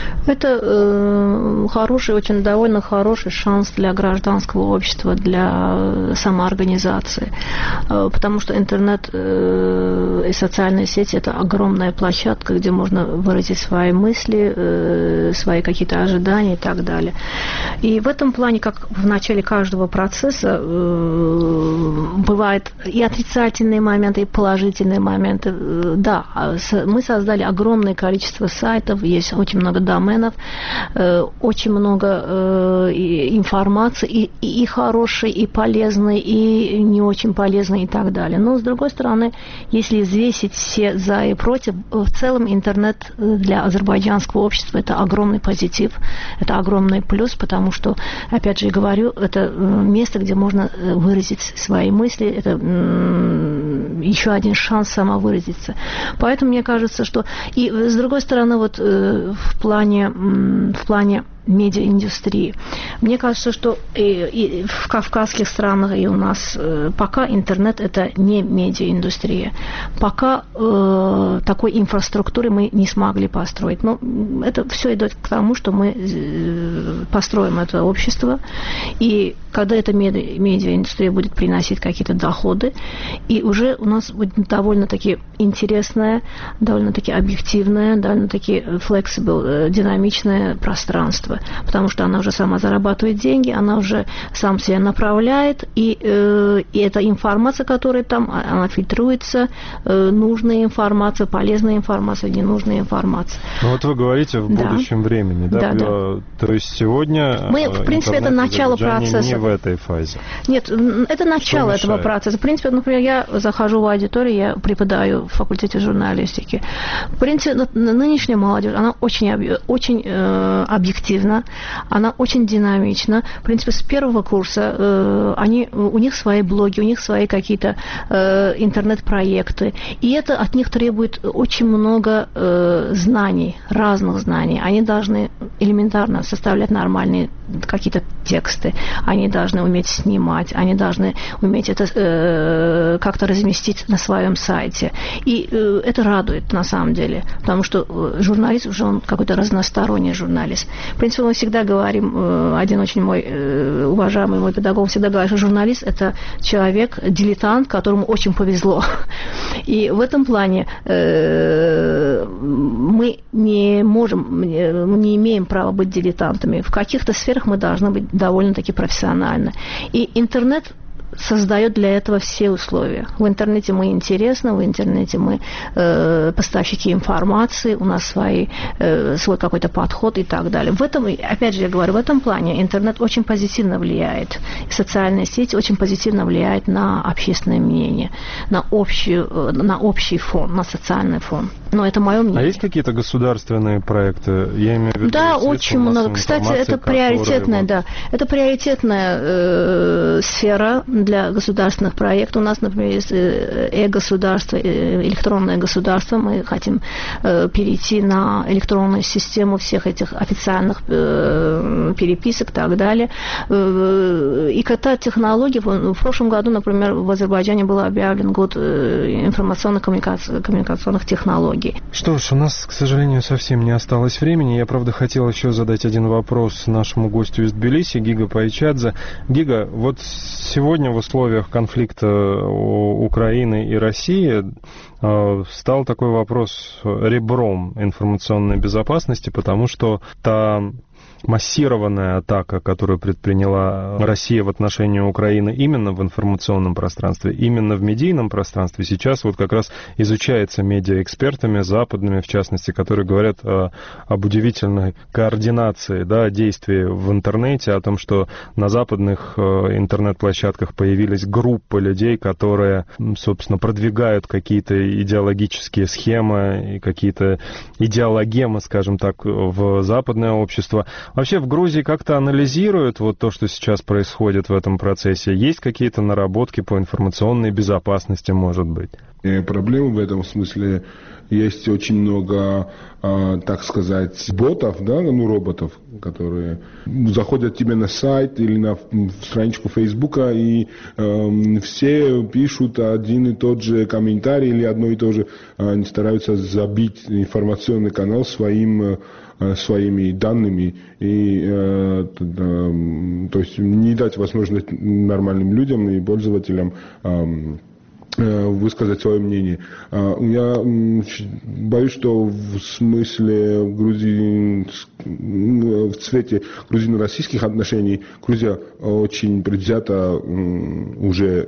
Это хороший, очень довольно хороший шанс для гражданского общества, для самоорганизации. Потому что интернет и социальные сети – это огромная площадка, где можно выразить свои мысли, свои какие-то ожидания и так далее. И в этом плане, как в начале каждого процесса, бывают и отрицательные моменты, и положительные моменты. Да, мы создали огромное количество сайтов, есть очень много доменов, очень много информации, и хорошей, и полезной, и не очень полезной, и так далее. Но, с другой стороны, если взвесить все за и против, в целом интернет для азербайджанского общества – это огромный позитив, это огромный плюс, потому что, опять же, говорю, это место, где можно выразить свои мысли, это еще один шанс самовыразиться. Поэтому мне кажется, что... И, с другой стороны, вот в плане медиаиндустрии. Мне кажется, что и в кавказских странах, и у нас пока интернет – это не медиаиндустрия. Пока такой инфраструктуры мы не смогли построить. Но это все идет к тому, что мы построим это общество, и когда эта медиаиндустрия будет приносить какие-то доходы, и уже у нас будет довольно-таки интересное, довольно-таки объективное, довольно-таки flexible, динамичное пространство. Потому что она уже сама зарабатывает деньги, она уже сам себя направляет, и эта информация, которая там, она фильтруется, нужная информация, полезная информация, ненужная информация. Ну вот вы говорите в будущем времени, да? Да. То есть сегодня мы, в принципе, это начало процесса. Не в этой фазе. Нет, это начало этого процесса. В принципе, например, я захожу в аудиторию, я преподаю в факультете журналистики. В принципе, нынешняя молодежь, она очень объективна, она очень динамична. В принципе, с первого курса у них свои блоги, у них свои какие-то интернет-проекты. И это от них требует очень много знаний, разных знаний. Они должны элементарно составлять нормальные какие-то тексты, они должны уметь снимать, они должны уметь это как-то разместить на своем сайте. И это радует на самом деле, потому что журналист уже он какой-то разносторонний журналист. В принципе, мы всегда говорим, один очень мой уважаемый мой педагог всегда говорит, что журналист – это человек, дилетант, которому очень повезло. И в этом плане мы не имеем права быть дилетантами. В каких-то сферах мы должны быть довольно-таки профессиональны. И интернет создает для этого все условия. В интернете мы интересны, в интернете мы поставщики информации, у нас свой какой-то подход и так далее. В этом, опять же, я говорю, в этом плане интернет очень позитивно влияет. И социальные сети очень позитивно влияют на общественное мнение, на общий фон, на социальный фон. Но это мое мнение. А есть какие-то государственные проекты? Я имею в виду, да, очень много. Кстати, это приоритетная, да, это приоритетная сфера для государственных проектов. У нас, например, есть государство, электронное государство. Мы хотим перейти на электронную систему всех этих официальных переписок и так далее. ИКТ-технологии. В прошлом году, например, в Азербайджане был объявлен год информационно-коммуникационных технологий. Что ж, у нас, к сожалению, совсем не осталось времени. Я, правда, хотел еще задать один вопрос нашему гостю из Тбилиси, Гига Пайчадзе. Гига, вот сегодня в условиях конфликта Украины и России стал такой вопрос ребром информационной безопасности, потому что та массированная атака, которую предприняла Россия в отношении Украины именно в информационном пространстве, именно в медийном пространстве, сейчас вот как раз изучается медиаэкспертами западными, в частности, которые говорят об удивительной координации, да, действий в интернете, о том, что на западных интернет-площадках появились группы людей, которые, собственно, продвигают какие-то идеологические схемы и какие-то идеологемы, скажем так, в западное общество. Вообще в Грузии как-то анализируют вот то, что сейчас происходит в этом процессе? Есть какие-то наработки по информационной безопасности, может быть? Проблемы в этом смысле есть очень много, так сказать, ботов, да, роботов, которые заходят тебе на сайт или на страничку Фейсбука, и все пишут один и тот же комментарий или одно и то же. Они стараются забить информационный канал своими данными и то есть не дать возможность нормальным людям и пользователям высказать свое мнение. Я боюсь, что в смысле в цвете грузино-российских отношений Грузия очень предвзята уже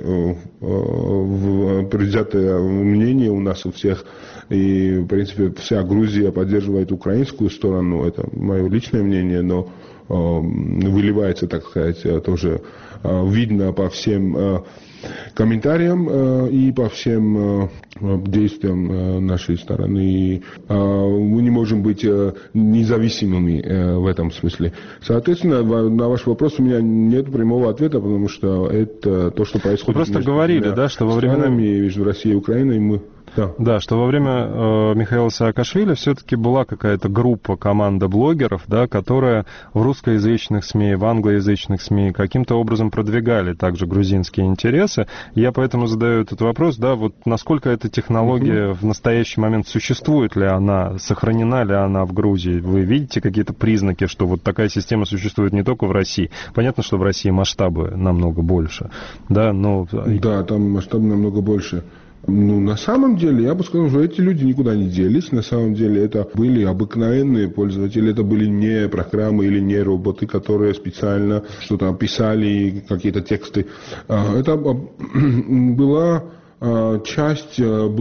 предвзятое мнение у нас у всех. И, в принципе, вся Грузия поддерживает украинскую сторону. Это мое личное мнение, но выливается, так сказать, тоже видно по всем комментариям и по всем действиям нашей стороны. Мы не можем быть независимыми в этом смысле. Соответственно, на ваш вопрос у меня нет прямого ответа, потому что это то, что происходит. Вы просто говорили, да, что во время между Россией и Украиной мы... Да, что во время Михаила Саакашвили все-таки была какая-то группа, команда блогеров, да, которая в русскоязычных СМИ, в англоязычных СМИ каким-то образом продвигали также грузинские интересы. Я поэтому задаю этот вопрос, да, вот насколько эта технология в настоящий момент существует ли она, сохранена ли она в Грузии? Вы видите какие-то признаки, что вот такая система существует не только в России? Понятно, что в России масштабы намного больше, да, но... Да, там масштабы намного больше. На самом деле, я бы сказал, что эти люди никуда не делись. На самом деле, это были обыкновенные пользователи, это были не программы или не роботы, которые специально что-то писали, какие-то тексты. Это была часть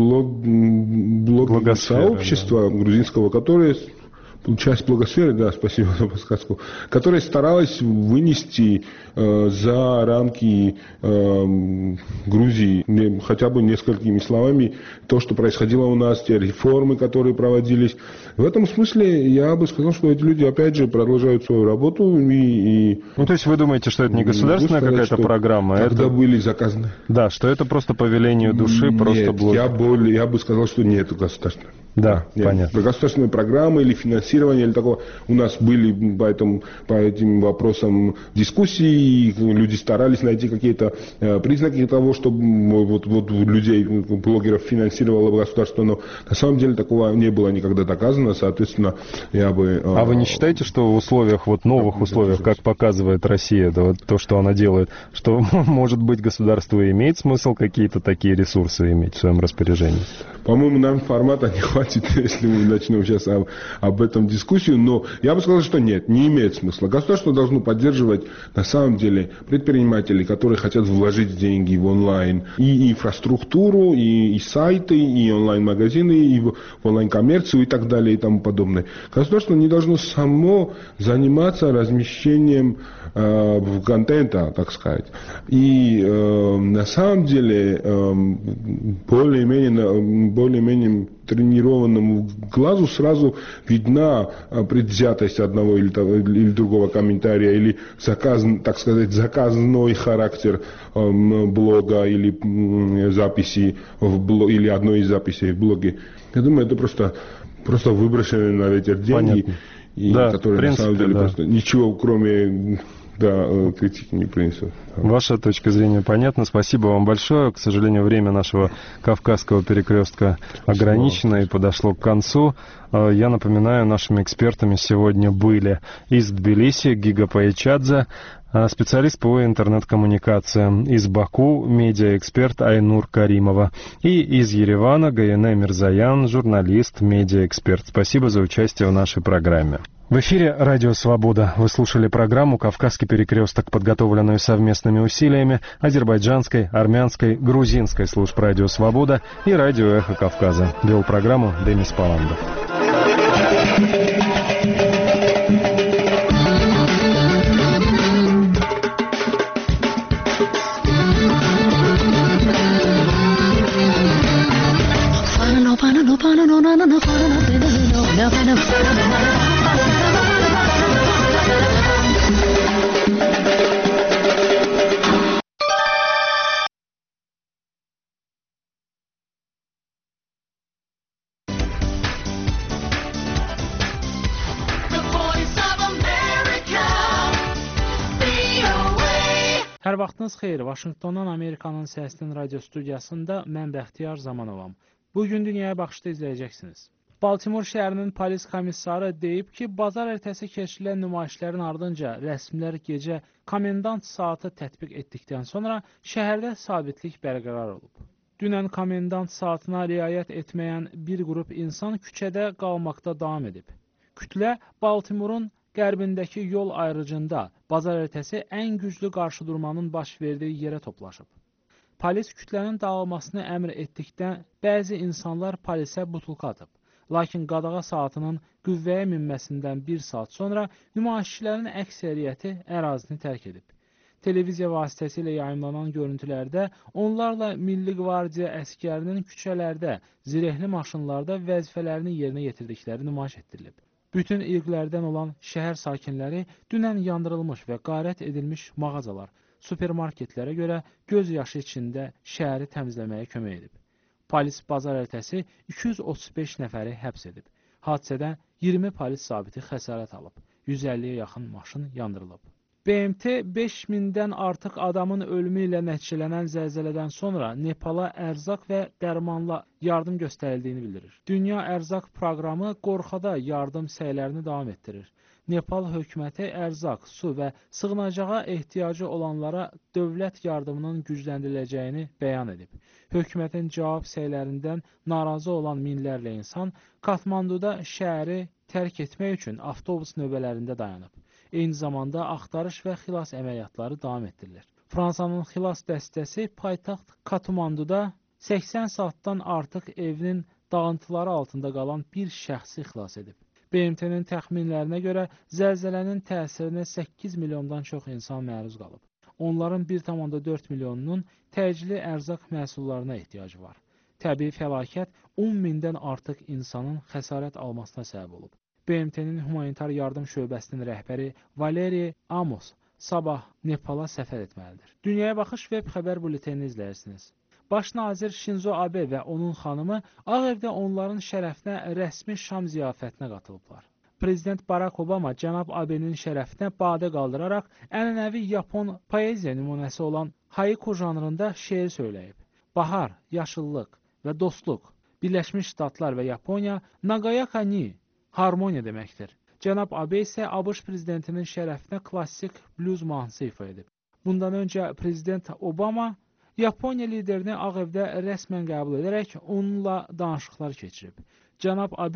блог-сообщества грузинского, которое... Часть блогосферы, да, спасибо за подсказку, которая старалась вынести за рамки Грузии хотя бы несколькими словами то, что происходило у нас, те реформы, которые проводились. В этом смысле я бы сказал, что эти люди, опять же, продолжают свою работу. Ну, то есть вы думаете, что это не государственная какая-то программа? Когда были заказаны. Да, что это просто по велению души, просто блог? Я бы сказал, что нет государственной. Да, понятно. Государственной программы или финансирования или такого. У нас были по этим вопросам дискуссии, и люди старались найти какие-то признаки того, что вот людей, блогеров финансировало государство, но на самом деле такого не было никогда доказано, соответственно, я бы... А вы не считаете, что в условиях, вот новых условиях, как показывает Россия, да, вот то, что она делает, что, может быть, государству имеет смысл какие-то такие ресурсы иметь в своем распоряжении? По-моему, нам формата не хватит, если мы начнем сейчас об этом этом дискуссию, но я бы сказал, что нет, не имеет смысла. Государство должно поддерживать на самом деле предпринимателей, которые хотят вложить деньги в онлайн, и инфраструктуру, и сайты, и онлайн-магазины, и в онлайн-коммерцию и так далее и тому подобное. Государство не должно само заниматься размещением контента, так сказать. И на самом деле более-менее тренированному глазу сразу видна предвзятость одного или другого комментария, или так сказать, заказной характер блога или записи или одной из записей в блоге. Я думаю, это просто выброшенные на ветер деньги, которые на самом деле просто ничего кроме критики не принесут. Ваша точка зрения понятна. Спасибо вам большое. К сожалению, время нашего Кавказского перекрестка ограничено и подошло к концу. Я напоминаю, нашими экспертами сегодня были из Тбилиси Гига Пайчадзе, специалист по интернет-коммуникациям, из Баку медиаэксперт Айнур Каримова и из Еревана Гаяне Мирзаян, журналист, медиаэксперт. Спасибо за участие в нашей программе. В эфире «Радио Свобода». Вы слушали программу «Кавказский перекресток», подготовленную совместными усилиями азербайджанской, армянской, грузинской служб «Радио Свобода» и «Радио Эхо Кавказа». Вел программу Денис Паландов. Hər vaxtınız xeyir. Vaşinqtondan Amerikanın Səsinin radio studiyasında mən Bəxtiyar Zamanovam. Bugün Dünyaya Baxışda izləyəcəksiniz. Baltimore şəhərinin polis komissarı deyib ki, bazar ertəsi keçirilən nümayişlərin ardınca rəsmilər gecə komendant saatı tətbiq etdikdən sonra şəhərdə sabitlik bərqərar olub. Dünən komendant saatına riayət etməyən bir qrup insan küçədə qalmaqda davam edib. Kütlə Baltimore'un qərbindəki yol ayrıcında bazar ertəsi ən güclü qarşıdurmanın baş verdiyi yerə toplaşıb. Polis kütlənin dağılmasını əmr etdikdən bəzi insanlar polisə butulka atıb. Lakin qadağa saatının qüvvəyə minməsindən bir saat sonra nümayişçilərin əksəriyyəti ərazini tərk edib. Televiziya vasitəsilə yayımlanan görüntülərdə onlarla Milli Qvardiya əskərinin küçələrdə, zirehli maşınlarda vəzifələrini yerinə yetirdikləri nümayiş etdirilib. Bütün irqlərdən olan şəhər sakinləri dünən yandırılmış və qarət edilmiş mağazalar, supermarketlərə görə göz yaşı içində şəhəri təmizləməyə kömək edib. Polis bazar ertəsi 235 nəfəri həbs edib. Hadisədən 20 polis zabiti xəsarət alıb. 150-yə yaxın maşın yandırılıb. BMT 5000-dən artıq adamın ölümü ilə nəticələnən zəlzələdən sonra Nepala ərzaq və dərmanla yardım göstərildiyini bildirir. Dünya Ərzaq Proqramı Qorxada yardım səylərini davam etdirir. Nepal hökuməti ərzaq, su və sığınacağa ehtiyacı olanlara dövlət yardımının gücləndiriləcəyini bəyan edib. Hökumətin cavab səylərindən narazı olan minlərlə insan Katmanduda şəhəri tərk etmək üçün avtobus növbələrində dayanıb. Eyni zamanda axtarış və xilas əməliyyatları davam etdirilir. Fransanın xilas dəstəsi paytaxt Katmanduda 80 saatdan artıq evinin dağıntıları altında qalan bir şəxsi xilas edib. BMT-nin təxminlərinə görə zəlzələnin təsirinə 8 milyondan çox insan məruz qalıb. Onların 1,4 milyonunun təcili ərzaq məhsullarına ehtiyacı var. Təbii fəlakət 10 mindən artıq insanın xəsarət almasına səbəb olub. BMT-nin humanitar yardım şöbəsinin rəhbəri Valeri Amos sabah Nepala səfər etməlidir. Dünyaya Baxış web xəbər bültenini izləyirsiniz. Baş nazir Shinzo Abe və onun xanımı Ağ Evdə onların şərəfinə rəsmi şam ziyafətinə qatılıblar. Prezident Barack Obama cənab Abe'nin şərəfinə badə qaldıraraq ənənəvi Yapon poeziya nümunəsi olan haiku janrında şeir söyləyib. Bahar, yaşıllıq və dostluq, Birləşmiş Ştatlar və Yaponiya Nagayaka ni harmoniya deməkdir. Cənab Abe isə ABŞ prezidentinin şərəfinə klassik blues mahnısı ifa edib. Bundan öncə prezident Obama Yaponiya liderini Ağ Evdə rəsmən qəbul edərək onunla danışıqlar keçirib. Cənab Abe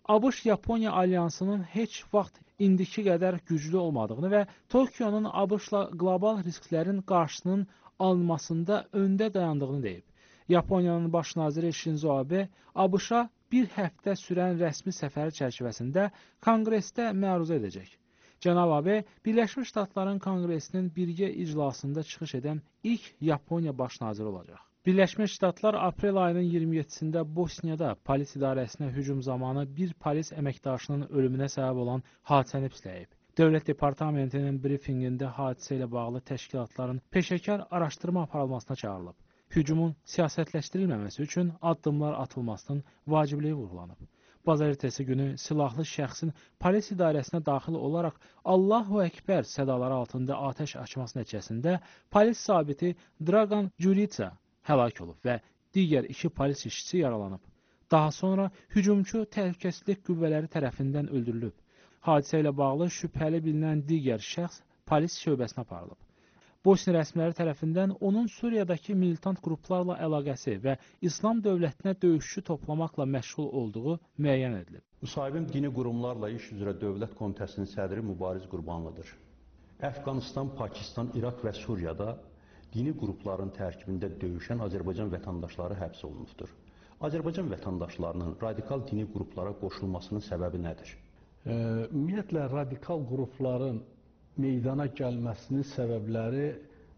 ABŞ-Yaponiya alyansının heç vaxt indiki qədər güclü olmadığını və Tokionun ABŞ-la qlobal risklərin qarşısının alınmasında öndə dayandığını deyib. Yaponiyanın baş naziri Shinzo Abe ABŞ-a bir həftə sürən rəsmi səfəri çərçivəsində konqresdə məruzə edəcək. Cənab Abe Birləşmiş Ştatların Konqresinin birgə iclasında çıxış edən ilk Yaponiya baş naziri olacaq. Birləşmiş Ştatlar aprel ayının 27-sində Bosniyada polis idarəsinə hücum zamanı bir polis əməkdaşının ölümünə səbəb olan hadisəni pisləyib. Dövlət Departamentinin brifinqində hadisə ilə bağlı təşkilatların peşəkar araşdırma aparılmasına çağırılıb. Hücumun siyasətləşdirilməməsi üçün addımlar atılmasının vacibliyi vurğulanıb. Bazar ertəsi günü silahlı şəxsin polis idarəsinə daxil olaraq Allahu Ekber sədaları altında atəş açması nəticəsində polis zabiti Dragan Jurica həlak olub və digər 2 polis işçisi yaralanıb. Daha sonra hücumçu təhlükəsizlik qüvvələri tərəfindən öldürülüb. Hadisə ilə bağlı şübhəli bilinən digər şəxs polis şöbəsinə aparılıb. Bosniya rəsmiləri tərəfindən onun Suriyadakı militant qruplarla əlaqəsi və İslam dövlətinə döyüşçü toplamaqla məşğul olduğu müəyyən edilib. Müsahibim dini qurumlarla iş üzrə Dövlət Komitəsinin sədri Mübariz Qurbanlıdır. Əfqanistan, Pakistan, İraq və Suriyada dini qrupların tərkibində döyüşən Azərbaycan vətəndaşları həbs olunubdur. Azərbaycan vətəndaşlarının radikal dini qruplara qoşulmasının səbəbi nədir? Ümumiyyətlə, radikal qrupların meydana gəlməsinin səbəbləri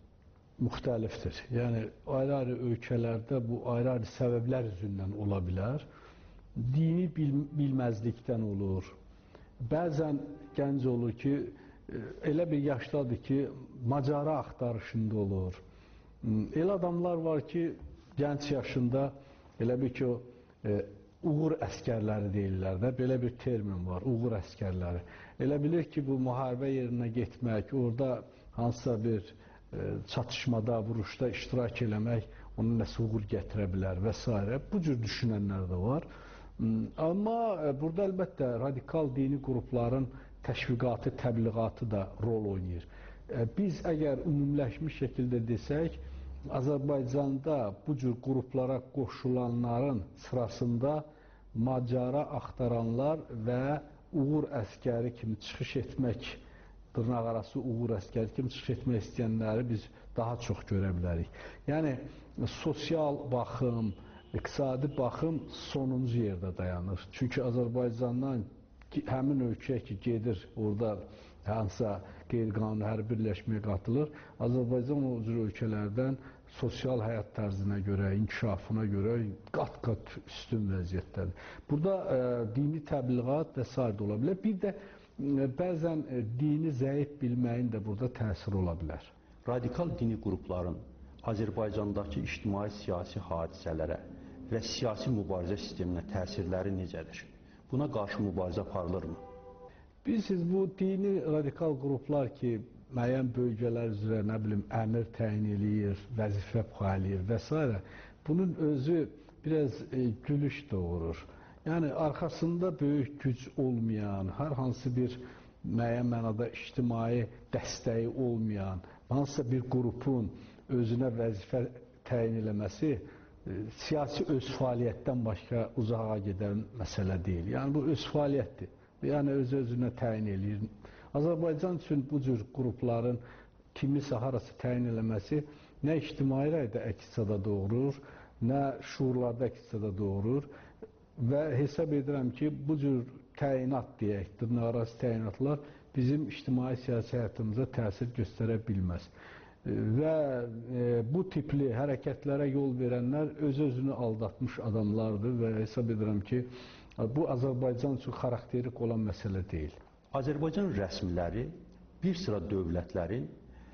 müxtəlifdir. Yəni, ayrı-ayrı ölkələrdə bu ayrı-ayrı səbəblər üzündən ola bilər. Dini bilməzlikdən olur. Bəzən gənc olur ki, elə bir yaşdadır ki, macəra axtarışında olur. Elə adamlar var ki, gənc yaşında elə bir ki, uğur əskərləri deyirlər də, belə bir termin var, uğur əskərləri. Elə bilir ki, bu müharibə yerinə getmək, orada hansısa bir çatışmada, vuruşda iştirak eləmək, onun nəsə uğur gətirə bilər və s. Bu cür düşünənlər də var. Amma burada əlbəttə radikal dini qrupların təşviqatı, təbliğatı da rol oynayır. Biz əgər ümumiləşmiş şəkildə desək, Azərbaycanda bu cür qruplara qoşulanların sırasında macəra axtaranlar və uğur əskəri kimi çıxış etmək, dırnaq arası uğur əskəri kimi çıxış etmək istəyənləri biz daha çox görə bilərik. Yəni, sosial baxım, iqtisadi baxım sonuncu yerdə dayanır. Çünki Azərbaycandan həmin ölkəyə ki, gedir, orada hansısa qeyri-qanuni hərbi birləşməyə qatılır, Azərbaycan o cür ölkələrdən sosial həyat tərzinə görə, inkişafına görə qat-qat üstün vəziyyətdədir. Burada dini təbliğat və s. ola bilər. Bir də bəzən dini zəif bilməyin də burada təsiri ola bilər. Radikal dini qrupların Azərbaycandakı ictimai-siyasi hadisələrə və siyasi mübarizə sisteminə təsirləri necədir? Buna qarşı mübarizə aparılırmı? Bilirsiniz, bu dini radikal qruplar ki, müəyyən bölgələr üzrə, nə bilim, əmir təyin eləyir, vəzifə paylayır və s. Bunun özü biraz gülüş doğurur. Yəni, arxasında böyük güc olmayan, hər hansı bir müəyyən mənada ictimai dəstəyi olmayan, hansısa bir qrupun özünə vəzifə təyin eləməsi siyasi öz fəaliyyətdən başqa uzağa gedən məsələ deyil. Yəni, bu öz fəaliyyətdir. Yəni, öz-özünə təyin eləyir. Azərbaycan üçün bu cür qrupların kimisə harası təyin eləməsi nə ictimai rəydə əks-səda doğurur, nə şuurlarda əks-səda doğurur və hesab edirəm ki, bu cür təyinat deyək, dırnaqarası təyinatlar bizim ictimai-siyasi həyatımıza təsir göstərə bilməz. Və bu tipli hərəkətlərə yol verənlər öz-özünü aldatmış adamlardır və hesab edirəm ki, bu Azərbaycan üçün xarakterik olan məsələ deyil. Azərbaycan rəsmiləri bir sıra dövlətlərin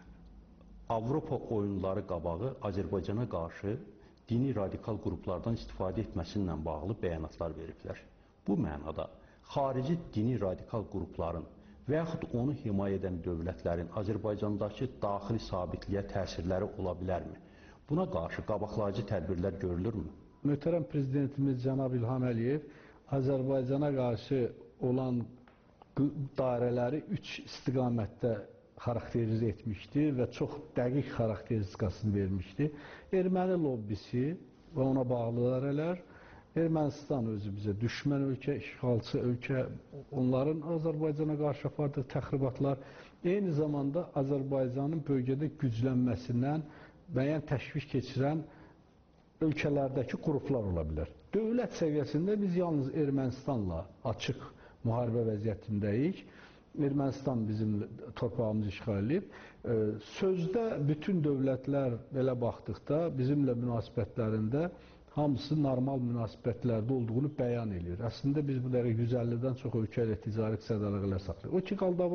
Avropa oyunları qabağı Azərbaycana qarşı dini radikal qruplardan istifadə etməsinlə bağlı bəyanatlar veriblər. Bu mənada xarici dini radikal qrupların və yaxud onu himayə edən dövlətlərin Azərbaycandakı daxili sabitliyə təsirləri ola bilərmi? Buna qarşı qabaqlayıcı tədbirlər görülürmü? Möhtərəm Prezidentimiz Cənab İlham Əliyev Azərbaycana qarşı olan dairələri 3 istiqamətdə xarakterizə etmişdi və çox dəqiq xarakteristikasını vermişdi. Erməni lobbisi və ona bağlı dairələr, Ermənistan özü bizə düşmən ölkə, işğalçı ölkə, onların Azərbaycana qarşı apardığı təxribatlar eyni zamanda Azərbaycanın bölgədə güclənməsindən müəyyən təşviş keçirən ölkələrdəki qruplar ola bilər. Dövlət səviyyəsində biz yalnız Ermənistanla açıq müharibə vəziyyətindəyik. Ermənistan bizim torpağımızı işğal edib. Sözdə bütün dövlətlər belə baxdıqda bizimlə münasibətlərində hamısı normal münasibətlərdə olduğunu bəyan edir. Əslində biz bu dəqiqə 150-dən çox ölkə ilə ticari sədaqələr saxlayırıq. O ki, qaldı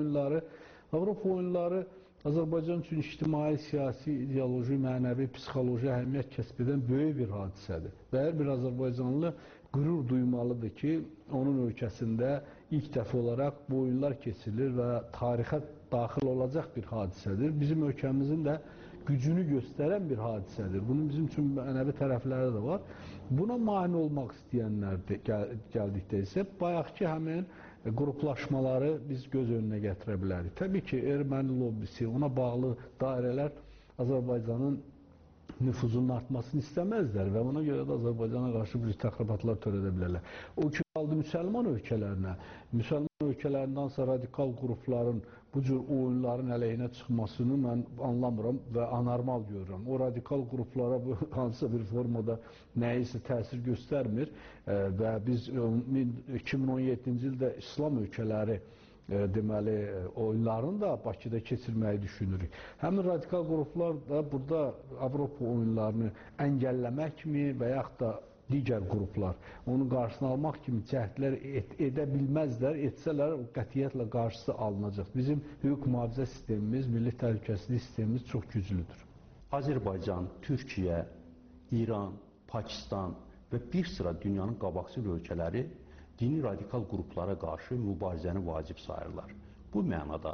Avropa oyunları Azərbaycan üçün ictimai, siyasi, ideoloji, mənəvi, psixoloji əhəmiyyət kəsb edən böyük bir hadisədir. Və hər bir Azərbaycanlı qürur duymalıdır ki, onun ölkəsində ilk dəfə olaraq bu oyunlar keçirilir və tarixə daxil olacaq bir hadisədir. Bizim ölkəmizin də gücünü göstərən bir hadisədir. Bunun bizim üçün mənəvi tərəfləri də var. Buna mane olmaq istəyənlər gəldikdə isə bayaqki həmin qruplaşmaları biz göz önünə gətirə bilərik. Təbii ki, erməni lobbisi, ona bağlı dairələr Azərbaycanın nüfuzunun artmasını istəməzlər və ona görə də Azərbaycana qarşı bir təxribatlar törədə bilərlər. O ki, qaldı müsəlman ölkələrinə. Müsəlman ölkələrindansa radikal qrupların bu cür oyunların əleyhinə çıxmasını mən anlamıram və anormal görürəm. O radikal qruplara hansısa bir formada nəyisə təsir göstərmir və biz 2017-ci ildə İslam ölkələri deməli, oyunlarını da Bakıda keçirməyi düşünürük. Həmin radikal qruplar da burada Avropa oyunlarını əngəlləmək kimi və yaxud da digər qruplar onun qarşısını almaq kimi cəhdlər edə bilməzlər, etsələr qətiyyətlə qarşısı alınacaq. Bizim hüquq mühafizə sistemimiz, milli təhlükəsizlik sistemimiz çox güclüdür. Azərbaycan, Türkiyə, İran, Pakistan və bir sıra dünyanın qabaqcıl ölkələri dini radikal qruplara qarşı mübarizəni vacib sayırlar. Bu mənada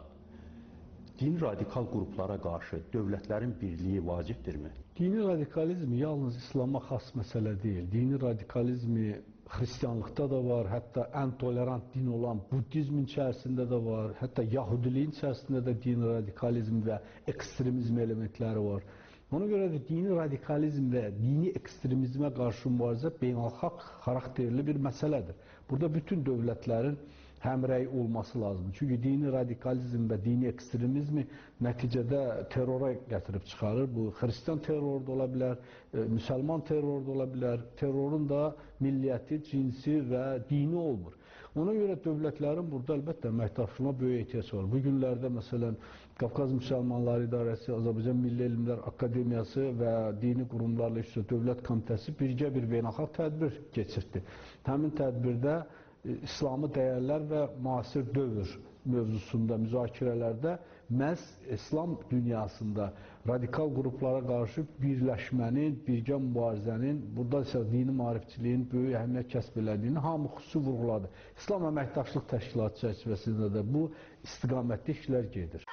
dini radikal qruplara qarşı dövlətlərin birliyi vacibdirmi? Dini radikalizm yalnız İslama xas məsələ deyil. Dini radikalizmi xristianlıqda da var, hətta ən tolerant din olan Buddizmin içərisində də var, hətta Yahudiliyin içərisində də dini radikalizm və ekstremizm elementləri var. Ona görə də dini radikalizm və dini ekstremizmə qarşı mübarizə beynəlxalq xarakterli bir məsələdir. Burada bütün dövlətlərin həmrəy olması lazımdır. Çünki dini radikalizm və dini ekstremizmi nəticədə terrora gətirib çıxarır. Bu, xristian terroru da ola bilər, müsəlman terroru da ola bilər. Terrorun da milliyyəti, cinsi və dini olmur. Ona görə dövlətlərin burada əlbəttə əməkdaşlığına böyük ehtiyac var. Bu günlərdə məsələn Qafqaz Müsəlmanları İdarəsi, Azərbaycan Milli Elmlər Akademiyası və dini qurumlarla işlə Dövlət Komitəsi birgə bir beynəlxalq tədbir keçirtdi. Həmin tədbirdə İslami dəyərlər və müasir dövr mövzusunda müzakirələrdə məhz İslam dünyasında radikal qruplara qarşı birləşmənin, birgə mübarizənin, burada isə dini maarifçiliyin böyük əhəmiyyət kəsb elədiyini hamı xüsusi vurğuladı. İslam Əməkdaşlıq Təşkilatı çərçivəsində də bu istiqamətli işlər gedir.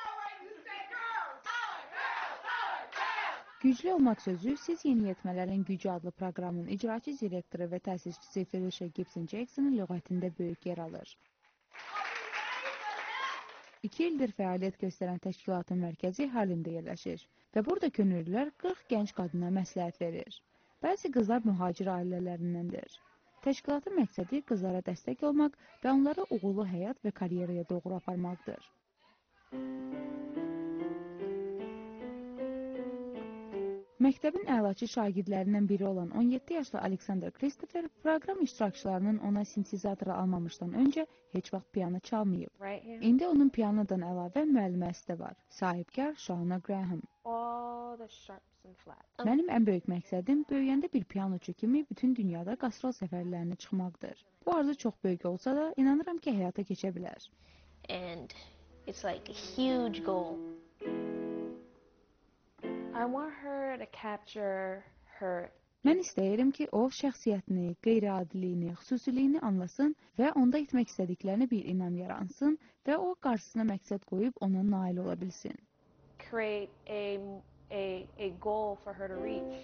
Güclü olmaq sözü Siz Yeniyetmələrin Gücü adlı proqramın icraçı direktoru və təsisçisi Felicia Gibson Jackson'ın lüğətində böyük yer alır. 2 ildir fəaliyyət göstərən təşkilatın mərkəzi Harlemdə yerləşir və burada könüllülər 40 gənc qadına məsləhət verir. Bəzi qızlar mühacir ailələrindəndir. Təşkilatın məqsədi qızlara dəstək olmaq və onları uğurlu həyat və karyeraya doğru aparmaqdır. Məktəbin əlaçı şagirdlərindən biri olan 17 yaşlı Alexander Christopher proqram iştirakçılarının ona sintezator almamışdan öncə heç vaxt piano çalmayıb. İndi onun pianodan əlavə müəlliməsi də var. Sahibkar Shauna Graham. Mənim ən böyük məqsədim böyüyəndə bir pianoçu kimi bütün dünyada qastrol səfərlərinə çıxmaqdır. Bu arzu çox böyük olsa da inanıram ki, həyata keçə bilər. And it's like a huge goal. I want her to capture her. Mən istəyirəm ki, o şəxsiyyətini, qeyri-adiliyini, xüsusiliyini anlasın və onda etmək istədiklərini bir inam yaransın və o qarşısına məqsəd qoyub ona nail ola bilsin. Create a goal for her to reach.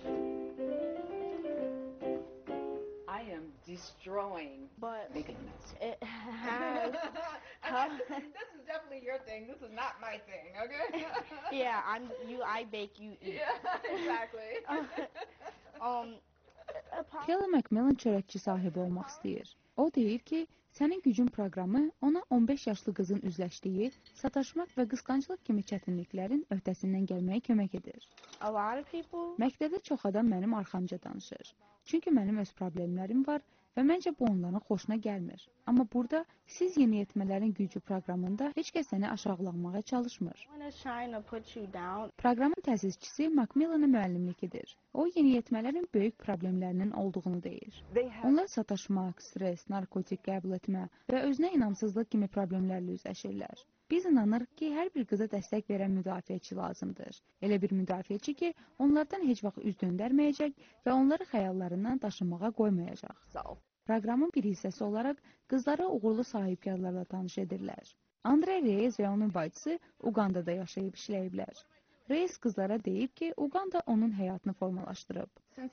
I am destroying. But making a mess. It has. This is definitely your thing. This is not my thing. Okay. Yeah, I bake, you eat. Yeah, exactly. Kelly Macmillan çörəkçi sahibi olmaq istəyir. O deyir ki, Sənin gücün proqramı ona 15 yaşlı qızın üzləşdiyi sataşmaq və qısqanclıq kimi çətinliklərin öhdəsindən gəlməyə kömək edir. Məktəbdə çox adam mənim arxamca danışır. Çünki mənim öz problemlərim var və məncə bu onların xoşuna gəlmir. Amma burada siz yeniyetmələrin gücü proqramında heç kəs səni aşağılanmağa çalışmır. Proqramın təsisçisi Macmillan'a müəllimlik edir. O, yeniyetmələrin böyük problemlərinin olduğunu deyir. Onlar sataşmaq, stres, narkotik qəbul etmə və özünə inamsızlıq kimi problemlərlə üzləşirlər. Biz inanırıq ki, hər bir qıza dəstək verən müdafiəçi lazımdır. Elə bir müdafiəçi ki, onlardan heç vaxt üz döndərməyəcək və onları xəyallarından daşınmağa qoymayacaq. Proqramın bir hissəsi olaraq qızlara uğurlu sahibkarlarla tanış edirlər. Andre Reyes və onun bacısı Ugandada yaşayıb işləyiblər. Reyes qızlara deyib ki, Uganda onun həyatını formalaşdırıb.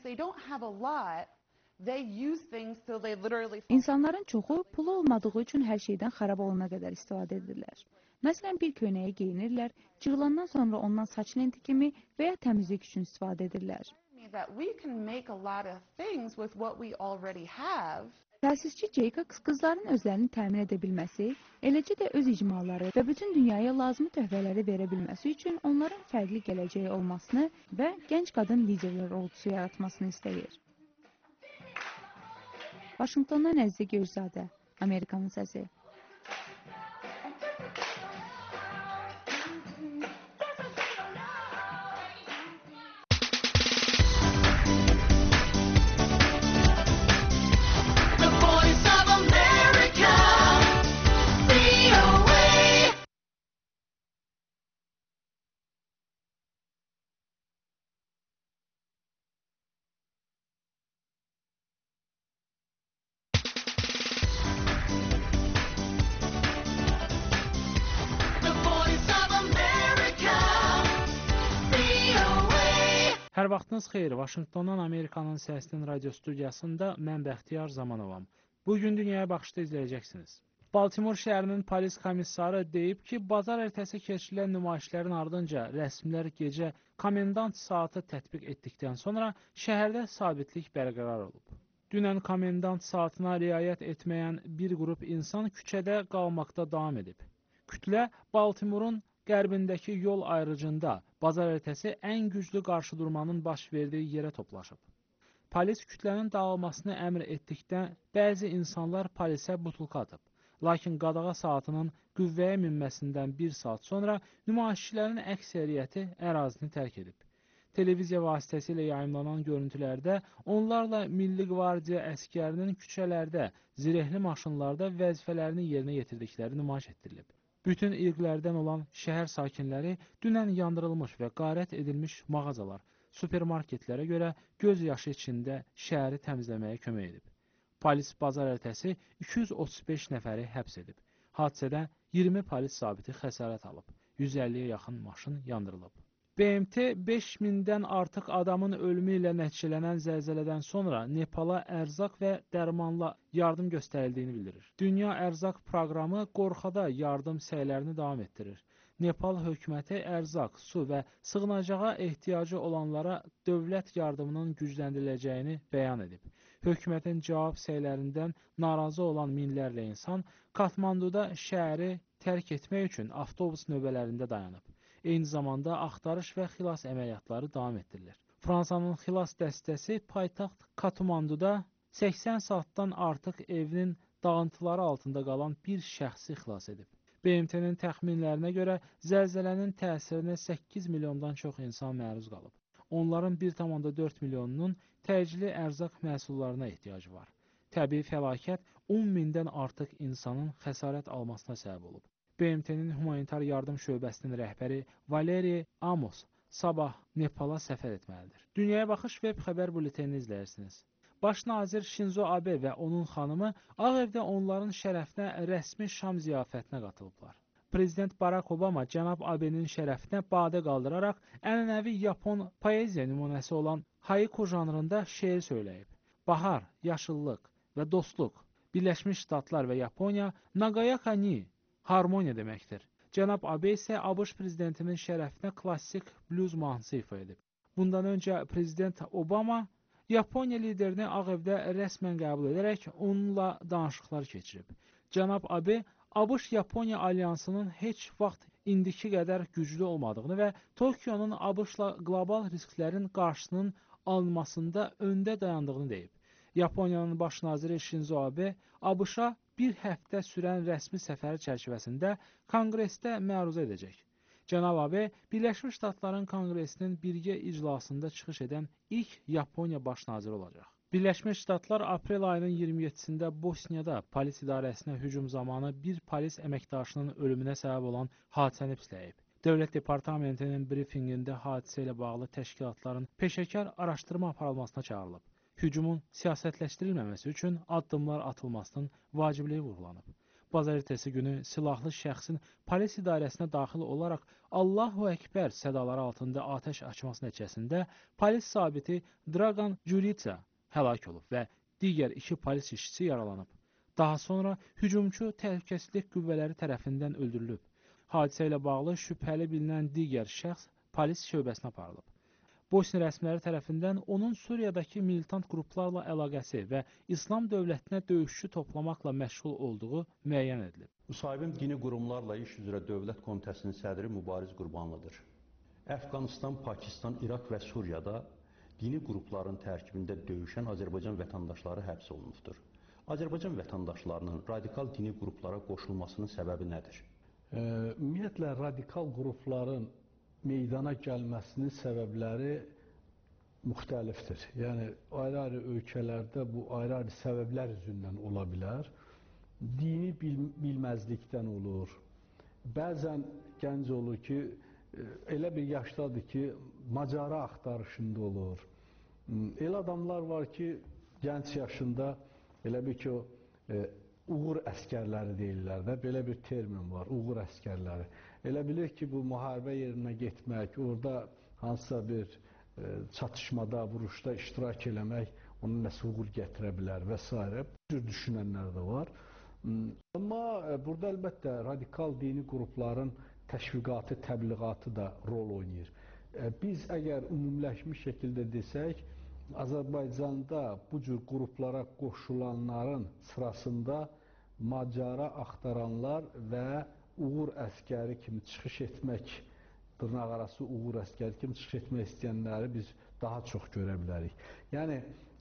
İnsanların çoxu pulu olmadığı üçün hər şeydən xarab olana qədər istifadə edirlər. Məsələn, bir köynəyi geyinirlər, cığılandan sonra ondan saç lenti kimi və ya təmizlik üçün istifadə edirlər. Təsisçi Jacobs qızların özlərini təmin edə bilməsi, eləcə də öz icmaları və bütün dünyaya lazımi töhfələri verə bilməsi üçün onların fərqli gələcəyi olmasını və gənc qadın liderlər ordusu yaratmasını istəyir. Vaşinqtondan Əzizə Gözzadə, Amerikanın səsi. Hər vaxtınız xeyir. Vaşinqtondan Amerikanın Səsinin radio studiyasında mən Bəxtiyar Zamanovam. Bugün Dünyaya Baxışda izləyəcəksiniz. Baltimor şəhərinin polis komissarı deyib ki, bazar ertəsi keçirilən nümayişlərin ardınca rəsmilər gecə komendant saatı tətbiq etdikdən sonra şəhərdə sabitlik bərqərar olub. Dünən komendant saatına riayət etməyən bir qrup insan küçədə qalmaqda davam edib. Kütlə Baltimorun qərbindəki yol ayrıcında bazar ertəsi ən güclü qarşıdurmanın baş verdiyi yerə toplaşıb. Polis kütlənin dağılmasını əmr etdikdən bəzi insanlar polisə butulka atıb. Lakin qadağa saatının qüvvəyə minməsindən bir saat sonra nümayişçilərin əksəriyyəti ərazini tərk edib. Televiziya vasitəsilə yayımlanan görüntülərdə onlarla Milli Qvardiya əskərinin küçələrdə, zirehli maşınlarda vəzifələrini yerinə yetirdikləri nümayiş etdirilib. Bütün irqlərdən olan şəhər sakinləri dünən yandırılmış və qarət edilmiş mağazalar, supermarketlərə görə göz yaşı içində şəhəri təmizləməyə kömək edib. Polis bazar ertəsi 235 nəfəri həbs edib. Hadisədə 20 polis zabiti xəsarət alıb. 150-yə yaxın maşın yandırılıb. BMT 5000-dən artıq adamın ölümü ilə nəticələnən zəlzələdən sonra Nepala ərzaq və dərmanla yardım göstərildiyini bildirir. Dünya Ərzaq Proqramı Qorxada yardım səylərini davam etdirir. Nepal hökuməti ərzaq, su və sığınacağa ehtiyacı olanlara dövlət yardımının gücləndiriləcəyini bəyan edib. Hökumətin cavab səylərindən narazı olan minlərlə insan Katmanduda şəhəri tərk etmək üçün avtobus növbələrində dayanıb. Eyni zamanda axtarış və xilas əməliyyatları davam etdirilir. Fransanın xilas dəstəsi paytaxt Katmanduda 80 saatdan artıq evinin dağıntıları altında qalan bir şəxsi xilas edib. BMT-nin təxminlərinə görə zəlzələnin təsirinə 8 milyondan çox insan məruz qalıb. Onların 1,4 milyonunun təcili ərzaq məhsullarına ehtiyacı var. Təbii fəlakət 10 mindən artıq insanın xəsarət almasına səbəb olub. BMT-nin humanitar yardım şöbəsinin rəhbəri Valeri Amos sabah Nepala səfər etməlidir. Dünyaya Baxış web xəbər bültenini izləyirsiniz. Baş nazir Shinzo Abe və onun xanımı Ağ Evdə onların şərəfinə rəsmi şam ziyafətinə qatılıblar. Prezident Barack Obama cənab Abe'nin şərəfinə badə qaldıraraq ənənəvi Yapon poeziya nümunəsi olan haiku janrında şeir söyləyib. Bahar, yaşıllıq və dostluq, Birləşmiş Ştatlar və Yaponiya Nagayaka ni harmoniya deməkdir. Cənab Abe isə ABŞ prezidentinin şərəfinə klassik blues mahnısı ifa edib. Bundan öncə Prezident Obama Yaponiya liderini Ağ Evdə rəsmən qəbul edərək onunla danışıqlar keçirib. Cənab Abe ABŞ-Yaponiya alyansının heç vaxt indiki qədər güclü olmadığını və Tokionun ABŞ-la qlobal risklərin qarşısının alınmasında öndə dayandığını deyib. Yaponiyanın baş naziri Shinzo Abe ABŞ-a bir həftə sürən rəsmi səfəri çərçivəsində konqresdə məruzə edəcək. Cənab Abe Birləşmiş Ştatların Konqresinin birgə iclasında çıxış edən ilk Yaponiya baş naziri olacaq. Birləşmiş Ştatlar aprel ayının 27-sində Bosniyada polis idarəsinə hücum zamanı bir polis əməkdaşının ölümünə səbəb olan hadisəni pisləyib. Dövlət Departamentinin brifinqində hadisə ilə bağlı təşkilatların peşəkar araşdırma aparılmasına çağırılıb. Hücumun siyasətləşdirilməməsi üçün addımlar atılmasının vacibliyi vurğulanıb. Bazar ertəsi günü silahlı şəxsin polis idarəsinə daxil olaraq Allahu Əkbər sədaları altında atəş açması nəticəsində polis zabiti Dragan Jurica həlak olub və digər 2 polis işçisi yaralanıb. Daha sonra hücumçu təhlükəsizlik qüvvələri tərəfindən öldürülüb. Hadisə ilə bağlı şübhəli bilinən digər şəxs polis şöbəsinə aparılıb. Bosniya rəsmiləri tərəfindən onun Suriyadakı militant qruplarla əlaqəsi və İslam dövlətinə döyüşçü toplamaqla məşğul olduğu müəyyən edilib. Müsahibim dini qurumlarla iş üzrə Dövlət Komitəsinin sədri Mübariz Qurbanlıdır. Əfqanistan, Pakistan, İraq və Suriyada dini qrupların tərkibində döyüşən Azərbaycan vətəndaşları həbs olunubdur. Azərbaycan vətəndaşlarının radikal dini qruplara qoşulmasının səbəbi nədir? Ümumiyyətlə, radikal qrupların meydana gəlməsinin səbəbləri müxtəlifdir. Yəni, ayrı-ayrı ölkələrdə bu ayrı-ayrı səbəblər üzündən ola bilər. Dini bilməzlikdən olur. Bəzən gənc olur ki, elə bir yaşdadır ki, macəra axtarışında olur. Elə adamlar var ki, gənc yaşında elə bir ki, uğur əskərləri deyirlər də, belə bir termin var, uğur əskərləri. Elə bilir ki, bu müharibə yerinə getmək, orada hansısa bir çatışmada, vuruşda iştirak eləmək onun nəsə uğur gətirə bilər və s. Bu cür düşünənlər də var. Amma burada əlbəttə radikal dini qrupların təşviqatı, təbliğatı da rol oynayır. Biz əgər ümumiləşmiş şəkildə desək, Azərbaycanda bu cür qruplara qoşulanların sırasında macəra axtaranlar və uğur əskəri kimi çıxış etmək, dırnaq arası uğur əskəri kimi çıxış etmək istəyənləri biz daha çox görə bilərik. Yəni,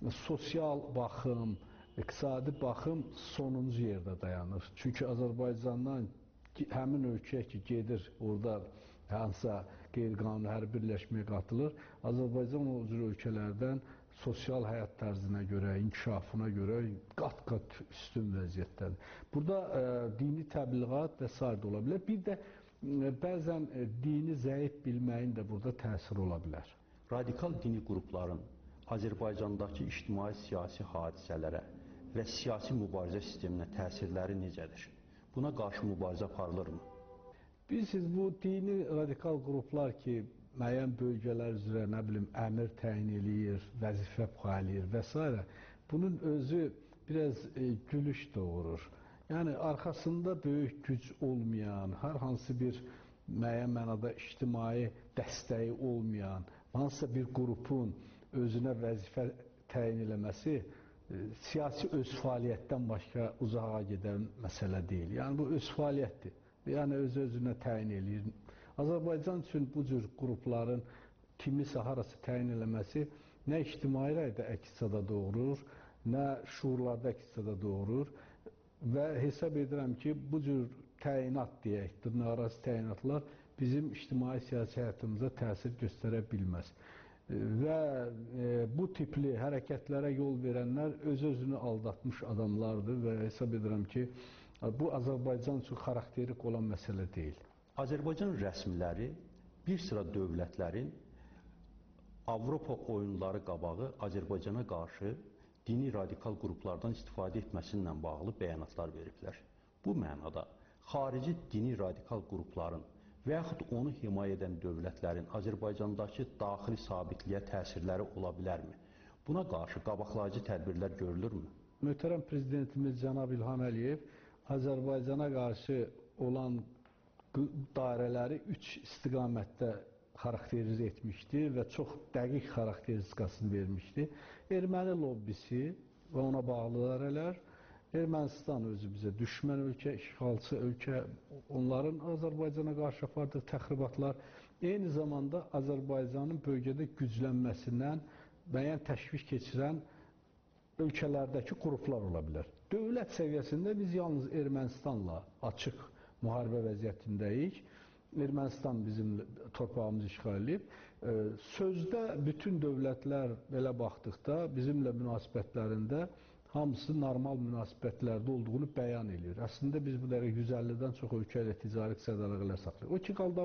sosial baxım, iqtisadi baxım sonuncu yerdə dayanır. Çünki Azərbaycandan həmin ölkəyə ki, gedir, orada hansısa qeyri-qanuni hərbi birləşməyə qatılır, Azərbaycan o cür ölkələrdən sosial həyat tərzinə görə, inkişafına görə qat-qat üstün vəziyyətdədir. Burada dini təbliğat və s. da ola bilər. Bir də bəzən dini zəif bilməyin də burada təsiri ola bilər. Radikal dini qrupların Azərbaycandakı ictimai-siyasi hadisələrə və siyasi mübarizə sisteminə təsirləri necədir? Buna qarşı mübarizə aparılırmı? Bilirsiniz, bu dini radikal qruplar ki, müəyyən bölgələr üzrə, nə bilim, əmir təyin eləyir, vəzifə paylayır və s. Bunun özü biraz gülüş doğurur. Yəni, arxasında böyük güc olmayan, hər hansı bir müəyyən mənada ictimai dəstəyi olmayan, hansısa bir qrupun özünə vəzifə təyin eləməsi siyasi öz fəaliyyətdən başqa uzağa gedən məsələ deyil. Yəni, bu öz fəaliyyətdir. Yəni, öz-özünə təyin eləyir. Azərbaycan üçün bu cür qrupların kimisə harası təyin eləməsi nə ictimai rəydə əks-səda doğurur, nə şuurlarda əks-səda doğurur və hesab edirəm ki, bu cür təyinat deyək, dırnaqarası təyinatlar bizim ictimai-siyasi həyatımıza təsir göstərə bilməz. Və bu tipli hərəkətlərə yol verənlər öz-özünü aldatmış adamlardır və hesab edirəm ki, bu Azərbaycan üçün xarakterik olan məsələ deyil. Azərbaycan rəsmiləri bir sıra dövlətlərin Avropa oyunları qabağı Azərbaycana qarşı dini radikal qruplardan istifadə etməsinlə bağlı bəyanatlar veriblər. Bu mənada xarici dini radikal qrupların və yaxud onu himayə edən dövlətlərin Azərbaycandakı daxili sabitliyə təsirləri ola bilərmi? Buna qarşı qabaqlayıcı tədbirlər görülürmü? Möhtərəm Prezidentimiz Cənab İlham Əliyev Azərbaycana qarşı olan dairələri 3 istiqamətdə xarakterize etmişdi və çox dəqiq xarakteristikasını vermişdi. Erməni lobbisi və ona bağlı idarələr, Ermənistan özü bizə düşmən ölkə, işğalçı ölkə, onların Azərbaycana qarşı apardığı təxribatlar eyni zamanda Azərbaycanın bölgədə güclənməsindən müəyyən təşviş keçirən ölkələrdəki qruplar ola bilər. Dövlət səviyyəsində biz yalnız Ermənistanla açıq müharibə vəziyyətindəyik. Ermənistan bizim torpağımızı işğal edib. Sözdə bütün dövlətlər belə baxdıqda bizimlə münasibətlərində hamısı normal münasibətlərdə olduğunu bəyan edir. Əslində biz bu dəqiqə 150-dən çox ölkə ilə ticari əlaqələr saxlayırıq. O ki qaldı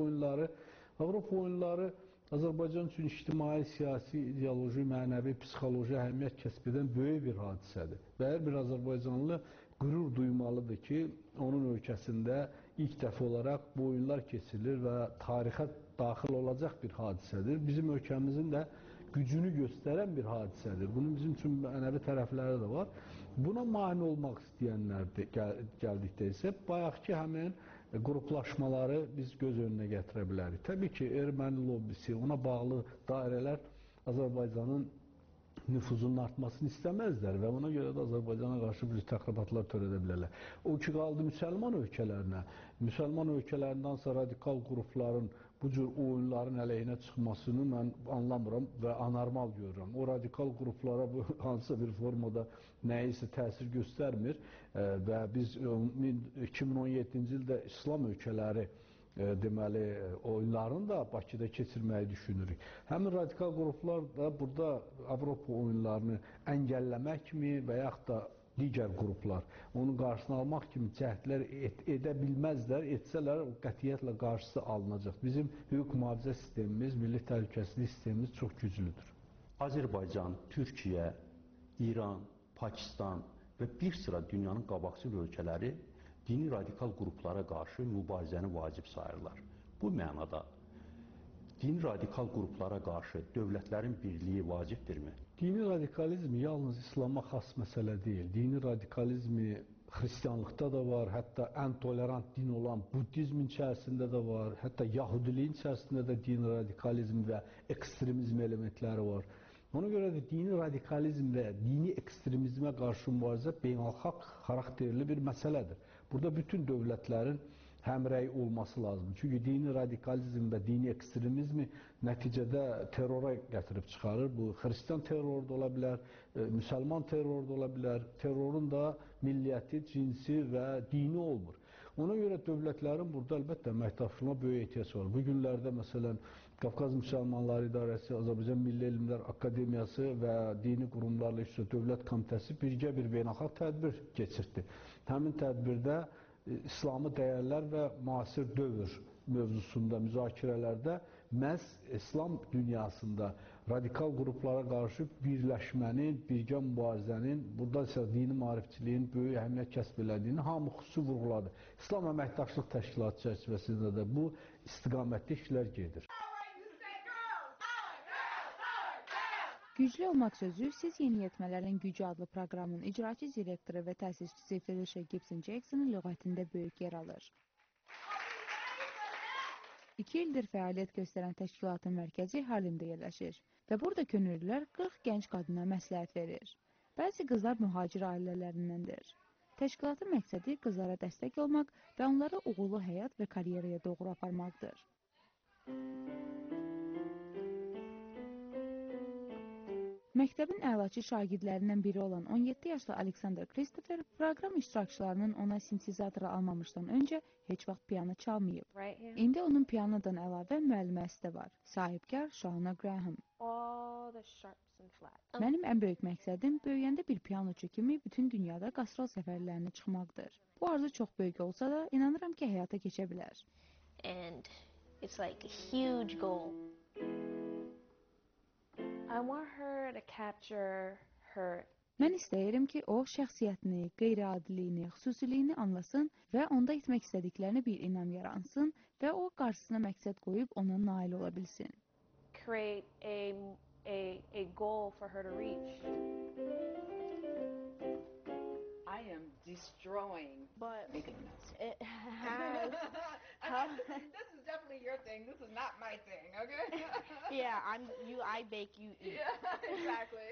Avropa oyunları Azərbaycan üçün ictimai, siyasi, ideoloji, mənəvi, psixoloji əhəmiyyət kəsb edən böyük bir hadisədir. Və hər bir Azərbaycanlı qürur duymalıdır ki, onun ölkəsində ilk dəfə olaraq bu oyunlar keçirilir və tarixə daxil olacaq bir hadisədir. Bizim ölkəmizin də gücünü göstərən bir hadisədir. Bunun bizim üçün mənəvi tərəfləri də var. Buna mane olmaq istəyənlər gəldikdə isə bayaqki həmin qruplaşmaları biz göz önünə gətirə bilərik. Təbii ki, erməni lobbisi, ona bağlı dairələr Azərbaycanın nüfuzunun artmasını istəməzlər və ona görə də Azərbaycana qarşı bir təxribatlar törədə bilərlər. O ki qaldı müsəlman ölkələrinə, müsəlman ölkələrindən sonra radikal qrupların bu cür oyunların əleyhinə çıxmasını mən anlamıram və anormal görürəm. O radikal qruplara bu hansısa bir formada nəyisə təsir göstərmir və biz 2017-ci ildə İslam ölkələri deməli, oyunlarını da Bakıda keçirməyi düşünürük. Həmin radikal qruplar da burada Avropa oyunlarını əngəlləmək kimi və yaxud da digər qruplar onun qarşısını almaq kimi cəhdlər edə bilməzlər, etsələr o qətiyyətlə qarşısı alınacaq. Bizim hüquq mühafizə sistemimiz, milli təhlükəsizlik sistemimiz çox güclüdür. Azərbaycan, Türkiyə, İran, Pakistan və bir sıra dünyanın qabaqcıl ölkələri dini radikal qruplara qarşı mübarizəni vacib sayırlar. Bu mənada dini radikal qruplara qarşı dövlətlərin birliyi vacibdirmi? Dini radikalizm yalnız İslama xas məsələ deyil. Dini radikalizmi xristianlıqda da var, hətta ən tolerant din olan Buddizmin içərisində də var, hətta Yahudiliyin içərisində də dini radikalizm və ekstremizm elementləri var. Ona görə də dini radikalizm və dini ekstremizmə qarşı mübarizə beynəlxalq xarakterli bir məsələdir. Burada bütün dövlətlərin həmrəy olması lazımdır. Çünki dini radikalizm və dini ekstremizmi nəticədə terrora gətirib çıxarır. Bu, xristian terroru da ola bilər, müsəlman terroru da ola bilər. Terrorun da milliyyəti, cinsi və dini olmur. Ona görə dövlətlərin burada əlbəttə əməkdaşlığına böyük ehtiyac var. Bu günlərdə məsələn Qafqaz Müsəlmanları İdarəsi, Azərbaycan Milli Elmlər Akademiyası və dini qurumlarla işlə Dövlət Komitəsi birgə bir beynəlxalq tədbir keçirtdi. Həmin tədbirdə İslami dəyərlər və müasir dövr mövzusunda müzakirələrdə məhz İslam dünyasında radikal qruplara qarşı birləşmənin, birgə mübarizənin, burada isə dini maarifçiliyin böyük əhəmiyyət kəsb elədiyini hamı xüsusi vurğuladı. İslam Əməkdaşlıq Təşkilatı çərçivəsində də bu istiqamətli işlər gedir. Güclü olmaq sözü Siz Yeniyetmələrin Gücü adlı proqramın icraçı direktoru və təsisçisi Felicia Gibson-Jackson'ın lüğətində böyük yer alır. 2 ildir fəaliyyət göstərən təşkilatın mərkəzi Harlemdə yerləşir və burada könüllülər 40 gənc qadına məsləhət verir. Bəzi qızlar mühacir ailələrindəndir. Təşkilatın məqsədi qızlara dəstək olmaq və onları uğurlu həyat və karyeraya doğru aparmaqdır. Məktəbin əlaçı şagirdlərindən biri olan 17 yaşlı Alexander Christopher proqram iştirakçılarının ona sintetizator almamışdan öncə heç vaxt piano çalmayıb. İndi onun pianodan əlavə müəlliməsi də var. Sahibkar Shauna Graham. Mənim ən böyük məqsədim böyüyəndə bir pianoçu kimi bütün dünyada qastrol səfərlərinə çıxmaqdır. Bu arzu çox böyük olsa da inanıram ki, həyata keçə bilər. And it's like a huge goal. I want her to capture her. Mən istəyirəm ki, o şəxsiyyətini, qeyri-adiliyini, xüsusiliyini anlasın və onda etmək istədiklərini bir inam yaransın və o qarşısına məqsəd qoyub ona nail ola bilsin. Create a goal for her to reach. I am destroying. But making a mess. It has. This is definitely your thing. This is not my thing. Okay. Yeah, I bake, you eat. Yeah, exactly.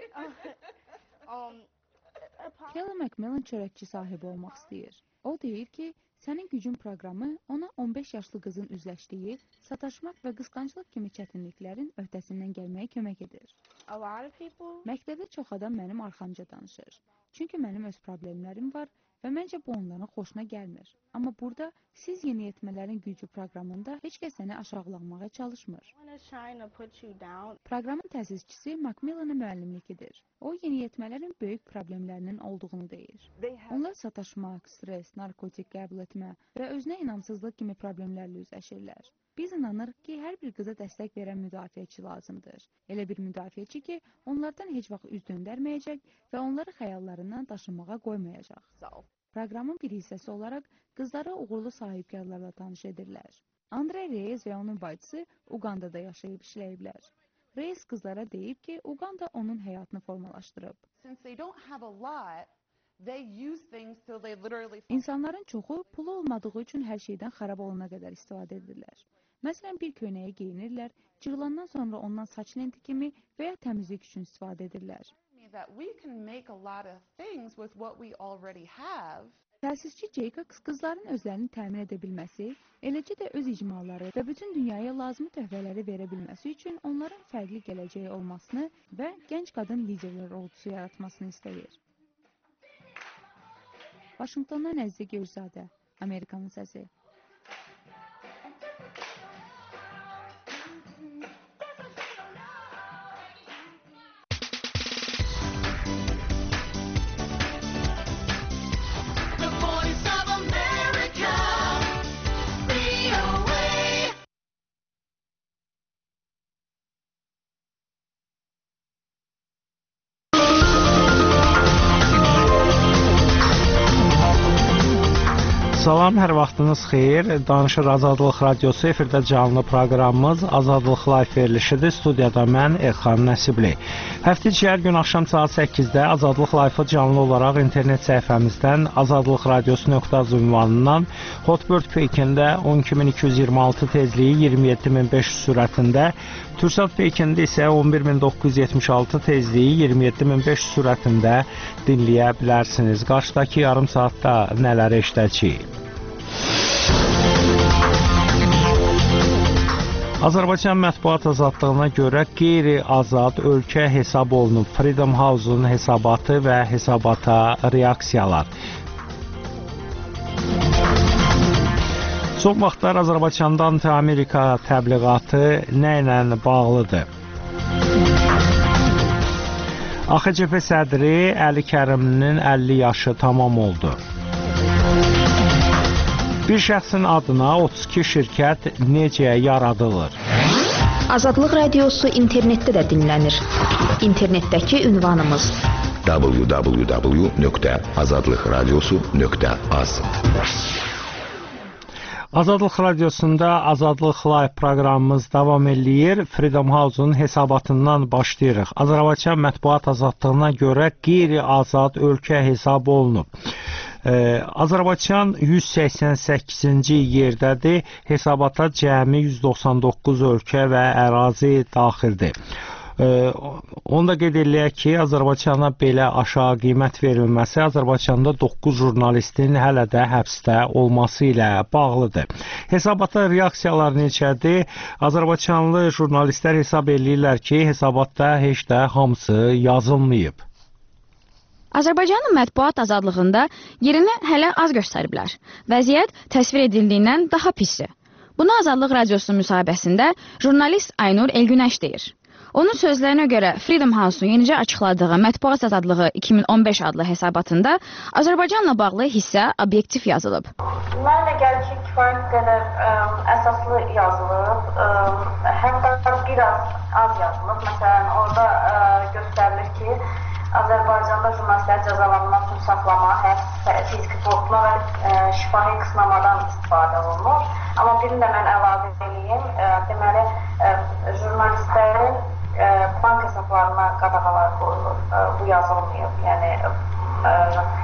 Kelly Macmillan çörəkçi sahibi olmaq istəyir. O deyir ki, sənin gücün proqramı ona 15 yaşlı qızın üzləşdiyi sataşmaq və qısqanclıq kimi çətinliklərin öhdəsindən gəlməyə kömək edir. Məktəbdə çox adam mənim arxamca danışır. Çünki mənim öz problemlərim var və məncə bu onların xoşuna gəlmir. Amma burada siz yeniyetmələrin gücü proqramında heç kəs səni aşağılanmağa çalışmır. Proqramın təsisçisi Macmillan'a müəllimlik edir. O, yeniyetmələrin böyük problemlərinin olduğunu deyir. Onlar sataşmaq, stres, narkotik qəbul etmə və özünə inamsızlıq kimi problemlərlə üzləşirlər. Biz inanırıq ki, hər bir qıza dəstək verən müdafiəçi lazımdır. Elə bir müdafiəçi ki, onlardan heç vaxt üz döndərməyəcək və onları xəyallarından daşınmağa qoymayacaq. Proqramın bir hissəsi olaraq qızlara uğurlu sahibkarlarla tanış edirlər. Andre Reyes və onun bacısı Ugandada yaşayıb işləyiblər. Reyes qızlara deyib ki, Uganda onun həyatını formalaşdırıb. İnsanların çoxu pulu olmadığı üçün hər şeydən xarab olana qədər istifadə edirlər. Məsələn, bir köynəyi geyinirlər, cırılandan sonra ondan saç lenti kimi və ya təmizlik üçün istifadə edirlər. Təsisçi Jacobs qızların özlərini təmin edə bilməsi, eləcə də öz icmaları və bütün dünyaya lazımi töhfələri verə bilməsi üçün onların fərqli gələcəyi olmasını və gənc qadın liderlər ordusu yaratmasını istəyir. Vaşinqtondan Əzizə Gürzadə, Amerikanın səsi. Salam, hər vaxtınız xeyir. Danışır Azadlıq Radiosu, efirdə canlı proqramımız Azadlıq Live verilişidir. Studiyada mən, Elxan Nəsibli. Həftə içi hər gün axşam saat 8-də Azadlıq Live-ı canlı olaraq internet səhifəmizdən azadlıqradiosu.az ünvanından Hotbird Pekində 12226 tezliyi 27500 sürətində, Türksat Pekində isə 11976 tezliyi 27500 sürətində dinləyə bilərsiniz. Qarşıdakı yarım saatda nələri eşidəcəyik? Azərbaycan mətbuat azadlığına görə qeyri-azad ölkə hesab olunub. Freedom House-un hesabatı və hesabata reaksiyalar. Son vaxtlar Azərbaycanda anti-Amerika təbliğatı nə ilə bağlıdır? AXCP sədri Əli Kərimlinin 50 yaşı tamam oldu. Bir şəxsin adına 32 şirkət necə yaradılır? Azadlıq Radiosu internetdə də dinlənir. İnternetdəki ünvanımız www.azadlıqradiosu.az. Azadlıq Radiosunda Azadlıq Live proqramımız davam eləyir. Freedom House-un hesabatından başlayırıq. Azərbaycan mətbuat azadlığına görə qeyri-azad ölkə hesab olunub. Azərbaycan 188-ci yerdədir. Hesabata cəmi 199 ölkə və ərazi daxildir. Onu da qeyd edək ki, Azərbaycana belə aşağı qiymət verilməsi Azərbaycanda 9 jurnalistin hələ də həbsdə olması ilə bağlıdır. Hesabata reaksiyalar necədir? Azərbaycanlı jurnalistlər hesab edirlər ki, hesabatda heç də hamısı yazılmayıb. Azərbaycanın mətbuat azadlığında yerini hələ az göstəriblər. Vəziyyət təsvir edildiyindən daha pisdir. Bunu Azadlıq Radiosu müsahibəsində jurnalist Aynur Elgünəş deyir. Onun sözlərinə görə Freedom House-un yenicə açıqladığı Mətbuat Azadlığı 2015 adlı hesabatında Azərbaycanla bağlı hissə obyektiv yazılıb. Mənə gəlir ki, kifayət qədər əsaslı yazılıb, hətta biraz az yazılıb. Məsələn, orada göstərilir ki, Azərbaycanda jurnalistlər cəzalanmaq üçün saxlama, həbs, fiziki qorxma və şifahi qısnamadan istifadə olunur. Amma birini də mən əlavə edeyim, deməli, jurnalistlərin bank hesablarına qadağalar qoyulur, bu yazılmayıb. Yəni,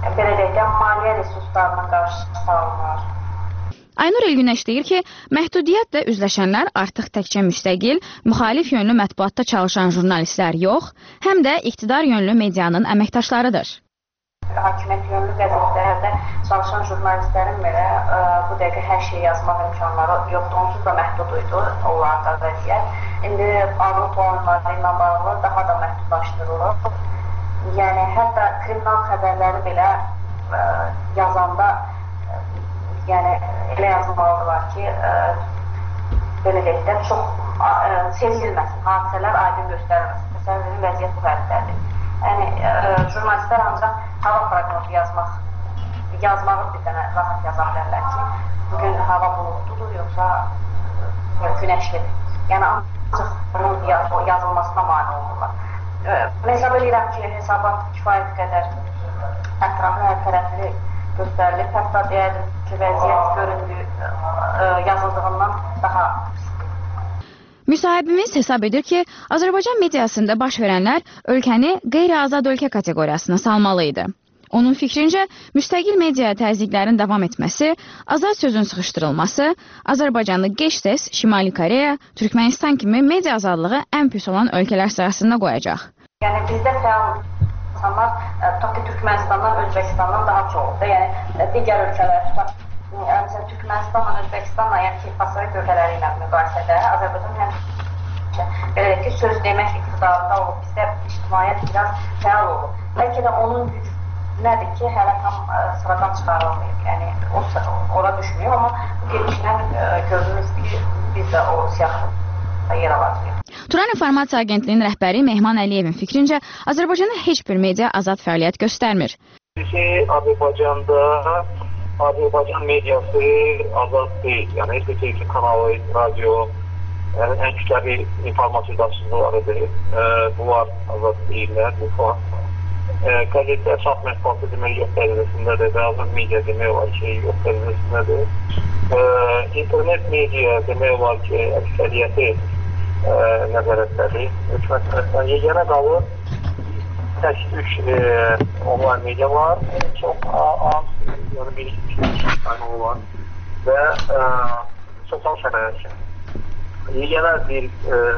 belə deyək də, maliyyə resurslarına qarşı salınır. Aynur Elgünəş deyir ki, məhdudiyyətlə üzləşənlər artıq təkcə müstəqil, müxalif yönlü mətbuatda çalışan jurnalistlər yox, həm də iqtidar yönlü medianın əməkdaşlarıdır. Hakimiyyət yönlü qəzetlərdə çalışan jurnalistlərin belə bu dəqiqə hər şeyi yazmaq imkanları yoxdur, onsuz da məhdud idi onlarda vəziyyət. İndi Avropa oyunları ilə bağlı daha da məhdudlaşdırılır. Yəni, hətta kriminal xəbərləri belə yazanda yəni, elə yazmalıdırlar ki, belə deyək də, çox sezilməsin, hadisələr aydın göstərməsin. Məsələn, vəziyyət bu həddədir. Yəni, jurnalistlər ancaq hava proqnozu yazmağı bir dənə rahat yaza bilərlər ki, bugün hava buludludur, yoxsa günəşlidir. Yəni, ancaq bunun yazılmasına mane olurlar. Hesab edirəm ki, hesabat kifayət qədər ətraflı hər tərəfli göstərilib. Hətta deyərdim ki, vəziyyət göründüyü yazıldığından daha Müsahibimiz hesab edir ki, Azərbaycan mediasında baş verənlər ölkəni qeyri-azad ölkə kateqoriyasına salmalıydı. Onun fikrincə, müstəqil media təzyiqlərin davam etməsi, azad sözün sıxışdırılması, Azərbaycanı gec-tez Şimali Koreya, Türkmənistan kimi media azadlığı ən pis olan ölkələr sırasında qoyacaq. Yəni, bizdə fəal insanlar Türkmənistandan, Özbəkistandan daha çoxdur. Yəni, digər ölkələr, məsələn, Türkmənistanla, Özbəkistanla, yəni ki, Pasifik ölkələri ilə müqayisədə Azərbaycan həmişə belə deyək ki, söz demək iqtidarında olub, bizdə ictimaiyyət biraz fəal olub. Bəlkə də onun gücü nədir ki, hələ tam sıradan çıxarılmayıb. Yəni, ora düşmüyor, amma bu gedişlə görürüz ki, biz də o siyahıda yer alacağıq. Turan İnformasiya Agentliyinin rəhbəri Mehman Əliyevin fikrincə, Azərbaycanda heç bir media azad fəaliyyət göstərmir. Azərbaycanda Azərbaycan mediası azad deyil. Yəni, heç bir televizyon kanalı, radio, yəni, ən kütləvi informasiya daşıyıcılarıdır. Bunlar azad deyirlər, bu fakt. Qəzetdə əsas mətbuatı demək yox dərəcəsindədir və azad media demək olar ki, yox dərəcəsindədir. İnternet media demək olar ki, əksəriyyəti nəzarətdədir. Hökumət tərəfindən yeganə qalır. Tək 3 online media var. Çox az, yəni bir-iki kanalı var və sosial şəbəkə. Yeganə bir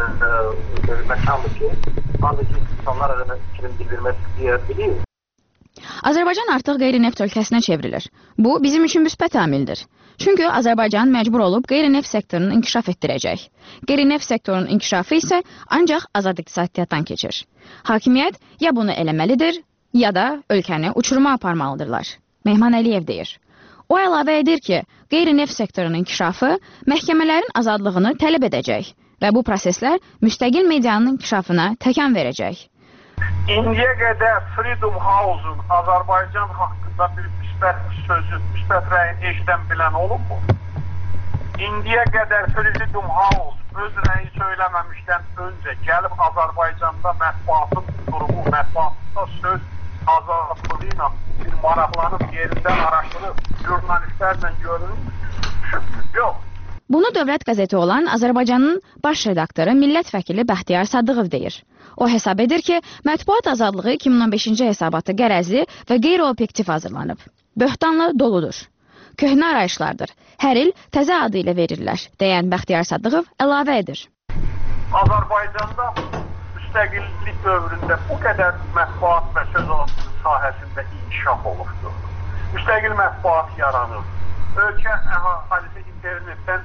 məkandır ki, ancaq insanlar arasında fikrin bildirmək istəyə bilir. Azərbaycan artıq qeyri-neft ölkəsinə çevrilir. Bu, bizim üçün müsbət amildir. Çünki Azərbaycan məcbur olub qeyri-neft sektorunu inkişaf etdirəcək. Qeyri-neft sektorunun inkişafı isə ancaq azad iqtisadiyyatdan keçir. Hakimiyyət ya bunu eləməlidir, ya da ölkəni uçuruma aparmalıdırlar. Mehman Əliyev deyir. O əlavə edir ki, qeyri-neft sektorunun inkişafı məhkəmələrin azadlığını tələb edəcək və bu proseslər müstəqil medianın inkişafına təkan verəcək. İndiyə qədər Freedom House-un Azərbaycan haqqında bir müsbət sözü, müsbət rəyini eşidən bilən olub mu? İndiyə qədər Freedom House öz rəyi söyləməmişdən öncə gəlib Azərbaycanda mətbuatın durumu, mətbuatda söz azadlığı ilə bir maraqlanıb yerindən araşdırıb jurnalistlərlə görünür? Yox. Bunu Dövlət qəzeti olan Azərbaycanın baş redaktoru, millət vəkili Bəxtiyar Sadıqov deyir. O hesab edir ki, mətbuat azadlığı 2015-ci hesabatı qərəzli və qeyri-obyektiv hazırlanıb. Böhtanla doludur. Köhnə arayışlardır. Hər il təzə adı ilə verirlər, deyən Bəxtiyar Sadıqov əlavə edir. Azərbaycanda müstəqillik dövründə bu qədər mətbuat və söz sahəsində inkişaf olubdur. Müstəqil mətbuat yaranır. Ölkə əhalisi internetdən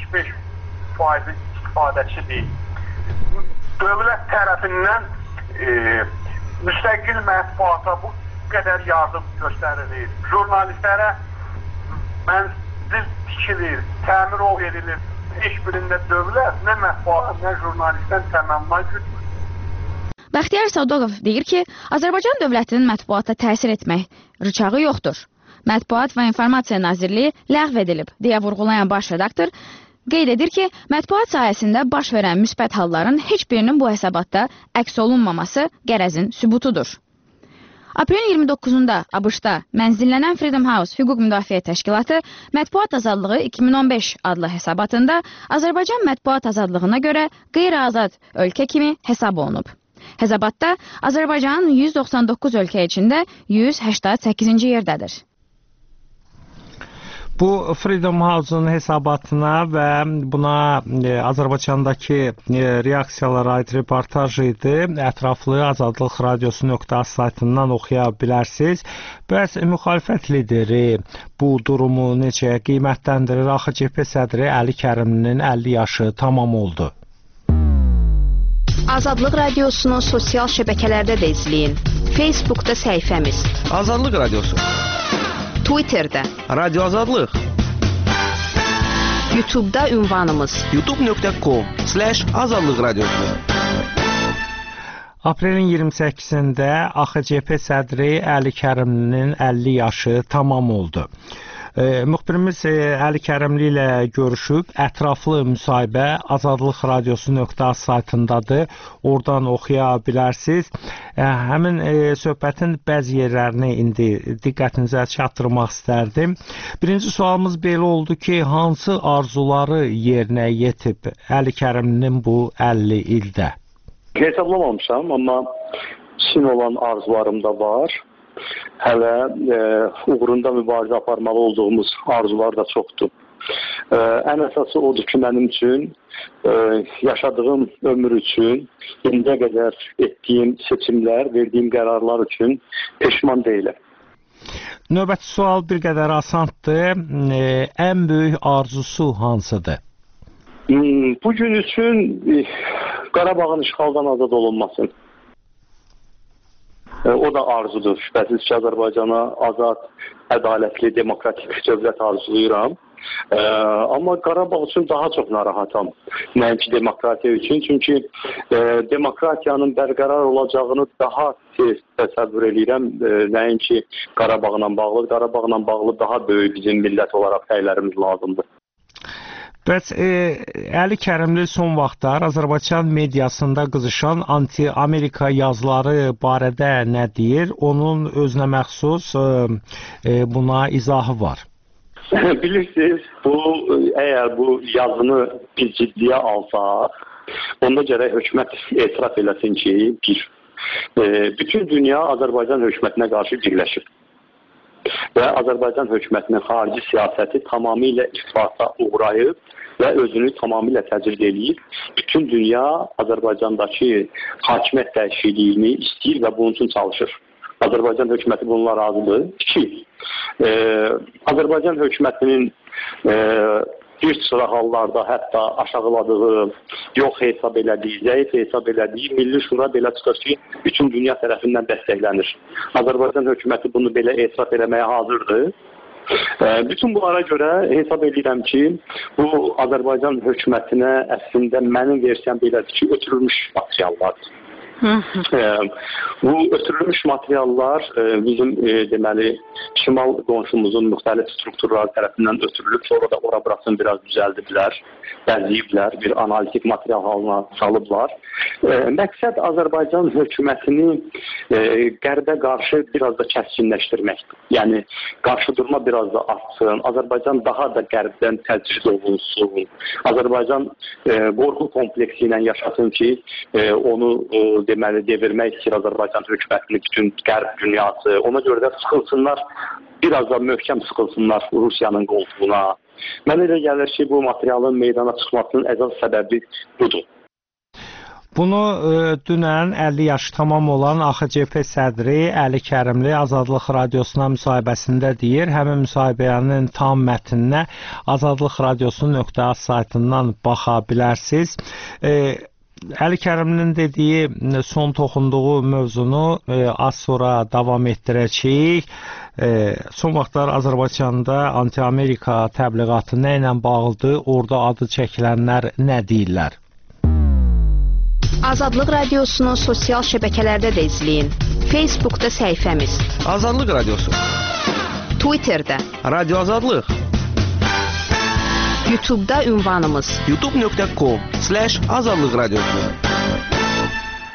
75% istifadəçidir. Dövlət tərəfindən müstəqil mətbuata bu qədər yardım göstərilir. Jurnalistlərə mənzil tikilir, təmir o verilir. Heç birində dövlət nə mətbuata, nə jurnalistdən təmənnə güdmür. Bəxtiyar Sadıqov deyir ki, Azərbaycan dövlətinin mətbuata təsir etmək rıçağı yoxdur. Mətbuat və İnformasiya Nazirliyi ləğv edilib, deyə vurğulayan baş redaktor qeyd edir ki, mətbuat sahəsində baş verən müsbət halların heç birinin bu hesabatda əks olunmaması qərəzin sübutudur. Aprelin 29-da ABŞ-da mənzillənən Freedom House Hüquq Müdafiə Təşkilatı Mətbuat Azadlığı 2015 adlı hesabatında Azərbaycan mətbuat azadlığına görə qeyri-azad ölkə kimi hesab olunub. Hesabatda Azərbaycan 199 ölkə içində 188-ci yerdədir. Bu Freedom House-un hesabatına və buna Azərbaycandakı reaksiyalara aid reportaj idi. Ətraflı Azadlıq Radiosu.az saytından oxuya bilərsiniz. Bəs müxalifət lideri bu durumu necə qiymətləndirir? AXCP sədri Əli Kərimlinin 50 yaşı tamam oldu. Azadlıq Radiosunu sosial şəbəkələrdə də izləyin. Facebookda səhifəmiz Azadlıq Radiosu, Twitterdə Radio Azadlıq, YouTube'da ünvanımız youtube.com/Azadlıq Radiosu. Aprelin 28-də AXCP sədri Əli Kərimlinin 50 yaşı tamam oldu. Müxbirimiz Əli Kərimli ilə görüşüb, ətraflı müsahibə Azadlıq Radiosu.az saytındadır. Oradan oxuya bilərsiniz. Həmin söhbətin bəzi yerlərini indi diqqətinizə çatdırmaq istərdim. Birinci sualımız belə oldu ki, hansı arzuları yerinə yetib Əli Kərimlinin bu 50 ildə? Hesablamamışam, amma Çin olan arzularım da var. Hələ uğrunda mübarizə aparmalı olduğumuz arzular da çoxdur. Ən əsası odur ki, mənim üçün yaşadığım ömür üçün, indiyə qədər etdiyim seçimlər, verdiyim qərarlar üçün peşman deyiləm. Növbəti sual bir qədər asandır. Ən böyük arzusu hansıdır? Bugün üçün Qarabağın işğaldan azad olunması. O da arzudur. Şübhəsiz ki, Azərbaycana azad, ədalətli, demokratik dövlət arzulayıram. Amma Qarabağ üçün daha çox narahatam. Nəinki demokratiya üçün. Çünki demokratiyanın bərqərar olacağını daha tez təsəvvür edirəm. Nəinki Qarabağla bağlı. Qarabağla bağlı daha böyük bizim millət olaraq səylərimiz lazımdır. Bəs Əli Kərimli son vaxtlar Azərbaycan mediasında qızışan anti-Amerika yazıları barədə nə deyir? Onun özünə məxsus buna izahı var. Bilirsiniz, əgər bu yazını bir ciddiyə alsaq, onda gərək hökumət etiraf eləsin ki, bütün dünya Azərbaycan hökumətinə qarşı birləşib. Və Azərbaycan hökumətinin xarici siyasəti tamamilə iflasa uğrayıb və özünü tamamilə təcrid edib. Bütün dünya Azərbaycandakı hakimiyyət dəyişikliyini istəyir və bunun üçün çalışır. Azərbaycan hökuməti bununla razıdır. 2. Azərbaycan hökumətinin bir sıra hallarda hətta aşağıladığı, yox hesab elədiyi, zəif hesab elədiyi Milli Şura belə çıxır ki, bütün dünya tərəfindən dəstəklənir. Azərbaycan hökuməti bunu belə etiraf eləməyə hazırdır. Bütün bunlara görə hesab edirəm ki, bu Azərbaycan hökumətinə əslində mənim versiyam belədir ki, ötürülmüş materiallardır. Bu ötürülmüş materiallar bizim deməli şimal qonşumuzun müxtəlif strukturları tərəfindən ötürülüb, sonra da ora-burasını biraz düzəldiblər, bəzəyiblər, bir analitik material halına salıblar. Məqsəd Azərbaycan hökumətini qərbə qarşı biraz da kəskinləşdirməkdir. Yəni qarşıdurma biraz da artsın, Azərbaycan daha da qərbdən təcrid olunsun, Azərbaycan qorxu kompleksi ilə yaşasın ki, onu deməli devirmək istəyir Azərbaycan hökumətini, bütün qərb dünyası. Ona görə də sıxılsınlar, biraz da möhkəm sıxılsınlar Rusiyanın qoltuğuna. Mənə elə gəlir ki, bu materialın meydana çıxmasının əsas səbəbi budur. Bunu dünən 50 yaşı tamam olan AXCP sədri Əli Kərimli Azadlıq Radiosuna müsahibəsində deyir. Həmin müsahibənin tam mətninə Azadlıq Radiosu.az saytından baxa bilərsiniz. Əli Kərimlinin dediyi, son toxunduğu mövzunu az sonra davam etdirəcəyik. Son vaxtlar Azərbaycanda anti-Amerika təbliğatı nə ilə bağlıdır? Orada adı çəkilənlər nə deyirlər? Azadlıq Radiosunu sosial şəbəkələrdə də izləyin. Facebookda səhifəmiz Azadlıq Radiosu, Twitterdə Radio Azadlıq, YouTube'da ünvanımız youtube.com/Azadlıq Radiosu.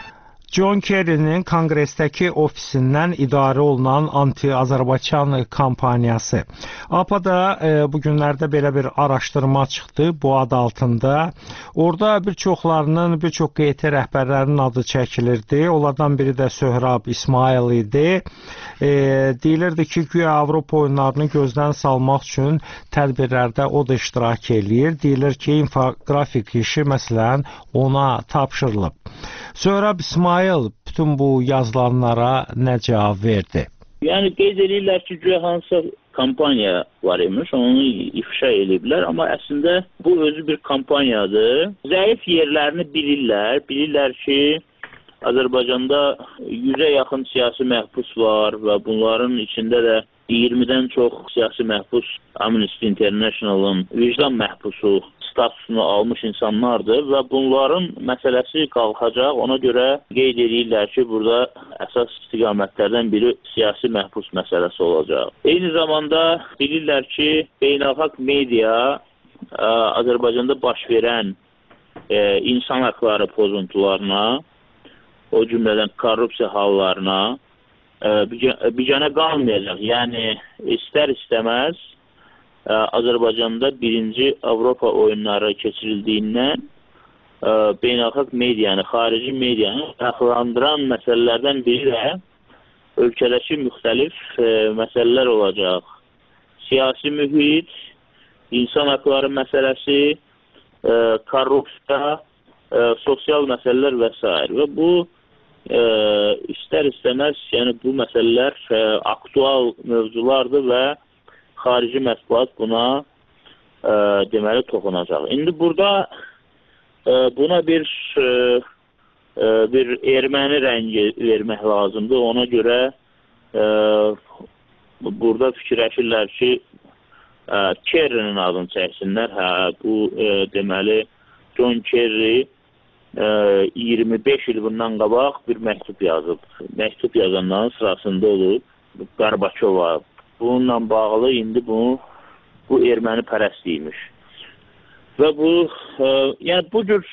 John Kerry'nin konqresdəki ofisindən idarə olunan anti-Azərbaycan kampaniyası. APA-da bu günlərdə belə bir araşdırma çıxdı bu ad altında. Orada bir çoxlarının, bir çox QT rəhbərlərinin adı çəkilirdi. Onlardan biri də Söhrab İsmail idi. Deyilirdi ki, güya Avropa oyunlarını gözdən salmaq üçün tədbirlərdə o da iştirak eləyir. Deyilir ki, infografik işi məsələn ona tapşırılıb. Söhrab İsmail bütün bu yazılanlara nə cavab verdi? Yəni qeyd edirlər ki, güya hansısa kampaniya var imiş, onu ifşa ediblər, amma əslində bu özü bir kampaniyadır. Zəif yerlərini bilirlər. Bilirlər ki, Azərbaycanda 100-ə yaxın siyasi məhbus var və bunların içində də 20-dən çox siyasi məhbus Amnesty International'ın vicdan məhbusu statusunu almış insanlardır və bunların məsələsi qalxacaq. Ona görə qeyd edirlər ki, burada əsas istiqamətlərdən biri siyasi məhbus məsələsi olacaq. Eyni zamanda bilirlər ki, beynəlxalq media Azərbaycanda baş verən insan haqları pozuntularına, o cümlədən korrupsiya hallarına biganə qalmayacaq. Yəni, istər-istəməz Azərbaycanda birinci Avropa oyunları keçirildiyindən beynəlxalq medianı, xarici medianı fərqləndirən məsələlərdən biri də ölkədəki müxtəlif məsələlər olacaq. Siyasi mühit, insan haqları məsələsi, korrupsiya, sosial məsələlər və s. Və bu istər-istəməz, yəni bu məsələlər aktual mövzulardır və xarici mətbuat buna deməli toxunacaq. İndi burada buna bir erməni rəngi vermək lazımdır. Ona görə burada fikirləşirlər ki, Kerry'nin adını çəksinlər. Bu deməli John Kerry 25 il bundan qabaq bir məktub yazıb. Məktub yazanların sırasında olub Qarbaçova. Bununla bağlı indi bu erməni pərəstliymiş. Və bu, yəni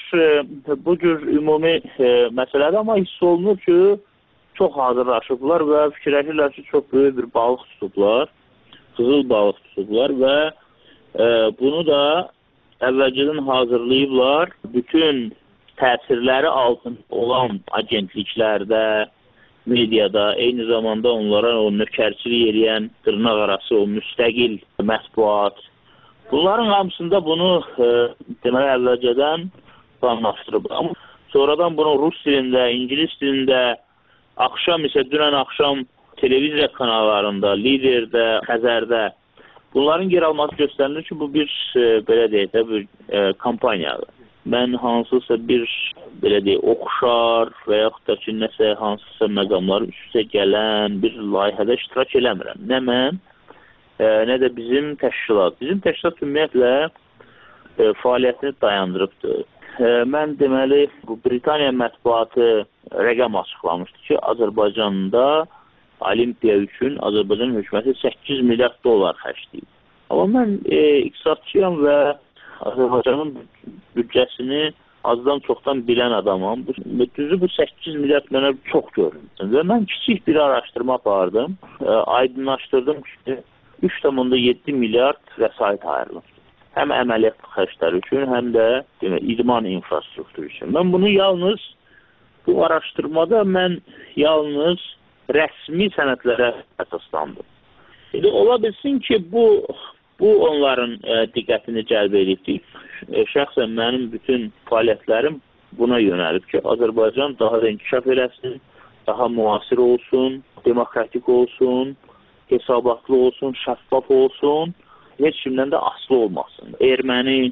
bu cür ümumi məsələdir, amma hiss olunur ki, çox hazırlaşıblar və fikirləşirlər ki, çox böyük bir balıq tutublar, qızıl balıq tutublar və bunu da əvvəlcədən hazırlayıblar. Bütün təsirləri altında olan agentliklərdə, mediada, eyni zamanda onlara o nökərçilik eləyən dırnaq arası o müstəqil mətbuat. Bunların hamısında bunu deməli əvvəlcədən planlaşdırıb. Amma sonradan bunu rus dilində, ingilis dilində, axşam isə dünən axşam televiziya kanallarında, Liderdə, Xəzərdə bunların yer alması göstərilir ki, bu bir belə deyək də bir kampaniyadır. Mən hansısa bir belə deyək, oxşar və yaxud da ki, nəsə hansısa məqamlar üstə gələn bir layihədə iştirak eləmirəm. Nə mən, nə də bizim təşkilat. Bizim təşkilat ümumiyyətlə fəaliyyətini dayandırıbdır. Mən deməli, bu Britaniya mətbuatı rəqəm açıqlamışdı ki, Azərbaycanda Olimpiya üçün Azərbaycan hökuməti 8 milyard dolar xərcləyib. Amma mən iqtisadçıyam və Azərbaycanın büdcəsini azdan çoxdan bilən adamam. Düzü bu 8 milyard mənə çox göründü. Və mən kiçik bir araşdırma apardım. Aydınlaşdırdım ki, 3,7 milyard vəsait ayrılıb. Həm əməliyyat xərcləri üçün, həm də idman infrastrukturu üçün. Mən bunu yalnız, bu araşdırmada mən yalnız rəsmi sənədlərə əsaslandım. Ola bilsin ki, bu onların diqqətini cəlb edibdir. Şəxsən mənim bütün fəaliyyətlərim buna yönəlib ki, Azərbaycan daha da inkişaf eləsin, daha müasir olsun, demokratik olsun, hesabatlı olsun, şəffaf olsun, heç kimdən də asılı olmasın. Erməni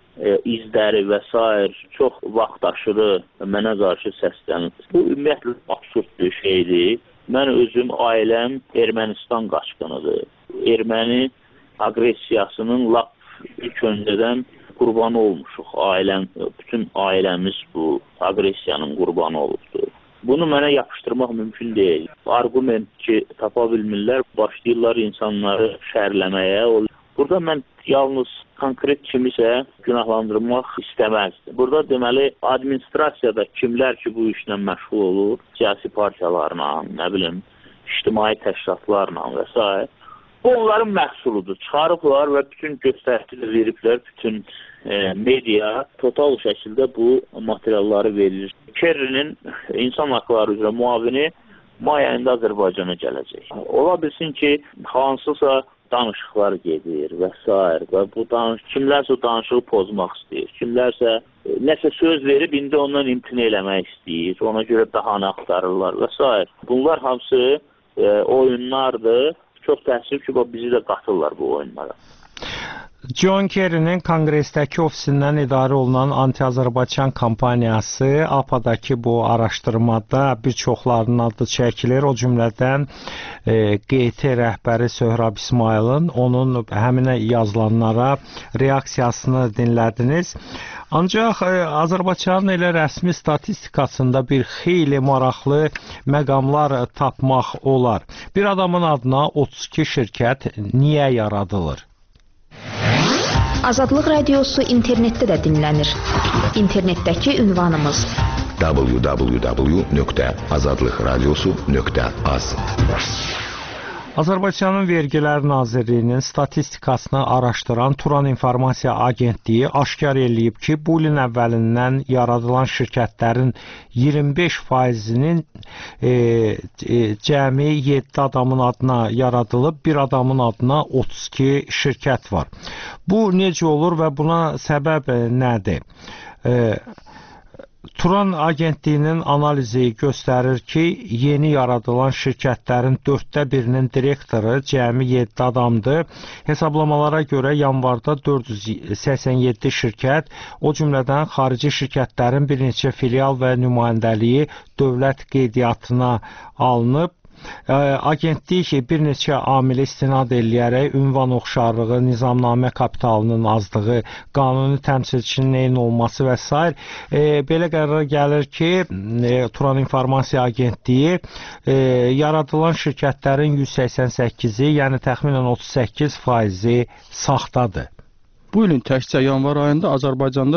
izləri və s. çox vaxt aşırı mənə qarşı səslənir. Bu ümumiyyətlə absurd bir şeydir. Mən özüm, ailəm Ermənistan qaçqınıdır. Erməni aqressiyasının lap ilk öncədən qurbanı olmuşuq. Bütün ailəmiz bu aqressiyanın qurbanı olubdur. Bunu mənə yapışdırmaq mümkün deyil. Argument ki, tapa bilmirlər, başlayırlar insanları şərləməyə. Burada mən yalnız konkret kimisə günahlandırmaq istəməzdi. Burada deməli administrasiyada kimlər ki bu işlə məşğul olur, siyasi partiyalarla, nə bilim, ictimai təşkilatlarla və s. Bu onların məhsuludur. Çıxarıblar və bütün göstəricilə veriblər, bütün media total şəkildə bu materialları verir. Kerrinin insan haqları üzrə müavini may ayında Azərbaycana gələcək. Ola bilsin ki, hansısa danışıqlar gedir və s. və bu kimlərsə o danışığı pozmaq istəyir, kimlərsə nəsə söz verib indi ondan imtina eləmək istəyir, ona görə bəhanə axtarırlar və s. Bunlar hamısı oyunlardır. Çox təəssüf ki, bizi də qatırlar bu oyunlara. John Kerry'nin konqresdəki ofisindən idarə olunan anti-Azərbaycan kampaniyası APA-dakı bu araşdırmada bir çoxlarının adı çəkilir. O cümlədən QT rəhbəri Söhrab İsmayılın onun həminə yazılanlara reaksiyasını dinlədiniz. Ancaq Azərbaycanın elə rəsmi statistikasında bir xeyli maraqlı məqamlar tapmaq olar. Bir adamın adına 32 şirkət niyə yaradılır? Azadlıq Radiosu internetdə də dinlənir. İnternetdəki ünvanımız www.azadlıqradiosu.az. Azərbaycanın Vergilər Nazirliyinin statistikasını araşdıran Turan İnformasiya Agentliyi aşkar eləyib ki, bu ilin əvvəlindən yaradılan şirkətlərin 25%-nin cəmi 7 adamın adına yaradılıb, bir adamın adına 32 şirkət var. Bu necə olur və buna səbəb nədir? Turan Agentliyinin analizi göstərir ki, yeni yaradılan şirkətlərin 1/4-nin direktoru cəmi 7 adamdır. Hesablamalara görə yanvarda 487 şirkət, o cümlədən xarici şirkətlərin bir neçə filial və nümayəndəliyi dövlət qeydiyyatına alınıb. Agentlik bir neçə amilə istinad eləyərək ünvan oxşarlığı, nizamnamə kapitalının azlığı, qanuni təmsilçinin eyni olması və s. Belə qərara gəlir ki, Turan İnformasiya Agentliyi yaradılan şirkətlərin 188-i, yəni təxminən 38%-i saxtadır. Bu ilin təkcə yanvar ayında Azərbaycanda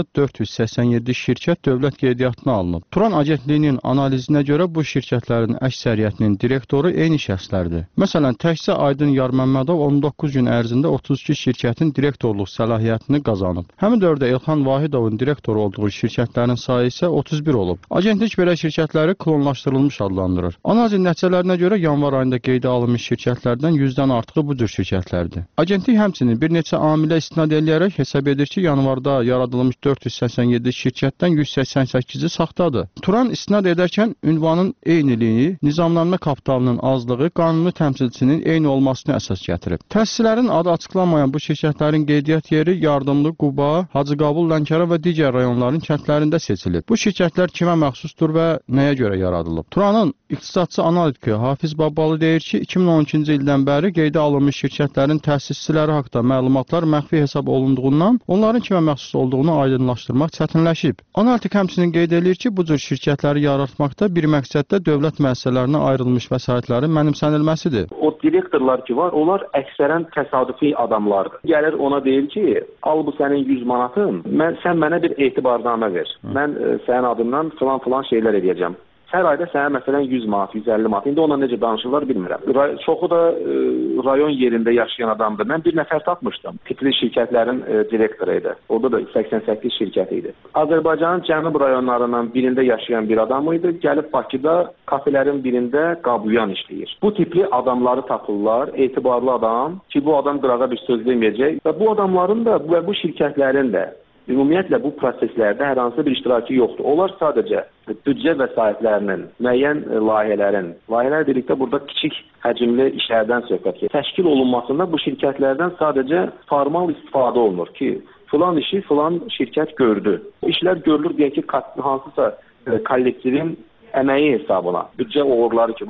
487 şirkət dövlət qeydiyyatına alınıb. Turan Agentliyinin analizinə görə bu şirkətlərin əksəriyyətinin direktoru eyni şəxslərdir. Məsələn, təkcə Aydın Yarməmmədov 19 gün ərzində 32 şirkətin direktorluq səlahiyyətini qazanıb. Həmin dövrdə Elxan Vahidovun direktor olduğu şirkətlərin sayı isə 31 olub. Agentlik belə şirkətləri klonlaşdırılmış adlandırır. Analizin nəticələrinə görə yanvar ayında qeydə alınmış şirkətlərdən 100-dən artığı bu cür şirkətlərdir. Agentlik həmçinin bir neçə amilə istinad eləyərək hesab edir ki, yanvarda yaradılmış 487 şirkətdən 188-i saxtadır. Turan istinad edərkən ünvanın eyniliyi, nizamnamə kapitalının azlığı, qanuni təmsilçinin eyni olmasını əsas gətirib. Təsislərin adı açıqlanmayan bu şirkətlərin qeydiyyat yeri Yardımlı, Quba, Hacıqabul, Lənkəran və digər rayonların kəndlərində seçilib. Bu şirkətlər kimə məxsusdur və nəyə görə yaradılıb? Turanın iqtisadçı analitiki Hafiz Babbalı deyir ki, 2012-ci ildən bəri qeydə alınmış şirkətlərin təsisçiləri haqqında məlumatlar məxfi hesab olunduğundan onların kimə məxsus olduğunu aydınlaşdırmaq çətinləşib. Analitik həmçinin qeyd edir ki, bu cür şirkətləri yaratmaqda bir məqsəddə dövlət müəssisələrinə ayrılmış vəsaitlərin mənimsənilməsidir. O direktorlar ki var, onlar əksərən təsadüfi adamlardır. Gəlir ona deyir ki, al bu sənin 100 manatın, sən mənə bir etibarnamə ver. Mən sənin adından filan şeylər edəcəm. Hər ayda sənə məsələn 100 manat, 150 manat. İndi onunla necə danışırlar bilmirəm. Çoxu da rayon yerində yaşayan adamdır. Mən bir nəfər tapmışdım. Tipli şirkətlərin direktoru idi. Orada da 88 şirkət idi. Azərbaycanın cənub rayonlarından birində yaşayan bir adam idi. Gəlib Bakıda kafelərin birində qabıyan işləyir. Bu tipli adamları tapırlar. Etibarlı adam ki, bu adam qırağa bir söz deməyəcək. Və bu adamların da və bu şirkətlərin də ümumiyyətlə bu proseslərdə hər hansı bir iştirakı yoxdur. Onlar sadəcə büdcə vəsaitlərinin, müəyyən layihələr birlikdə burada kiçik həcmli işlərdən söhbət gedir. Təşkil olunmasında bu şirkətlərdən sadəcə formal istifadə olunur ki, filan işi filan şirkət gördü. Bu işlər görülür deyək ki, hansısa kollektivin əməyi hesabına, büdcə uğurları ki var,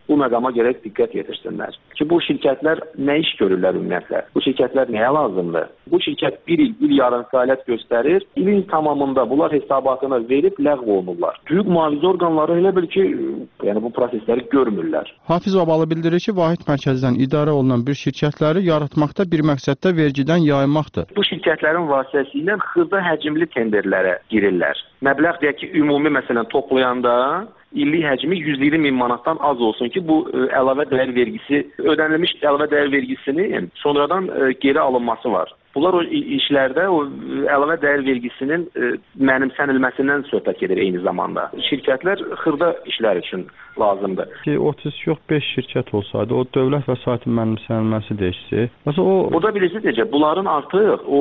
bu məqama gərək diqqət yetirsinlər. Ki, bu şirkətlər nə iş görürlər ümumiyyətlə? Bu şirkətlər nəyə lazımdır? Bu şirkət bir il yarım fəaliyyət göstərir, ilin tamamında bunlar hesabatına verib ləğv olunurlar. Hüquq mühafizə orqanları elə bil ki, yəni bu prosesləri görmürlər. Hafiz Babalı bildirir ki, vahid mərkəzdən idarə olunan bir şirkətləri yaratmaqda bir məqsəddə vergidən yaymaqdır. Bu şirkətlərin vasitəsilə xırda həcmli tenderlərə girirlər. Məbləğ deyək ki, ümumi məsələn toplayanda illik həcmi 120 min manatdan az olsun ki, bu əlavə dəyər vergisi, ödənilmiş əlavə dəyər vergisinin sonradan geri alınması var. Bunlar o işlərdə o əlavə dəyər vergisinin mənimsənilməsindən söhbət gedir eyni zamanda. Şirkətlər xırda işlər üçün lazımdır. Ki 30 yox 5 şirkət olsaydı, o dövlət vəsaitinin mənimsənilməsi deyilsə, burada bilirsiniz necə, bunların artıq o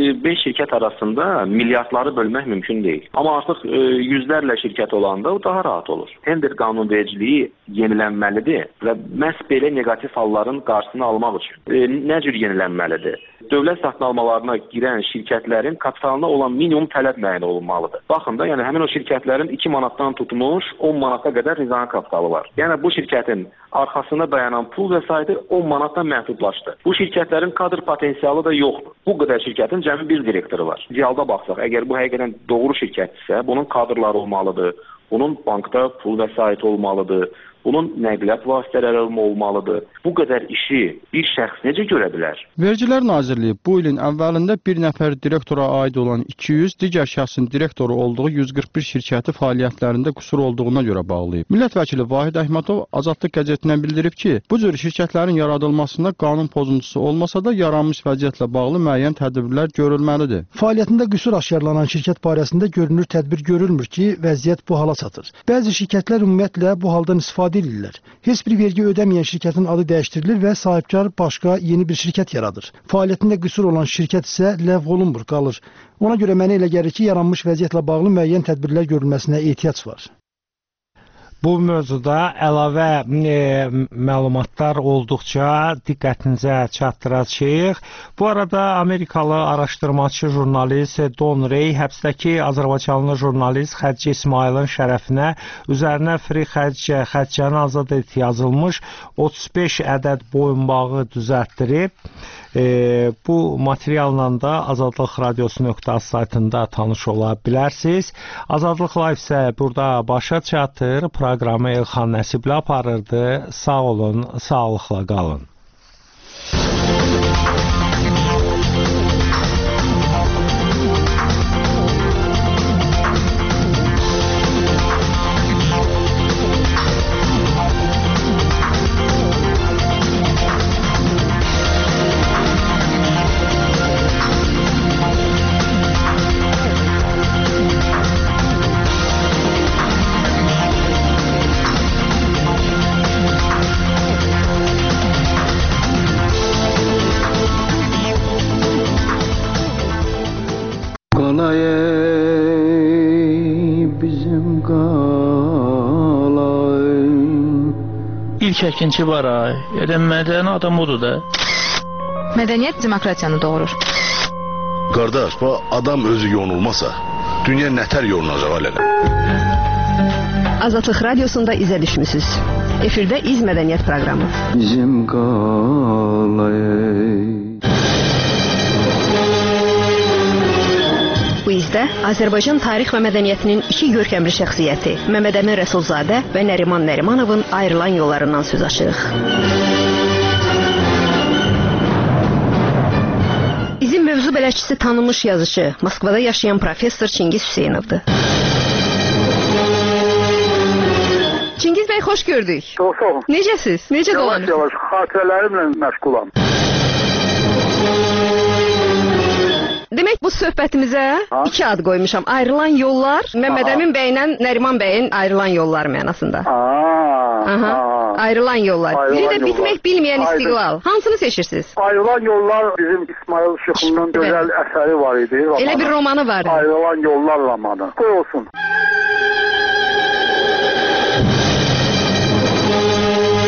5 şirkət arasında milyardları bölmək mümkün deyil. Amma artıq yüzlərlə şirkət olanda o daha rahat olur. Tender qanunvericiliyi yenilənməlidir və məhz belə neqativ halların qarşısını almaq üçün nə cür yenilənməlidir? Dövlət satın almalarına girən şirkətlərin kapitalına olan minimum tələb müəyyən olunmalıdır. Baxın da, yəni həmin o şirkətlərin 2 manatdan tutmuş 10 manata qədər nizami kapitalı var. Yəni bu şirkətin arxasında dayanan pul vəsaiti 10 manatdan məhdudlaşdı. Bu şirkətlərin kadr potensialı da yoxdur. Bu qədər şirkətin cəmi bir direktoru var. İdealda baxsaq, əgər bu həqiqətən doğru şirkətdirsə, bunun kadrları olmalıdır, bunun bankda pul vəsaiti olmalıdır, bunun nəqliyyat vasitələri olmalıdır. Bu qədər işi bir şəxs necə görə bilər? Vergilər Nazirliyi bu ilin əvvəlində bir nəfər direktora aid olan 200, digər şəxsin direktoru olduğu 141 şirkəti fəaliyyətlərində qüsur olduğuna görə bağlayıb. Millət vəkili Vahid Əhmədov Azadlıq qəzetinə bildirib ki, bu cür şirkətlərin yaradılmasında qanun pozuntusu olmasa da yaranmış vəziyyətlə bağlı müəyyən tədbirlər görülməlidir. Fəaliyyətində qüsur aşkarlanan şirkət barəsində görünür tədbir görülmür ki, vəziyyət bu hala çatır. Bəzi şirkətlər ümumiyyətlə bu haldan istifadə edirlər. Heç bir vergi ödəməyən şirkətin adı dəyişdirilir və sahibkar başqa yeni bir şirkət yaradır. Fəaliyyətində qüsur olan şirkət isə ləğv olunmur, qalır. Ona görə mənə elə gəlir ki, yaranmış vəziyyətlə bağlı müəyyən tədbirlər görülməsinə ehtiyac var. Bu mövzuda əlavə məlumatlar olduqca diqqətinizə çatdıracağıq. Bu arada Amerikalı araşdırmaçı jurnalist Don Rey həbsdəki Azərbaycanlı jurnalist Xədicə İsmailin şərəfinə üzərinə free xədicəni azad et yazılmış 35 ədəd boyunbağı düzəltdirib. Bu materialla da Azadlıq Radiosu.az saytında tanış ola bilərsiniz. Azadlıq Live isə burada başa çatır. Proqramı Elxan Nəsibli aparırdı. Sağ olun, sağlıqla qalın. İlk əkinçi var ay. Mədəni adam odur da. Mədəniyyət demokratiyanı doğurur. Qardaş, bu adam özü yonulmasa, dünya nətər yolunacaq alələ? Azadlıq Radiosunda izə düşmüsünüz. Efirdə İz Mədəniyyət proqramı. Bizim qalayı. Bu izdə Azərbaycan tarix və mədəniyyətinin iki görkəmli şəxsiyyəti Məmməd Əmin Rəsulzadə və Nəriman Nərimanovun ayrılan yollarından söz açırıq. İzin mövzu bələdçisi tanınmış yazıcı, Moskvada yaşayan professor Çingiz Hüseynovdur. Çingiz bəy, xoş gördük. Çox sağ olun. Necəsiz? Necə dolanırsınız? Yavaş-yavaş xatirələrimlə məşğulam. Demək, bu söhbətimizə iki ad qoymuşam. Ayrılan yollar, Məmməd Əmin bəylə Nəriman bəyin ayrılan yolları mənasında. Ayrılan yollar. Biri də bitmək bilməyən istiqlal. Hansını seçirsiniz? Ayrılan yollar bizim İsmail Şıxlının gözəl əsəri var idi. Elə bir romanı var idi. Ayrılan yollar romanı. Qoy olsun.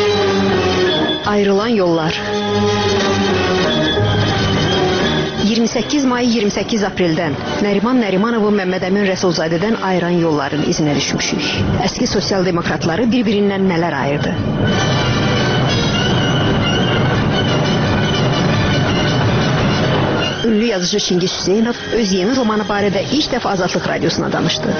Ayrılan yollar. 28 may 28 apreldən Nəriman Nərimanovu Məmməd Əmin Rəsulzadədən ayıran yolların izinə düşmüşük. Əski sosial demokratları bir-birindən nələr ayırdı? Ünlü yazıcı Çingiz Hüseynov öz yeni romanı barədə ilk dəfə Azadlıq Radiosuna danışdı.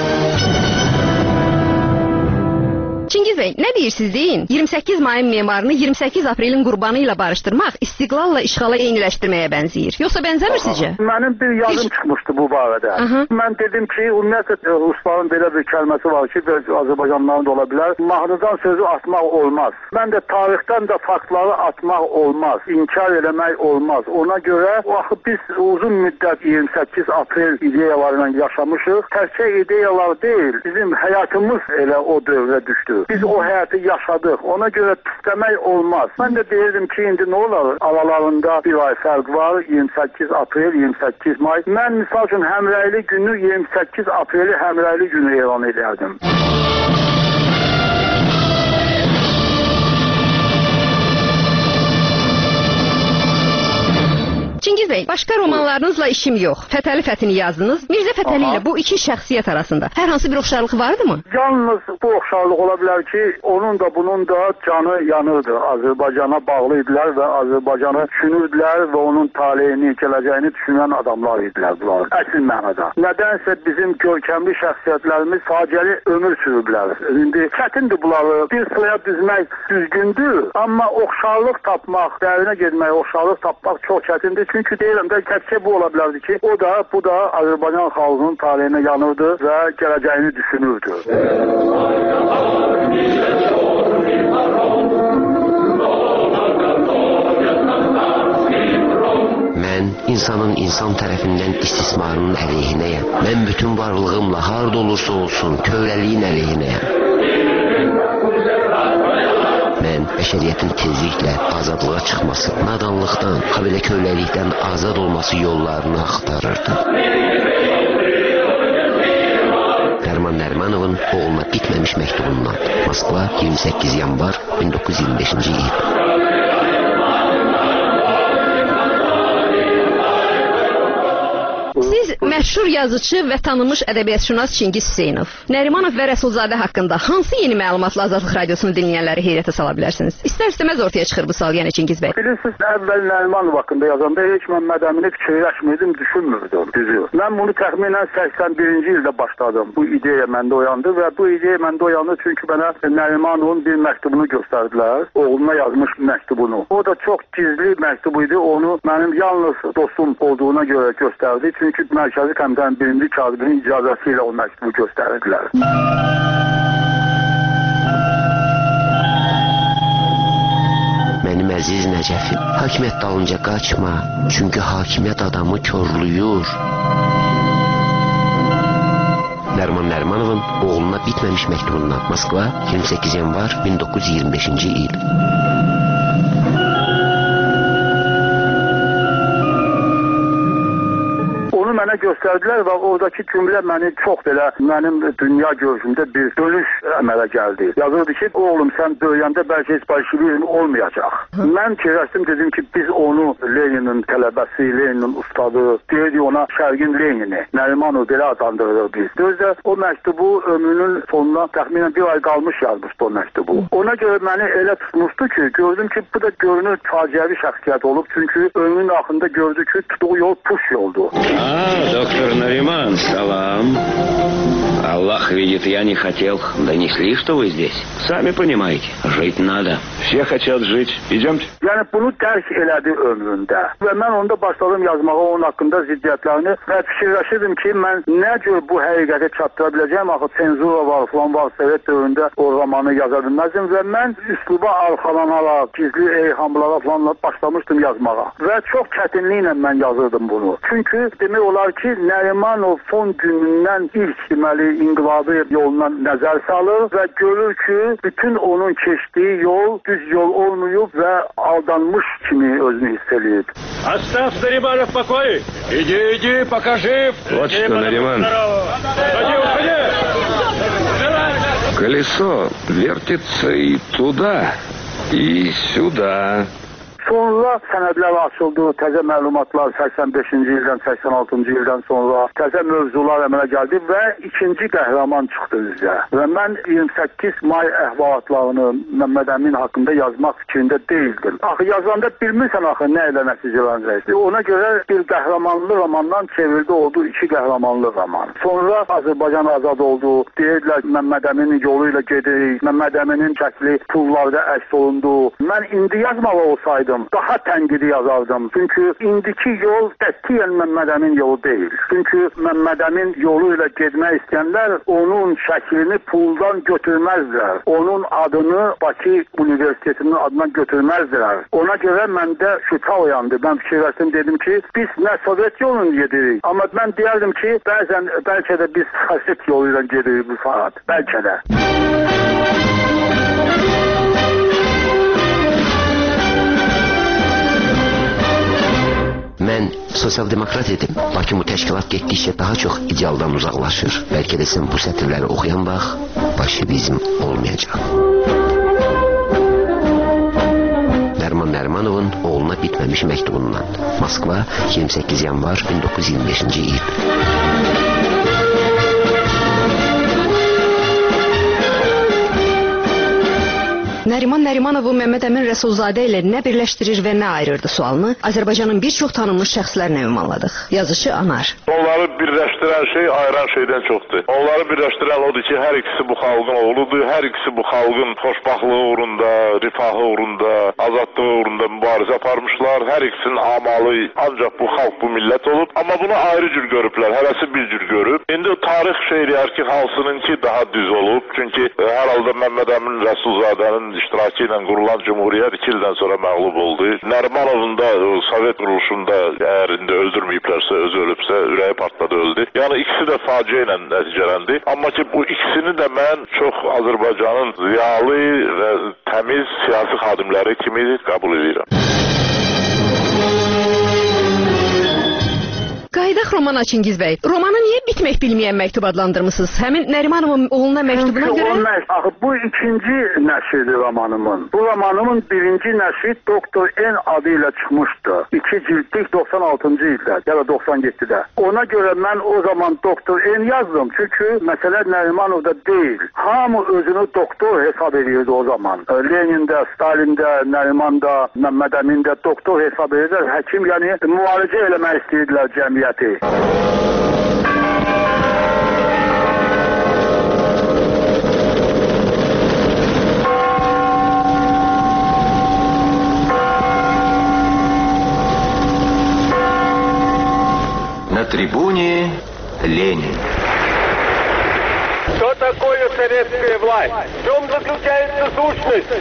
Çingiz bəy, nə deyirsiniz deyin? 28 mayın memarını 28 aprelin qurbanı ilə barışdırmaq istiqlalla işğala eyniləşdirməyə bənzəyir. Yoxsa bənzəmir sizcə? Mənim bir yazım çıxmışdı bu barədə. Mən dedim ki, ümumiyyətlə Rusların belə bir kəlməsi var ki, Azərbaycanlıların da ola bilər. Mahnıdan sözü atmaq olmaz. Mən də tarixdən də faktları atmaq olmaz. İnkar eləmək olmaz. Ona görə biz uzun müddət 28 aprel ideyalarıyla yaşamışıq. Təkcə ideyalar deyil, bizim həyatımız elə o dövrə düşdü. Biz o həyatı yaşadıq. Ona görə pisləmək olmaz. Mən də deyirdim ki, indi nə olar? Aralarında bir ay fərq var. 28 aprel, 28 may. Mən misal üçün həmrəyli günü 28 apreli həmrəyli günü elan edərdim. Çingiz bəy, başqa romanlarınızla işim yox. Fətəli Fətini yazdınız. Mirzə Fətəli ilə bu iki şəxsiyyət arasında hər hansı bir oxşarlıq vardımı? Yalnız bu oxşarlıq ola bilər ki, onun da bunun da canı yanırdı. Azərbaycana bağlı idilər və Azərbaycanı düşünürdülər və onun taleyini, gələcəyini düşünən adamlar idilər bunlar. Əsl mənada. Nədənsə bizim görkəmli şəxsiyyətlərimiz faciəli ömür sürüblər. İndi çətindir bunları bir sıraya düzmək düzgündür, amma oxşarlıq tapmaq, dərinə getmək, oxşarlıq tapmaq çox çətindir. Çünki deyirəm də təkcə bu ola bilərdi ki, bu da Azərbaycan xalqının taleyinə yanırdı və gələcəyini düşünürdü. Mən insanın insan tərəfindən istismarının əleyhinəyəm. Mən bütün varlığımla harda olursa olsun kövrəliyin əleyhinəyəm. Mən bəşəriyyətin tezliklə azadlığa çıxması, nadanlıqdan, habelə köləlikdən azad olması yollarını axtarırdı. Nəriman Nərimanovun oğluna bitməmiş məktubundan. Moskva, 28 yanvar 1925-ci il. Siz məşhur yazıcı və tanınmış ədəbiyyatşünas Çingiz Hüseynov, Nərimanov və Rəsulzadə haqqında hansı yeni məlumatla Azadlıq Radiosunu dinləyənləri heyrətə sala bilərsiniz? İstər-istəməz ortaya çıxır bu sual, yəni Çingiz bəy. Bilirsiniz, əvvəl Nərimanov haqqında yazanda heç Məmməd Əmini fikirləşmirdim, düşünmürdüm, düzü. Mən bunu təxminən 81-ci ildə başladım. Bu ideya məndə oyandı və bu ideya məndə oyandı çünki mənə Nərimanovun bir məktubunu göstərdilər, oğluna yazmış məktubunu. O da çox gizli məktub idi, onu mənim yalnız dostum olduğuna görə göstərdi. Çünki Mərkəzi Komitənin birinci katibinin icazəsi ilə o məktubu göstərirdilər. Mənim əziz Nəcəfim, hakimiyyət dalınca qaçma, çünki hakimiyyət adamı körlüyür. Nəriman Nərimanovun oğluna bitməmiş məktubundan. Moskva, 28 yanvar 1925-ci il. Mənə göstərdilər və oradakı cümlə məni çox belə mənim dünya görüşümdə bir dönüş əmələ gəldi. Yazırdı ki, oğlum sən böyüyəndə bəlkə heç bolşevizm olmayacaq. Mən fikirləşdim, dedim ki, biz onu Leninin tələbəsi, Leninin ustadı, deyirdik ona Şərqin Lenini, Nərimanov belə adlandırırıq biz. Gözdə o məktubu ömrünün sonuna təxminən bir ay qalmış yazmışdı o məktubu. Ona görə məni elə tutmuşdu ki, gördüm ki, bu da görünür faciəvi şəxsiyyət olub. Çünki ömrünün axırında gördü ki, tutduğu yol push yoldur. Доктор Нариман, салам. Аллах видит, я не хотел. Донесли, что вы здесь. Сами понимаете, жить надо. Все хотят жить. Идемте. Yəni bunu dərk elədi ömründə. Və mən onda başladım yazmağa onun haqqında ziddiyyətlərini və fikirləşirdim ki, mən nə cür bu həqiqəti çatdıra biləcəyim. Axı senzura var, falan var, Sovet dövründə o romanı yaza bilməzdim və mən üsluba arxalanaraq, gizli eyhamlara falan başlamışdım yazmağa. Və çox çətinliklə mən yazırdım bunu. Çünki demək olar ki, Nərimanov son günündən ilk deməli inqilabı yoluna nəzər salır və görür ki, bütün onun keçdiyi yol düz yol olmayıb və aldanmış kimi özünü hiss eləyib. Оставь Наримана в покое. Иди, покажи. Вот что, Нариман. Уходи. Колесо вертится и туда, и сюда. Sonra sənədlər açıldı, təzə məlumatlar 85-ci ildən, 86-cı ildən sonra təzə mövzular əmələ gəldi və ikinci qəhrəman çıxdı bizə. Və mən 28 may əhvalatlarını Məmməd Əmin haqqında yazmaq fikrində deyildim. Axı yazanda bilmirsən axı nə ilə nəticələnəcəkdir. Ona görə bir qəhrəmanlı romandan çevirdi oldu iki qəhrəmanlı roman. Sonra Azərbaycan azad oldu. Deyirdilər Məmməd Əminin yolu ilə gedirik. Məmməd Əminin şəkli pullarda əks olundu. Mən indi yazmalı olsaydım daha tənqidi yazardım. Çünki indiki yol qətiyyən Məmməd Əmin yolu deyil. Çünki Məmməd Əmin yolu ilə getmək istəyənlər onun şəklini puldan götürməzdilər. Onun adını Bakı Universitetinin adından götürməzdilər. Ona görə məndə şübhə oyandı. Mən fikirləşdim, dedim ki, biz nə Sovet yolunu gedirik. Amma mən deyərdim ki, bəzən bəlkə də biz faşist yolu ilə gedirik bu saat. Bəlkə də. Mən sosial-demokrat idim. Lakin bu təşkilat getdikcə daha çox idealdan uzaqlaşır. Bəlkə desən bu sətirləri oxuyan vaxt bolşevizm olmayacaq. Nərman Nərmanovun oğluna bitməmiş məktubundan. Moskva, 28 yanvar 1925-ci il. Nəriman Nərimanovu Məmməd Əmin Rəsulzadə ilə nə birləşdirir və nə ayırırdı sualını Azərbaycanın bir çox tanınmış şəxslərlə ünvanladıq. Yazıcı Anar. Onları birləşdirən şey ayıran şeydən çoxdur. Onları birləşdirən odur ki, hər ikisi bu xalqın oğludur. Hər ikisi bu xalqın xoşbaxtlığı uğrunda, rifahı uğrunda, azadlığı uğrunda mübarizə aparmışlar. Hər ikisinin amalı ancaq bu xalq, bu millət olub. Amma bunu ayrı cür görüblər. Hərəsi bir cür görüb. İndi tarix şey deyər ki, hansınınki daha düz olub. Çünki hər halda Məmməd Əmin Rəsulzadənin iştirakı ilə qurulan Cumhuriyyət 2 ildən sonra məğlub oldu. Nərimanovun da Sovet quruluşunda əgər indi öldürməyiblərsə, özü ölübsə, ürəyi partladı, öldü. Yəni ikisi də faciə ilə nəticələndi. Amma ki bu ikisini də mən çox Azərbaycanın ziyalı və təmiz siyasi xadimləri kimi qəbul edirəm. Qayıdaq romana Çingiz bəy. Romanı niyə bitmək bilməyən məktub adlandırmısınız? Həmin Nərimanovun oğluna məktubuna görə... Axı bu ikinci nəşridir romanımın. Bu romanımın birinci nəşri Doktor N adı ilə çıxmışdı. 2 cildlik 96-cı ildə, ya da 97-də. Ona görə mən o zaman Doktor N yazdım. Çünki məsələ Nərimanovda deyil. Hamı özünü doktor hesab edirdi o zaman. Lenində, Stalində, Nərimanda, Məmməd Əmində doktor hesab edirlər. Həkim, yəni müalicə eləmək istəyirdilər cəmiyyəti. На трибуне Ленин. Что такое советская власть? В чем заключается сущность?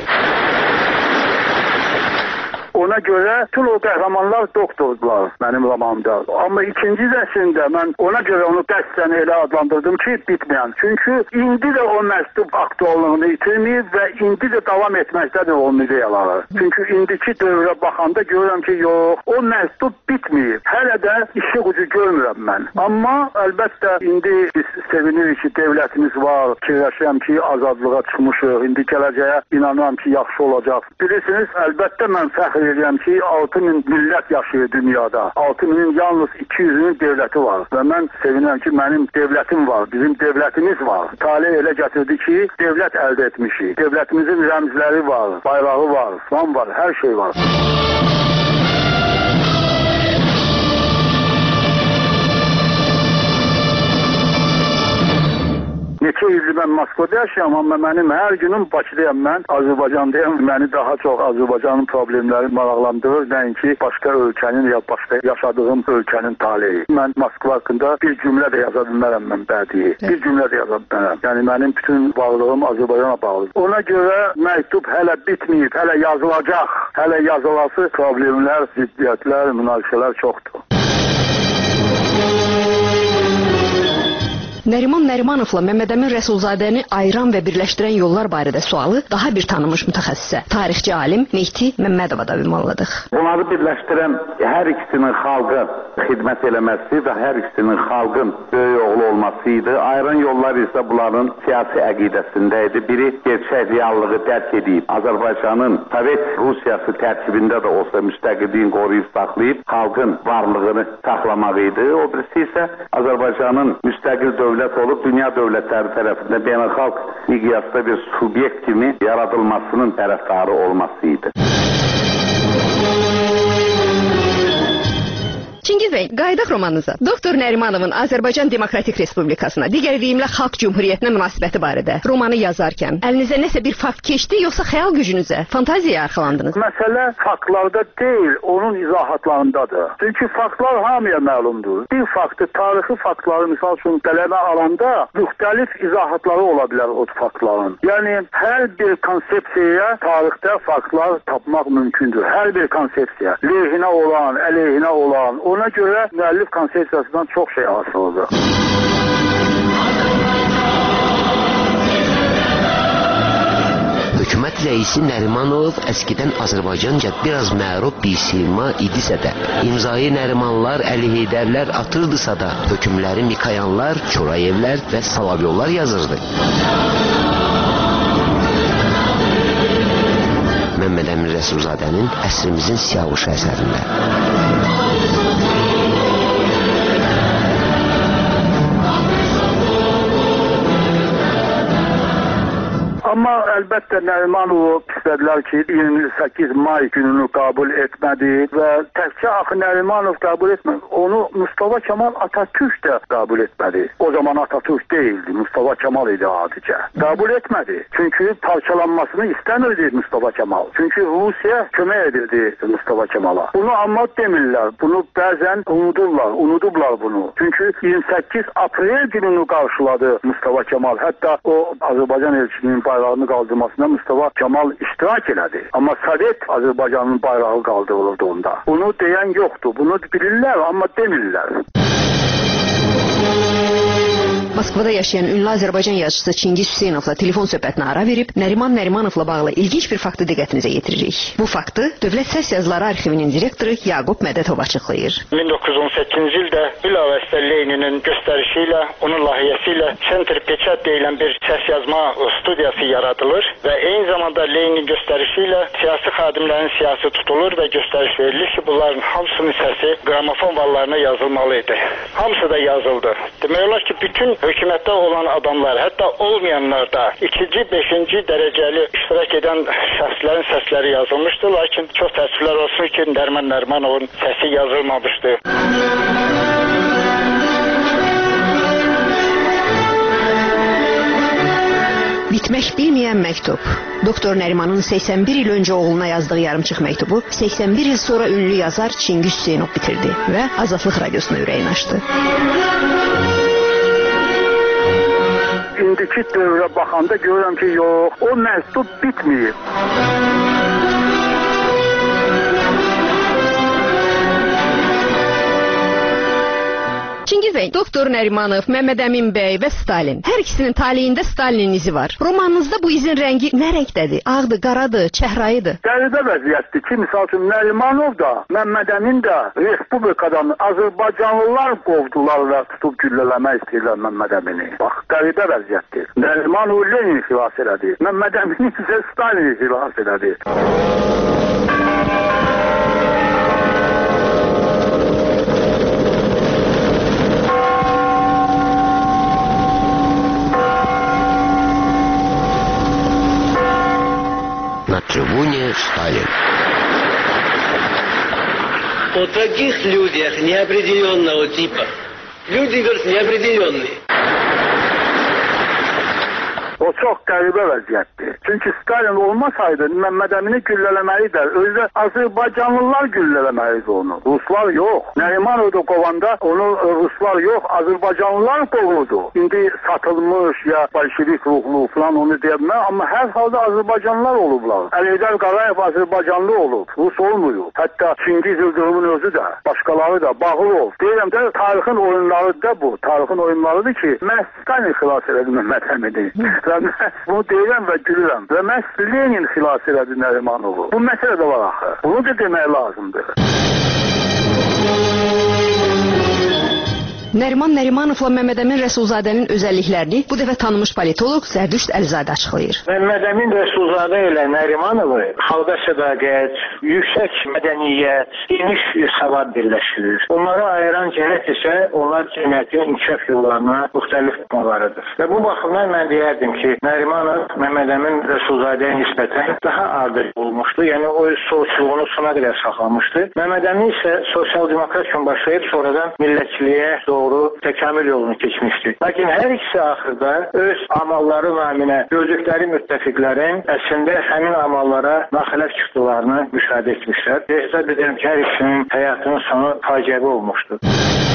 Ona görə tüm o qəhrəmanlar doktordular mənim romanımda. Amma ikinci nəşrində mən ona görə onu qəsdən elə adlandırdım ki, bitməyən. Çünki indi də o məktub aktuallığını itirməyib və indi də davam etməkdədir onun ideyaları. Çünki indiki dövrə baxanda görürəm ki, yox, o məktub bitməyib. Hələ də işi gücü görmürəm mən. Amma əlbəttə indi biz sevinirik ki, devlətimiz var, fikirləşirəm ki, azadlığa çıxmışıq, indi gələcəyə inanıram ki, yaxşı olacaq. Bilirsiniz, əlbəttə mən fəxr edirəm ki, 6000 millət yaşayır dünyada. 6000-in yalnız 200-ünün devləti var. Və mən sevinirəm ki, mənim devlətim var, bizim devlətimiz var. Talih elə gətirdi ki, devlət əldə etmişik. Devlətimizin rəmzləri var, bayrağı var, falan var, hər şey var. Neçə ildir mən Moskvada yaşayam, amma mənim hər günüm Bakıdayam mən, Azərbaycandayam. Məni daha çox Azərbaycanın problemləri maraqlandırır, nəinki başqa ölkənin ya başqa yaşadığım ölkənin taleyi. Mən Moskva haqqında bir cümlə də yaza bilmərəm mən bədii. Bir cümlə də yaza bilmərəm. Yəni mənim bütün varlığım Azərbaycana bağlıdır. Ona görə məktub hələ bitməyib, hələ yazılacaq. Hələ yazılası problemlər, ziddiyyətlər, münaqişələr çoxdur. Nəriman Nərimanovla Məmmədəmin Rəsulzadəni ayıran və birləşdirən yollar barədə sualı daha bir tanınmış mütəxəssisə, tarixçi alim Mehdi Məmmədova da ünvanladıq. Bunları birləşdirən hər ikisinin xalqı xidmət eləməsi və hər ikisinin xalqın böyük oğlu olması idi. Ayıran yollar isə bunların siyasi əqidəsində idi. Biri gerçək reallığı dərk edib, Azərbaycanın Sovet Rusiyası tərkibində də olsa müstəqilliyin qoruyub saxlayıb, xalqın varlığını saxlamaq idi. O birisi isə Azərbaycanın müstəqil dövlət olub, dünya dövlətləri tərəfindən beynəlxalq miqyasda bir subyekt kimi yaradılmasının tərəfdarı olması idi. Çingiz bəy, qayıdaq romanınıza. Doktor Nərimanovun Azərbaycan Demokratik Respublikasına, digər deyimlə Xalq Cümhuriyyətinə münasibəti barədə romanı yazarkən əlinizə nəsə bir fakt keçdi, yoxsa xəyal gücünüzə, fantaziyaya arxalandınız? Məsələ faktlarda deyil, onun izahatlarındadır. Çünki faktlar hamıya məlumdur. Bir faktı, tarixi faktları misal üçün qələmə alanda müxtəlif izahatları ola bilər o faktların. Yəni, hər bir konsepsiyaya tarixdə faktlar tapmaq mümkündür. Hər bir konsepsiya, lehinə olan, əleyhinə olan, ona görə müəllif konsepsiyasından çox şey asılıdır. Hökumət rəisi Nərimanov əskidən Azərbaycanca biraz məruf bir sima idisə də, imzayı Nərimanlar, Əli Heydərlər atırdısa da, hökümləri Mikayanlar, Çorayevlər və Salavyollar yazırdı. Məmmədəmin Rəsulzadənin Əsrimizin Siyavuşı əsərində. Amma əlbəttə Nərimanovu istədilər ki, 28 may gününü qəbul etmədi və təkcə axı Nərimanov qəbul etmədi. Onu Mustafa Kemal Atatürk də qəbul etmədi. O zaman Atatürk deyildi, Mustafa Kemal idi adicə. Qəbul etmədi. Çünki parçalanmasını istəmirdi Mustafa Kemal. Çünki Rusiya kömək edirdi Mustafa Kemala. Bunu amma demirlər. Bunu bəzən unudublar bunu. Çünki 28 aprel gününü qarşıladı Mustafa Kemal. Hətta o Azərbaycan elçinin bayrağını qaldırmasına Mustafa Kemal iştirak elədi. Amma Sovet Azərbaycanın bayrağı qaldırılırdı onda. Bunu deyən yoxdur. Bunu bilirlər, amma demirlər. Moskvada yaşayan ünlü Azərbaycan yazıçısı Çingiz Hüseynovla telefon söhbətinə ara verib Nəriman Nərimanovla bağlı ilginc bir faktı diqqətinizə yetiririk. Bu faktı Dövlət Səs Yazıları Arxivinin direktoru Yaqub Mədətov açıqlayır. 1918-ci ildə bilavasitə Leninin göstərişi ilə, onun layihəsi ilə Sentr Peçat deyilən bir səs yazma studiyası yaradılır və eyni zamanda Lenin göstərişi ilə siyasi xadimlərin siyasi tutulur və göstəriş verilir ki, bunların hamısının səsi qramofon vallarına yazılmalı idi. Hamısı da yazıldı. Demək olar ki, bütün hökumətdə olan adamlar, hətta olmayanlar da 2-ci, 5-ci dərəcəli iştirak edən şəxslərin səsləri yazılmışdı, lakin çox təəssüflər olsun ki, Nəriman Nərimanovun səsi yazılmamışdı. Bitmək bilməyən məktub. Doktor Nərimanın 81 il öncə oğluna yazdığı yarımçıq məktubu 81 il sonra ünlü yazar Çingiz Hüseynov bitirdi və Azadlıq Radiosuna ürəyin açdı. İndiki dövrə baxanda görürəm ki, yox, o məktub bitməyib. Çingiz bəy, Doktor Nərimanov, Məmmədəmin bəy və Stalin. Hər ikisinin taleyində Stalinin izi var. Romanınızda bu izin rəngi nə rəngdədir? Ağdır, qaradır, çəhrayıdır? Qəribə vəziyyətdir ki, misal üçün Nərimanov da, Məmmədəmin də Respublikadan Azərbaycanlılar qovdular və tutub güllələmək istəyirlər Məmmədəmini. Bax, qəribə vəziyyətdir. Nərimanov Lenin xilas elədi. Məmmədəmin isə Stalin xilas elədi. На трибуне Сталин. О таких людях неопределенного типа. Люди, говорят, неопределенные. O çox qəribə vəziyyətdir. Çünki Stalin olmasaydı Məmməd Əmini güllələməlidir. Özü Azərbaycanlılar güllələməlidir onu. Ruslar yox. Nərimanov da qovanda onu Ruslar yox, Azərbaycanlılar qovurdu. İndi satılmış ya bolşevik ruhlu falan onu deyəməm, amma hər halda Azərbaycanlılar olublar. Əli Heydər Qarayev Azərbaycanlı olub, Rus olmuyor. Hətta Çingiz Yıldırımın özü də, başqaları da Bağırov. Deyirəm də tarixin oyunları da bu. Tarixin oyunlarıdır ki, məhz Stalin xilas elədi Məmməd Əmini. Və bunu deyirəm və gülürəm. Və məhz Lenin xilas elədi Nərimanovu. Bu məsələ də var axı. Bunu da demək lazımdır. Nəriman Nərimanovla Məmməd Əmin Rəsulzadənin özəlliklərini bu dəfə tanınmış politoloq Zərdüşt Əlizadə açıqlayır. Məmməd Əmin Rəsulzadə ilə Nərimanovu xalqa sədaqət, yüksək mədəniyyət, geniş savad birləşdirir. Onları ayıran cəhət isə onlar cəmiyyətin inkişaf yollarına müxtəlif tutmalarıdır. Və bu baxımdan mən deyərdim ki, Nərimanov Məmməd Əmin Rəsulzadəyə nisbətən daha adi olmuşdu. Yəni o öz solçuluğunu sona qədər saxlamışdı. Məmməd Əmin isə sosial-demokrat kimi başlayıb sonradan millətçiliyə doğru təkamül yolunu keçmişdi. Lakin hər ikisi axırda öz amalları naminə gördükləri müttəfiqlərin əslində həmin amallara naxilət çıxdılarını müşahidə etmişlər. Hesab edirəm ki, hər ikisinin həyatının sonu faciəvi olmuşdur.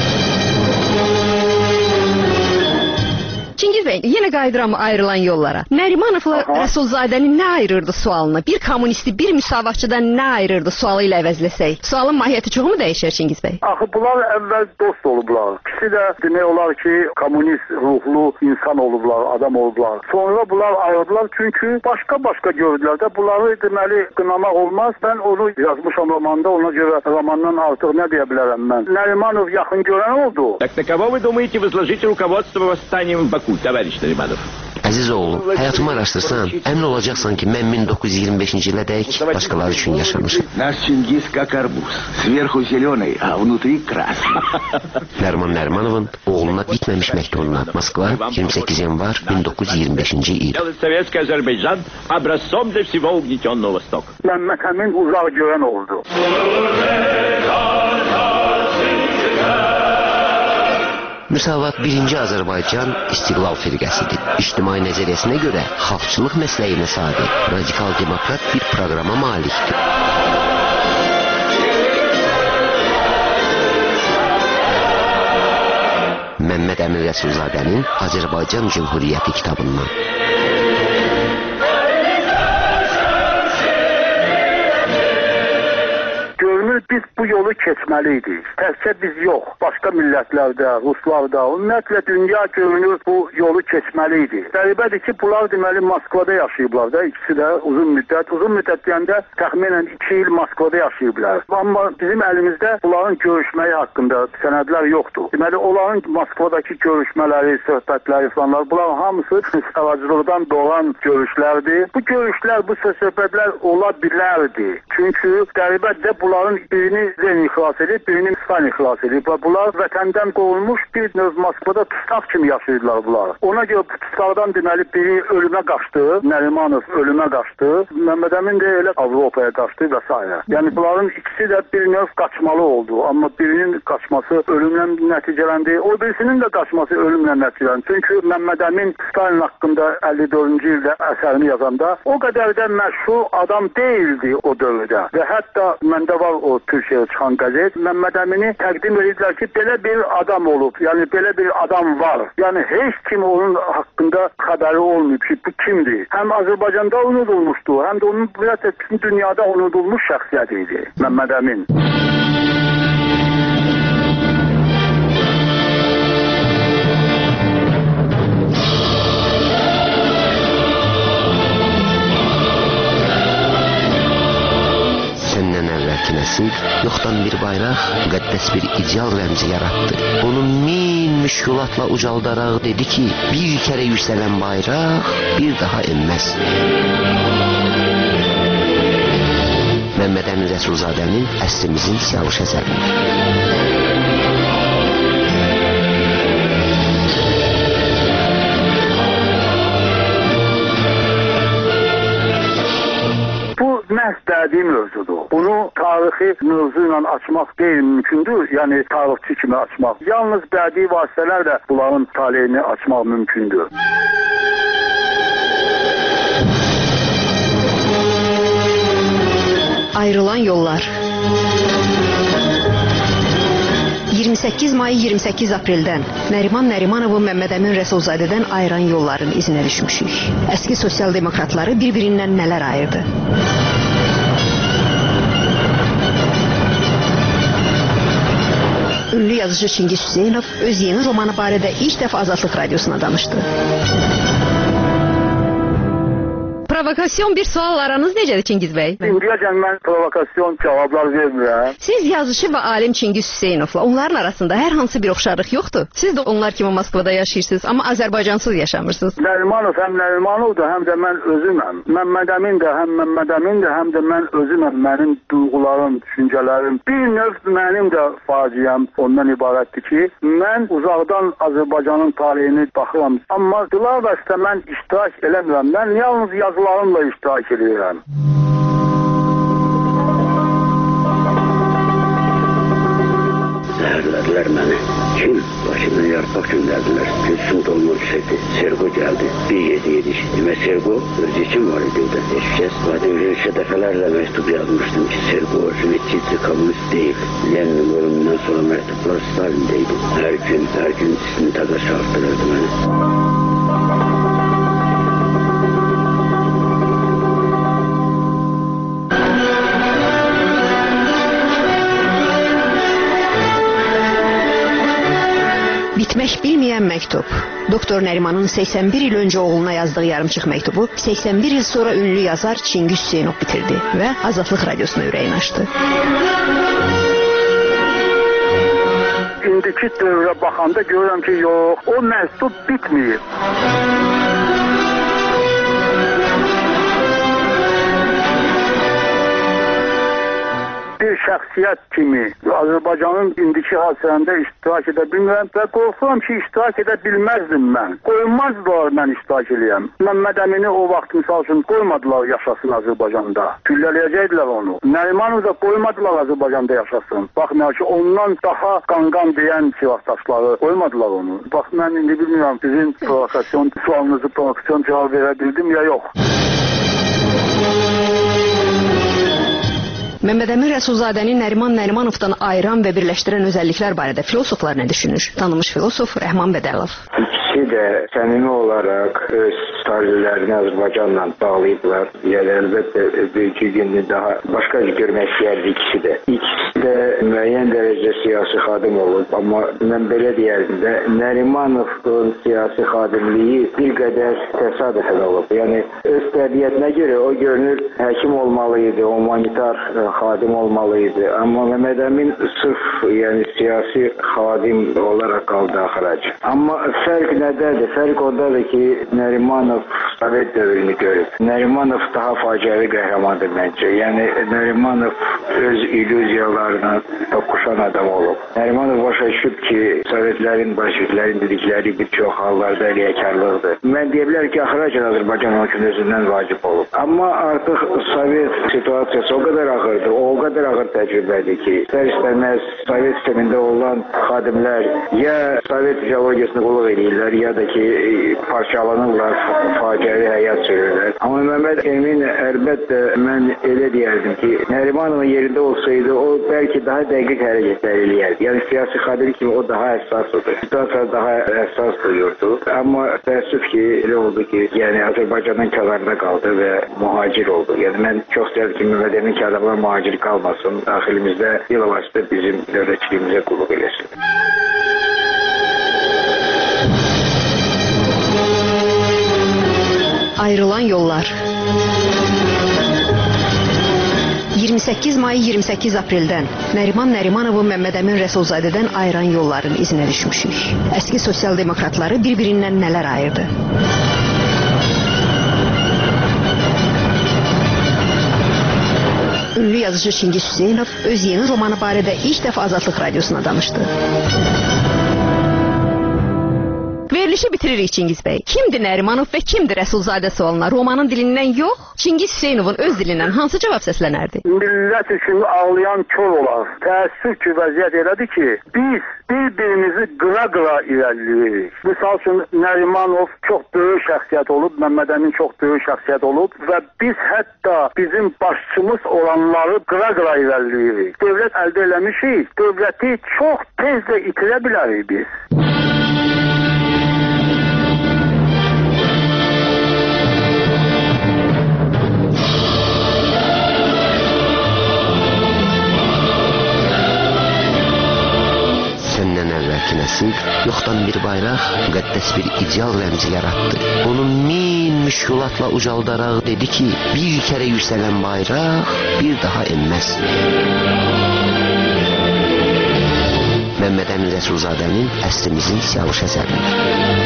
Çingiz bəy, yenə qayıdıram ayrılan yollara. Nərimanovla Rəsulzadəni nə ayırırdı sualını? Bir kommunisti, bir müsavatçıdan nə ayırırdı sualı ilə əvəzləsək? Sualın mahiyyəti çoxmu dəyişər Çingiz bəy? Axı bunlar əvvəl dost olublar. İkisi də demək olar ki, kommunist ruhlu insan olublar, adam olublar. Sonra bunlar ayrıldılar çünki başqa gördülər də bunları deməli qınamaq olmaz. Mən onu yazmışam romanda, ona görə romandan artıq nə deyə bilərəm mən? Nərimanov yaxın görən oldu. Так на кого вы думаете возложить руководство восстанием в Баку, товарищ Нариманов? Əziz oğlum, həyatımı araşdırsan, əmin olacaqsan ki, mən 1925-ci ilədək başqaları üçün yaşamışım. Наш Чингис как арбуз. Сверху зеленый, а внутри красный. Nəriman Nərimanovun oğluna bitməmiş məktubuna Moskva 28 yanvar 1925-ci il. Советский Азербайджан образцом для всего угнетенного Востока. Məmməd Əmin uzaq görən oldu. Müsavat 1-ci Azərbaycan İstiqlal firqəsidir. İctimai nəzəriyyəsinə görə xalqçılıq məsələyinə sadiq, radikal demokrat bir proqrama malikdir. Məmməd Əmin Rəsulzadənin Azərbaycan Cümhuriyyəti kitabından. Biz bu yolu keçməliydik. Təkcə biz yox, başqa millətlərdə, Ruslarda, ümumiyyətlə dünya görünür bu yolu keçməliydi. Qəribədir ki, bunlar deməli Moskvada yaşayıblar da, ikisi də uzun müddət deyəndə təxminən 2 il Moskvada yaşayıblar. Amma bizim əlimizdə bunların görüşməyi haqqında sənədlər yoxdur. Deməli, onların Moskvadakı görüşmələri, söhbətləri falanlar, bunların hamısı savacılıqdan doğan görüşlərdir. Bu görüşlər, bu söhbətlər ola bilərdi. Çünki qəribədir bunların birini Lenin xilas edib, birini Stalin xilas edib. Bunlar vətəndən qovulmuş bir növ Moskvada tutaq kimi yaşayırlar bunlar. Ona görə bu tutaqdan deməli biri ölümə qaçdı, Nərimanov ölümə qaçdı, Məmməd Əmin də elə Avropaya qaçdı və s. Yəni bunların ikisi də bir növ qaçmalı oldu. Amma birinin qaçması ölümlə nəticələndi, o birisinin də qaçması ölümlə nəticələndi. Çünki Məmməd Əmin Stalin haqqında 54-cü ildə əsərini yazanda o qədər də məşhur adam deyildi o dövrdə. Və hətta məndə var o Türkiyəyə çıxan qəzet, Məmməd Əmini təqdim edirlər ki, belə bir adam olub, yəni belə bir adam var. Yəni heç kim onun haqqında xəbəri olmayıb ki, bu kimdir? Həm Azərbaycanda unudulmuşdu, həm də onun bütün dünyada unudulmuş şəxsiyyət idi Məmməd Əmin. Nəsil yoxdan bir bayraq, müqəddəs bir ideal rəmzi yaratdı. Onu min müşkülatla ucaldaraq dedi ki, bir kərə yüksələn bayraq bir daha enməz. Məmməd Əmin Rəsulzadənin əsrimizin Siyavuş əsəridir. Məhz dədiyi mövzudur. Bunu tarixi mövzu ilə açmaq qeyri-mümkündür, yəni tarixçi kimi açmaq. Yalnız bədii vasitələrlə bunların taleyini açmaq mümkündür. Ayrılan yollar. 28 may 28 apreldən Nəriman Nərimanovun Məmməd Əmin Rəsulzadədən ayıran yolların izinə düşmüşük. Əski sosial demokratları bir-birindən nələr ayırdı? Ünlü yazıcı Çingiz Hüseynov öz yeni romanı barədə ilk dəfə Azadlıq Radiosuna danışdı. Provokasyon bir sual aranız necədir Çingiz bəy? İndiyəcən mən provokasyon cavablar vermirəm. Siz yazıcı və alim Çingiz Hüseynovla onların arasında hər hansı bir oxşarlıq yoxdur. Siz də onlar kimi Moskvada yaşayırsınız, amma Azərbaycansız yaşamırsınız. Nərimanov həm Nərimanovdur, həm də mən özüməm. Məmməd Əmin də həm Məmməd Əmindir, həm də mən özüməm. Mənim duyğularım, düşüncələrim, bir növ mənim də faciəm ondan ibarətdir ki, mən uzaqdan Azərbaycanın tarixini baxıram. Amma bilavasitə mən iştirak eləmirəm. Mən yalnız yazılarımla iştirak edirəm. Zəhərlədilər məni. Kim? Başımdan yarpaq göndərdilər. Gülsüm dolma yüksəkdi. Sergo gəldi. Bir yedik. Demək Sergo özü kim var idi orada? Heç kəs. Zaten Rüşə dəfələrlə məktub yazmışdım ki, Sergo Sovetçi komünist deyil. Lenin ölümündən sonra məktublar Stalindəydi. Hər gün istintaqa çarptırırdı məni. Bitmək bilməyən məktub. Doktor Nərimanın 81 il öncə oğluna yazdığı yarımçıq məktubu 81 il sonra ünlü yazar Çingiz Hüseynov bitirdi və Azadlıq Radiosuna ürəyin açdı. İndiki dövrə baxanda görürəm ki, yox, o məktub bitməyib. Bir şəxsiyyət kimi Azərbaycanın indiki hadisələrində iştirak edə bilmirəm və qorxuram ki, iştirak edə bilməzdim mən. Qoymazdılar mən iştirak edəyəm. Məmməd Əmini o vaxt misal üçün qoymadılar yaşasın Azərbaycanda. Güllələyəcəkdilər onu. Nərimanov da qoymadılar Azərbaycanda yaşasın. Baxmayaq ki, ondan daha qanqan deyən silahdaşları qoymadılar onu. Bax, mən indi bilmirəm sizin provokasyon sualınızı provokasyon cavab verə bildim ya yox. Məmməd Əmin Rəsulzadəni Nəriman Nərimanovdan ayıran və birləşdirən özəlliklər barədə filosoflar nə düşünür? Tanınmış filosof Rəhman Bədəlov. İkisi də səmimi olaraq öz tarihlərini Azərbaycanla bağlayıblar. Yəni əlbəttə bir-iki günü daha başqa görmək istəyərdi ikisi də. İkisi də müəyyən dərəcədə siyasi xadim olub, amma mən belə deyərdim də Nərimanovun siyasi xadimliyi bir qədər təsadüfən olub. Yəni öz təbiətinə görə o görünür həkim olmalı idi, humanitar xadim olmalı idi. Amma Məmməd Əmin sırf siyasi xadim olaraq qaldı axıraca. Amma fərq nədədir? Fərq ondadır ki, Nərimanov Sovet dövrünü görüb. Nərimanov daha faciəvi qəhrəmandır məncə. Yəni Nərimanov öz illüziyalarına toqquşan adam olub. Nərimanov başa düşüb ki, Sovetlərin, bolşeviklərin dedikləri bir çox hallarda riyakarlıqdır. Mən deyə bilər ki, axıraca Azərbaycan onun üçün özündən vacib olub. Amma artıq Sovet situasiyası o qədər ağırdır, o qədər ağır təcrübədir ki, istər-istəməz Sovet sistemində olan xadimlər ya Sovet ideologiyasına qulluq edirlər, ya da ki, parçalanırlar, faciəvi həyat sürürlər. Amma Məmməd Əmin əlbəttə mən elə deyərdim ki, Nərimanovun yerində olsaydı, o bəlkə daha dəqiq hərəkətlər eləyərdi. Yəni siyasi xadim kimi o daha həssasdır. Situasiya daha həssas duyurdu. Amma təəssüf ki, elə oldu ki, yəni Azərbaycanın kənarında qaldı və mühacir oldu. Yəni mən çox istərdim ki, Məmməd Əmin ki, adamlar mühacir qalmasın, daxilimizdə bilavasitə bizim dövlətçiliyimizə qulluq eləsin. Ayrılan yollar. 28 may 28 apreldən Nəriman Nərimanovun Məmməd Əmin Rəsulzadədən ayıran yolların izinə düşmüşük. Əski sosial demokratları bir-birindən nələr ayırdı? Ünlü yazıcı Çingiz Hüseynov öz yeni romanı barədə ilk dəfə Azadlıq Radiosuna danışdı. Verilişi bitiririk Çingiz bəy. Kimdir Nərimanov və kimdir Rəsulzadə sualına romanın dilindən yox, Çingiz Hüseynovun öz dilindən hansı cavab səslənərdi? Millət üçün ağlayan kör olar. Təəssüf ki, vəziyyət elədir ki, biz bir-birimizi qıra-qıra irəliləyirik. Misal üçün Nərimanov çox böyük şəxsiyyət olub, Məmməd Əmin çox böyük şəxsiyyət olub və biz hətta bizim başçımız olanları qıra-qıra irəliləyirik. Dövlət əldə eləmişik, dövləti çox tez də itirə bilərik biz. Səndən əvvəlki nəsil yoxdan bir bayraq, müqəddəs bir ideal rəmzi yaratdı. Onu min müşkülatla ucaldaraq dedi ki, bir kərə yüksələn bayraq bir daha enməz. Məmməd Əmin Rəsulzadənin əsrimizin Siyavuş əsəridir.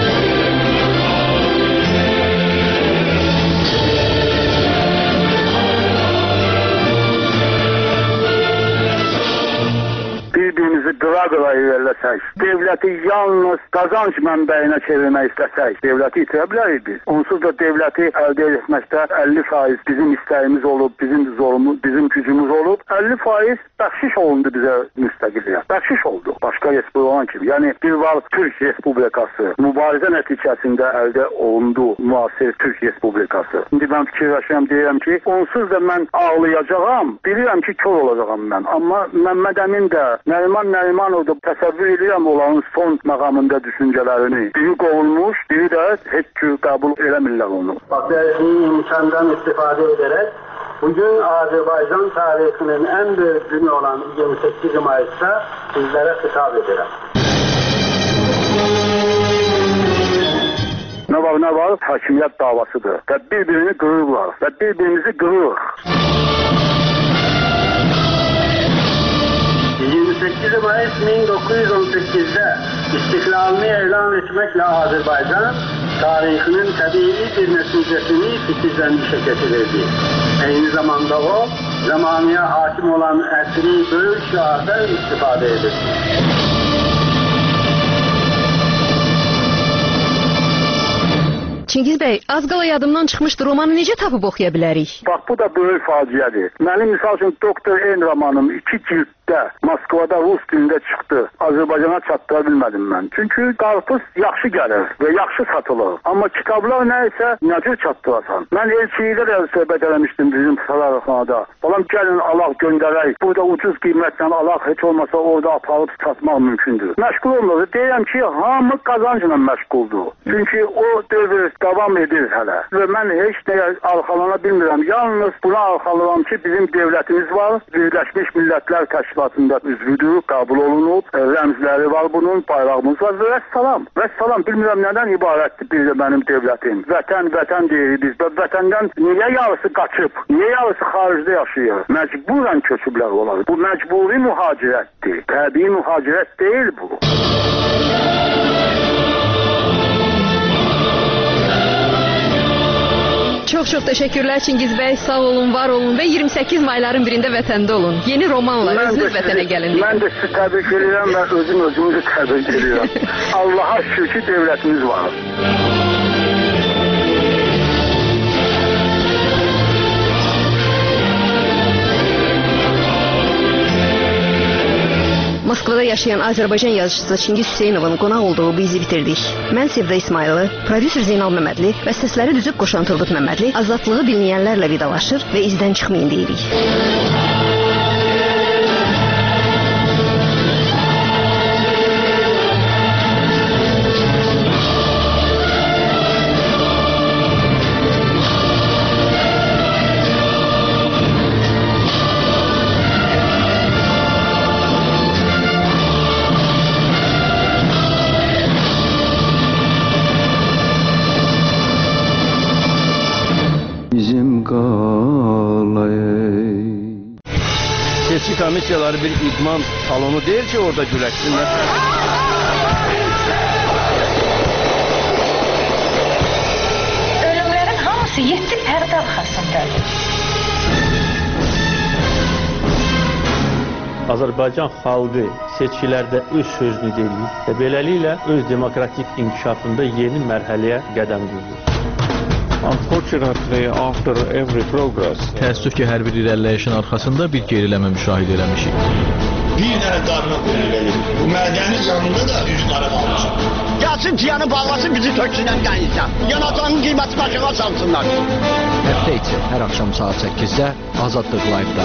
Bir-birimizi qıra-qıra irəliləsək, dövləti yalnız qazanc mənbəyinə çevirmək istəsək, dövləti itirə bilərik biz. Onsuz da dövləti əldə etməkdə 50% bizim istəyimiz olub, bizim zorumuz, bizim gücümüz olub. 50% bəxşiş olundu bizə müstəqilliyə. Bəxşiş oldu. Başqa respublika olan kimi. Yəni bir var Türk Respublikası mübarizə nəticəsində əldə olundu müasir Türk Respublikası. İndi mən fikirləşirəm, deyirəm ki, onsuz da mən ağlayacağam, bilirəm ki, kör olacağam mən. Amma Məmməd Əmin də Nərimanov da təsəvvür edirəm onların son məqamında düşüncələrini. Biri qovulmuş, biri də heç ki qəbul eləmirlər onu. Bu imkandan istifadə edərək bugün Azərbaycan tarixinin ən böyük günü olan 28 Mayıs'ta sizlərə xitab edirəm. Nə var? Hakimiyyət davasıdır. Və bir-birini qırırlar və bir-birimizi qırırıq. 28 Mayıs 1918'de istiklalini elan etmekle Azerbaycan tarihinin tabii bir neticesini fikirlenmişe getirirdi. Aynı zamanda o zamanıya hakim olan əsri böyük şiardan istifade edir. Çingiz bəy, az qala yadımdan çıxmışdı, romanı necə tapıb oxuya bilərik? Bax, bu da böyük faciədir. Mənim misal üçün Doktor N romanım 2 cilddə Moskvada rus dilində çıxdı. Azərbaycana çatdıra bilmədim mən. Çünki qarpız yaxşı gəlir və yaxşı satılır. Amma kitablar nə isə necə çatdırasan? Mən elçiyə də söhbət eləmişdim bizim Sarayxanada. Balam gəlin alaq göndərək. Burada ucuz qiymətlə alaq, heç olmasa orada aparıb satmaq mümkündür. Məşğul olmur. Deyirəm ki, hamı qazancla məşğuldur. Çünki o dövr davam edir hələ. Və mən heç nəyə arxalana bilmirəm. Yalnız buna arxalanıram ki, bizim dövlətimiz var. Birləşmiş Millətlər Təşkilatında üzvüdür, qəbul olunub. Rəmzləri var bunun, bayrağımız var. Və vəssalam. Vəssalam. Bilmirəm nədən ibarətdir bir də mənim dövlətim. Vətən, vətən deyirik biz. Və vətəndən niyə yarısı qaçıb? Niyə yarısı xaricdə yaşayır? Məcburən köçüblər olar. Bu məcburi mühacirətdir. Təbii mühacirət deyil bu. Çox təşəkkürlər Çingiz bəy, sağ olun, var olun və 28 mayların birində vətəndə olun. Yeni romanla özünüz vətənə gəlin. Mən də sizi təbrik edirəm və özümüzü təbrik edirəm. Allaha şükür ki, dövlətimiz var. Moskvada yaşayan Azərbaycan yazıcısı Çingiz Hüseynovun qonaq olduğu bu izi bitirdik. Mən Sevda İsmayılı, prodüser Zeynal Məmmədli və səsləri düzüb qoşan Turqut Məmmədli azadlığı dinləyənlərlə vidalaşır və izdən çıxmayın deyirik. Seçki komissiyaları bir idman salonu deyil ki, orada güləşsinlər. Ölümlərin hamısı 7 pərdə arxasındadır. Azərbaycan xalqı seçkilərdə öz sözünü deyir və beləliklə öz demokratik inkişafında yeni mərhələyə qədəm qoyur. Unfortunately, after every progress, təəssüf ki, hər bir irəliləyişin arxasında bir geriləmə müşahidə eləmişik. Bir dənə qarına qoyulur. Bu mədənin yanında da üç qarım almışam. Gəlsin tiyanı bağlasın, bizi töksünlər gəlirsə. Yanacağının qiyməti başına salsınlar. Həftə içi hər axşam saat 8-də Azadlıq Live-da.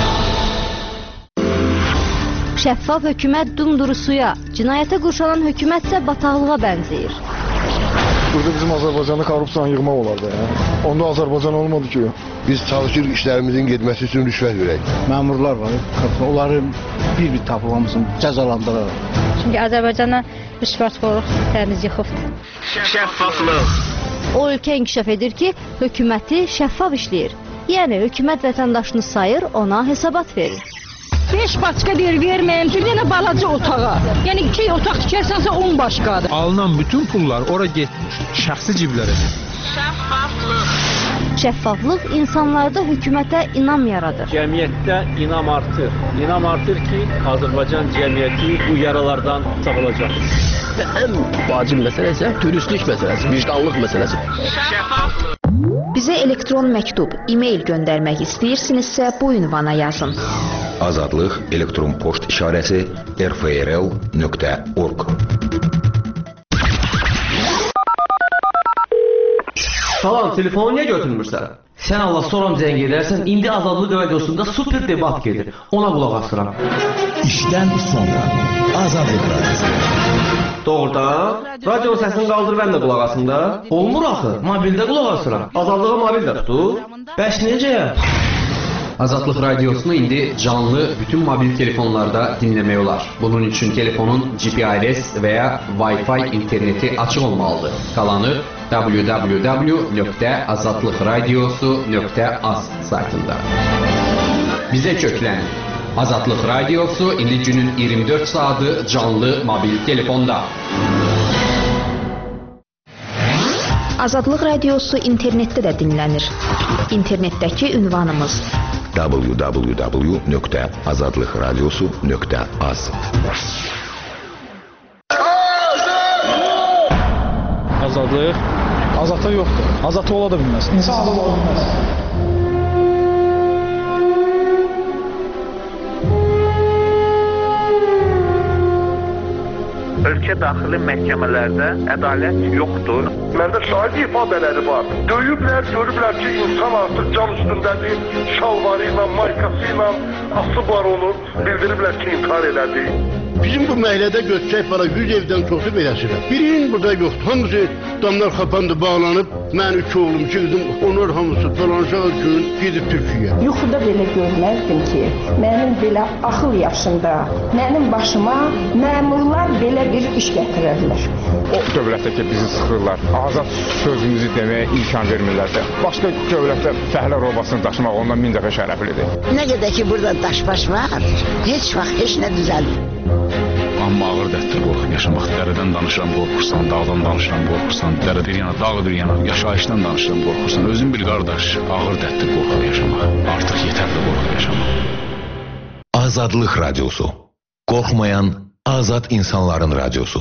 Şəffaf hökumət dumduru suya, cinayətə qurşalan hökumət isə bataqlığa bənzəyir. Burada bizim Azərbaycanı korrupsiyanı yığmaq olardı. Onda Azərbaycan olmadı ki. Biz çalışır işlərimizin getməsi üçün rüşvət verək. Məmurlar var, onları bir-bir tapılmasın, cəzalandıraraq. Çünki Azərbaycana rüşvətxorluq təmiz yıxıbdır. Şəffaflıq. O ölkə inkişaf edir ki, hökuməti şəffaf işləyir. Yəni, hökumət vətəndaşını sayır, ona hesabat verir. 5 başqa verməyəm ki, yenə balaca otağa. Yəni 2 otaq tikərsənsə 10 başqadır. Alınan bütün pullar ora getmir, şəxsi ciblərə. Şəffaflıq insanlarda hökumətə inam yaradır. Cəmiyyətdə inam artır. İnam artır ki, Azərbaycan cəmiyyəti bu yaralardan sağılacaq. Ən vacib məsələ isə dürüstlük məsələsi, vicdanlıq məsələsi. Bizə elektron məktub, e-mail göndərmək istəyirsinizsə bu ünvana yazın. Azadlıq elektron poçt işarəsi rfrl.org. Salam, telefonu niyə götürmürsən? Sən Allah soram zəng edərsən, indi Azadlıq radiosunda super debat gedir. Ona qulaq asıram. İşdən sonra Azadlıq radiosu. Doğrudan? Radio səsini qaldır, mən də qulaq asım da. Olmur axı, mobildə qulaq asıram. Azadlığa mobildə tutur. Bəs necə? Azadlıq radiosunu indi canlı bütün mobil telefonlarda dinləmək olar. Bunun üçün telefonun GPRS və ya Wi-Fi interneti açıq olmalıdır. Qalanı www.azadlıqradiosu.az saytında. Bizə köklənin. Azadlıq radiosu indi günün 24 saatı canlı mobil telefonda. Azadlıq radiosu internetdə də dinlənir. İnternetdəki ünvanımız www.azadlıqradiosu.az. Azadlıq? Azadlıq yoxdur. Azadlıq ola da bilməz. İnsan azad ola bilməz. Ölkə daxili məhkəmələrdə ədalət yoxdur. Məndə şahid ifadələri var. Döyüblər, görüblər ki, insan artıq can üstündədir, şalvarı ilə, maykası ilə asıb var olur. Bildiriblər ki, intihar elədi. Bizim bu məhəllədə götürək para 100 evdən çoxu beləsirə. Birinin burada yoxdur. Hamısı damlar kapandı, bağlanıb. Mən 2 oğlum, 2 qızım, onlar hamısı dolanışağı gün gedib Türkiyəyə. Yuxuda belə görməzdim ki, mənim belə axıl yaşında, mənim başıma məmurlar belə bir iş gətirərlər. O dövlətdə ki, bizi sıxırlar, azad sözümüzü deməyə imkan vermirlərsə, başqa dövlətdə fəhlə robasını daşımaq ondan 1000 dəfə şərəflidir. Nə qədər ki, burada daş-baş var, heç vaxt heç nə düzəlmir. Amma ağır dərddir qorxub yaşamaq. Dərədən danışıram, qorxursan, dağdan danışıram, qorxursan, dərə bir yana, dağ bir yana, yaşayışdan danışıram, qorxursan. Özün bir qardaş, ağır dərddir qorxub yaşamaq. Artıq yetərli qorxub yaşamaq. Azadlıq radiosu. Qorxmayan azad insanların radiosu.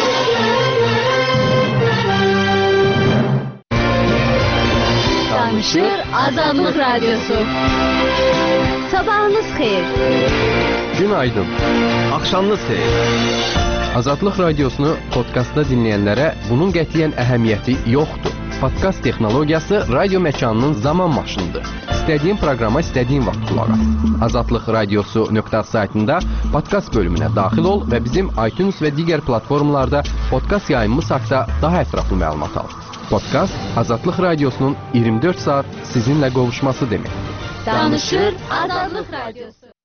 Danışır Azadlıq radiosu. Sabahınız xeyir. Günaydın. Axşamınız xeyir. Azadlıq radiosunu podkastda dinləyənlərə bunun qətiyyən əhəmiyyəti yoxdur. Podkast texnologiyası radio məkanının zaman maşınıdır. İstədiyin proqrama istədiyin vaxt qulaq as. Azadlıq radiosu.az saytında podkast bölümünə daxil ol və bizim iTunes və digər platformalarda podkast yayımımız haqqında daha ətraflı məlumat al. Podkast Azadlıq radiosunun 24 saat sizinlə qovuşması deməkdir. Danışır Azadlıq radiosu.